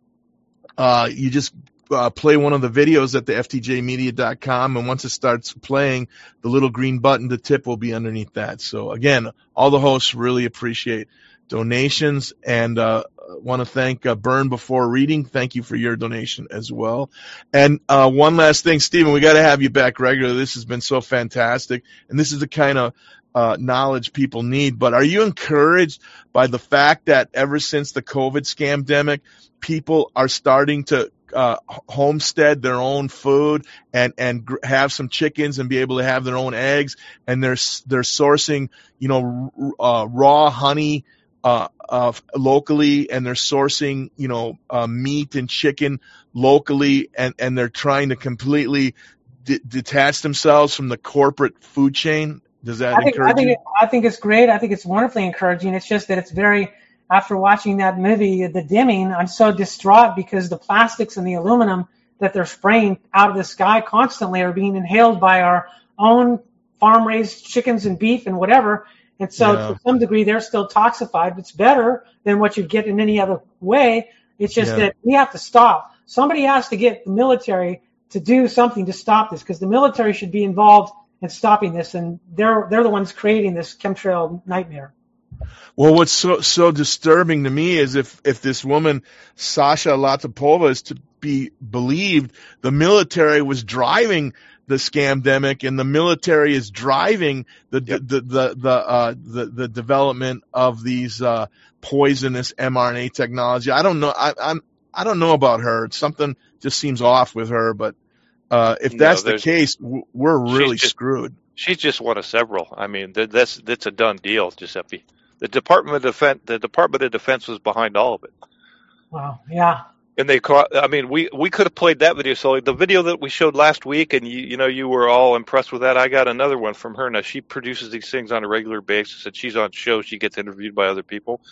uh, you just uh, play one of the videos at the F T J media dot com, and once it starts playing, the little green button to tip will be underneath that. So, again, all the hosts really appreciate donations, and uh, want to thank uh, Burn Before Reading. Thank you for your donation as well. And uh, one last thing, Stephen, we got to have you back regularly. This has been so fantastic, and this is the kind of Uh, knowledge people need. But are you encouraged by the fact that ever since the COVID scamdemic, people are starting to uh, homestead their own food and and gr- have some chickens and be able to have their own eggs, and they're they're sourcing, you know, uh, raw honey uh, uh, locally, and they're sourcing, you know, uh, meat and chicken locally, and and they're trying to completely d- detach themselves from the corporate food chain? Does that I think, encourage I think you? It, I think it's great. I think it's wonderfully encouraging. It's just that it's very, after watching that movie, The Dimming, I'm so distraught because the plastics and the aluminum that they're spraying out of the sky constantly are being inhaled by our own farm-raised chickens and beef and whatever. And so Yeah. to some degree, they're still toxified. It's better than what you'd get in any other way. It's just Yeah. that we have to stop. Somebody has to get the military to do something to stop this, because the military should be involved in stopping this, and they're they're the ones creating this chemtrail nightmare. Well, what's so so disturbing to me is if if this woman Sasha Latapova is to be believed, the military was driving the scamdemic, and the military is driving the Yep. the the the, uh, the the development of these uh, poisonous mRNA technology. I don't know. I, I'm I don't know about her. Something just seems off with her, but. Uh, if No, that's the there's- case, w- we're really She's just- screwed. She's just one of several. I mean, th- that's that's a done deal, Giuseppe. The Department of Defense, the Department of Defense was behind all of it, Wow. Yeah. and they caught. I mean, we we could have played that video. So the video that we showed last week, and you you know you were all impressed with that. I got another one from her. Now she produces these things on a regular basis, and she's on shows. She gets interviewed by other people.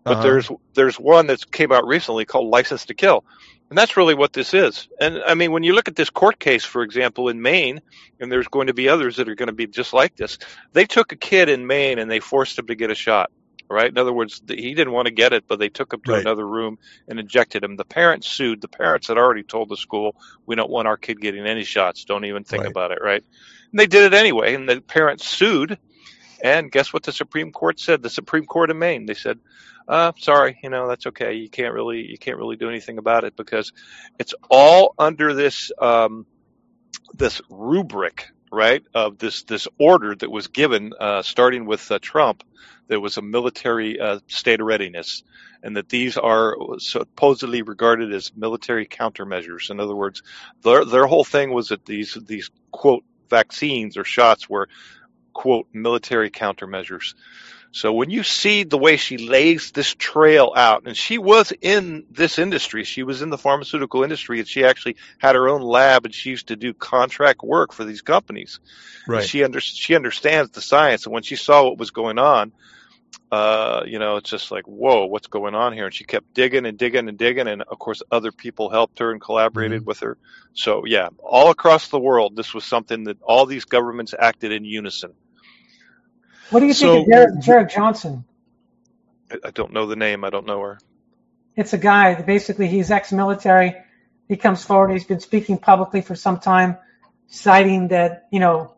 But Uh-huh. there's there's one that came out recently called License to Kill. And that's really what this is. And I mean, when you look at this court case, for example, in Maine, and there's going to be others that are going to be just like this, they took a kid in Maine and they forced him to get a shot, right? In other words, he didn't want to get it, but they took him to Right. another room and injected him. The parents sued. The parents had already told the school, we don't want our kid getting any shots. Don't even think Right. about it, right? And they did it anyway, and the parents sued. And guess what the Supreme Court said? The Supreme Court of Maine, they said, uh, sorry, you know, that's okay. You can't really, you can't really do anything about it because it's all under this, um, this rubric, right, of this, this order that was given, uh, starting with uh, Trump. There was a military uh, state of readiness, and that these are supposedly regarded as military countermeasures. In other words, their, their whole thing was that these, these quote, vaccines or shots were, quote, military countermeasures. So when you see the way she lays this trail out, and she was in this industry, she was in the pharmaceutical industry, and she actually had her own lab, and she used to do contract work for these companies. Right. And she under, she understands the science, and when she saw what was going on, uh, you know, it's just like, whoa, what's going on here? And she kept digging and digging and digging, and of course other people helped her and collaborated Mm-hmm. with her. So yeah, all across the world, this was something that all these governments acted in unison. What do you So- think of Derek, Derek Johnson? I, I don't know the name. I don't know her. It's a guy that basically he's ex-military. He comes forward. He's been speaking publicly for some time, citing that, you know,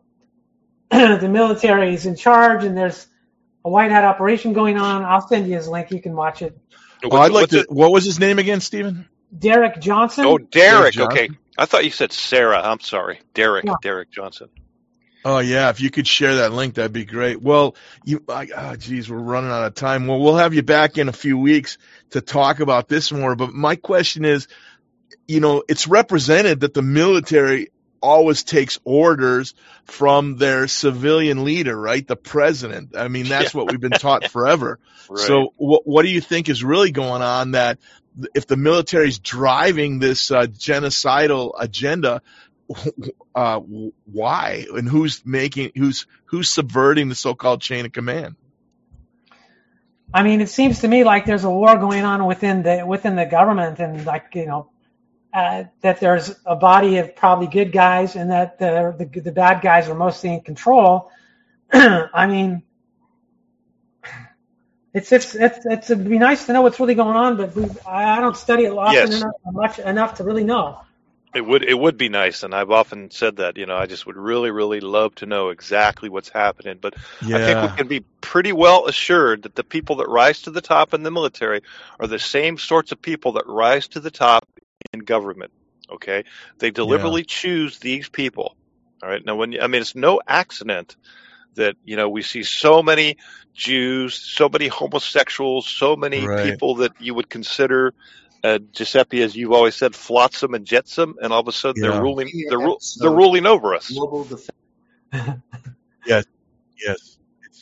the military is in charge and there's a white hat operation going on. I'll send you his link. You can watch it. Oh, I'd like to. What was his name again, Stephen? Derek Johnson. Oh, Derek. Derek Okay. I thought you said Sarah. I'm sorry. Derek. Yeah. Derek Johnson. Oh yeah, if you could share that link, that'd be great. Well, you, I, oh, geez, we're running out of time. Well, we'll have you back in a few weeks to talk about this more. But my question is, you know, it's represented that the military always takes orders from their civilian leader, right? The president. I mean, that's Yeah. what we've been taught forever. Right. So what, what do you think is really going on that if the military is driving this uh, genocidal agenda, uh, why and who's making, who's, who's subverting the so-called chain of command? I mean, it seems to me like there's a war going on within the within the government, and like you know, uh, that there's a body of probably good guys, and that the the, the bad guys are mostly in control. I mean, it's it's it's it's it'd be nice to know what's really going on, but we, I I don't study it often Yes. enough, much enough to really know. It would it would be nice, and I've often said that. You know, I just would really, really love to know exactly what's happening. But I think Yeah. we can be pretty well assured that the people that rise to the top in the military are the same sorts of people that rise to the top in government. Okay, they deliberately choose these people. All right. Now, when you, I mean, it's no accident that you know we see so many Jews, so many homosexuals, so many Right. people that you would consider. Uh, Giuseppe, as you've always said, flotsam and jetsam, and all of a sudden Yeah. they're ruling. Yeah, They're, ru- so- they're ruling over us. Global defense. Yes. Yes.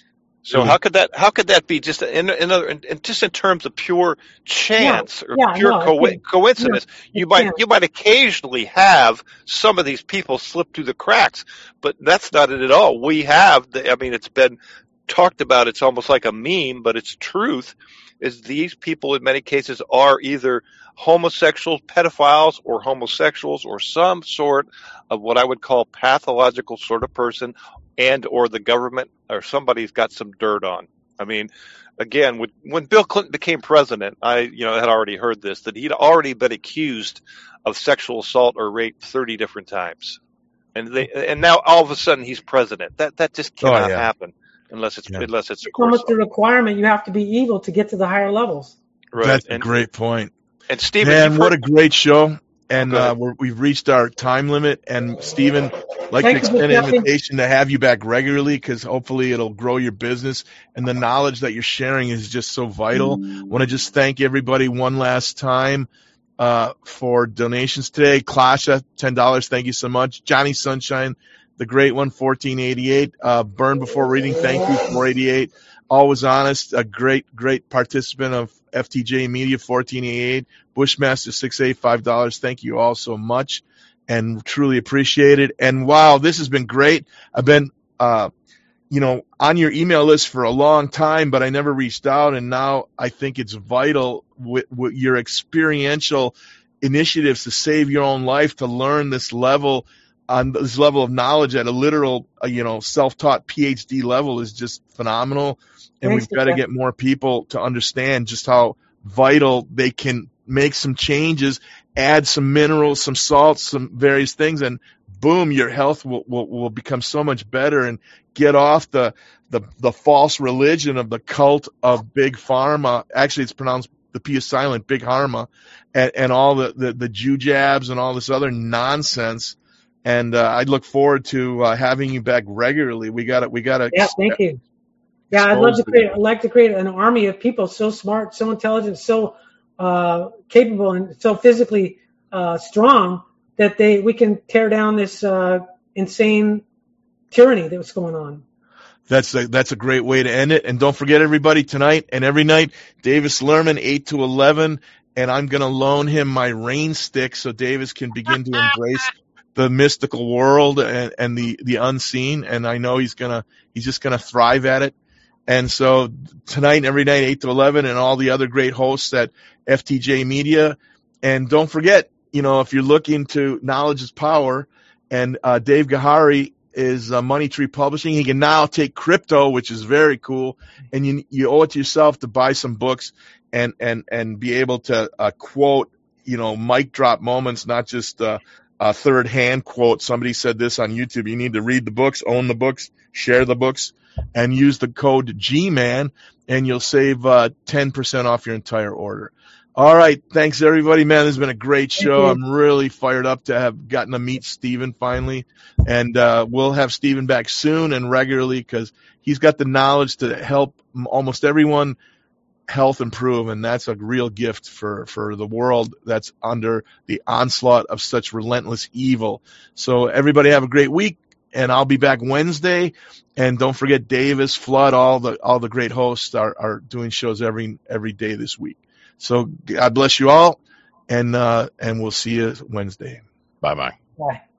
So Really- how could that? How could that be? Just in, in other, in, in- just in terms of pure chance or yeah, pure no, it co- can't. coincidence, Yeah, you it might can't. you might occasionally have some of these people slip through the cracks, but that's not it at all. We have. The, I mean, it's been talked about. It's almost like a meme, but it's truth. Is these people in many cases are either homosexuals, pedophiles, or homosexuals, or some sort of what I would call pathological sort of person, and or the government or somebody's got some dirt on. I mean, again, when, when Bill Clinton became president, I you know had already heard this, that he'd already been accused of sexual assault or rape thirty different times, and they and now all of a sudden he's president. That that just Oh, cannot yeah. happen unless it's Yeah. unless it's of It's course almost a requirement. You have to be evil to get to the higher levels. right. That's and, a great point. and Stephen, Man, you've what a heard- great show. And Go ahead. uh, we're, we've reached our time limit. And Stephen, I'd like Thank to you, extend an Giuseppe. invitation to have you back regularly because hopefully it'll grow your business. And the knowledge that you're sharing is just so vital. I want to just thank everybody one last time uh, for donations today. Klasha, ten dollars. Thank you so much. Johnny Sunshine, the great one, fourteen eighty-eight. Uh, Burn Before Reading, thank you, four eighty-eight. Always Honest, a great, great participant of F T J Media, fourteen eighty-eight. Bushmaster, six eighty, five dollars. Thank you all so much and truly appreciate it. And wow, this has been great. I've been, uh, you know, on your email list for a long time, but I never reached out. And now I think it's vital with, with your experiential initiatives to save your own life, to learn this level on this level of knowledge at a literal, uh, you know, self-taught P H D level is just phenomenal. And Thanks, we've got to Jeff. get more people to understand just how vital they can make some changes, add some minerals, some salts, some various things, and boom, your health will, will, will become so much better, and get off the, the, the false religion of the cult of Big Pharma. Actually, it's pronounced, the P is silent, Big Pharma, and, and all the, the, the Jew jabs and all this other nonsense. And, uh, I look forward to, uh, having you back regularly. We gotta, we gotta. Yeah, thank you. Yeah, I'd love to create, I'd like to create an army of people so smart, so intelligent, so, uh, capable, and so physically, uh, strong that they, we can tear down this, uh, insane tyranny that was going on. That's a, that's a great way to end it. And don't forget, everybody, tonight and every night, Davis Lerman, eight to eleven, and I'm going to loan him my rain stick so Davis can begin to embrace the mystical world and, and the, the unseen. And I know he's going to, he's just going to thrive at it. And so tonight and every night, eight to eleven, and all the other great hosts at F T J Media. And don't forget, you know, if you're looking to knowledge is power, and uh, Dave Gahary is uh, Money Tree Publishing. He can now take crypto, which is very cool, and you you owe it to yourself to buy some books and and and be able to uh, quote, you know, mic drop moments, not just uh, a third hand quote. Somebody said this on YouTube. You need to read the books, own the books, share the books, and use the code G Man, and you'll save uh, ten percent off your entire order. All right. Thanks, everybody. Man, this has been a great show. I'm really fired up to have gotten to meet Stephen finally. And uh, we'll have Stephen back soon and regularly, because he's got the knowledge to help almost everyone health improve. And that's a real gift for, for the world that's under the onslaught of such relentless evil. So everybody have a great week. And I'll be back Wednesday. And don't forget, Davis, Flood, all the all the great hosts are, are doing shows every every day this week. So God bless you all, and uh, and we'll see you Wednesday. Bye-bye. Bye.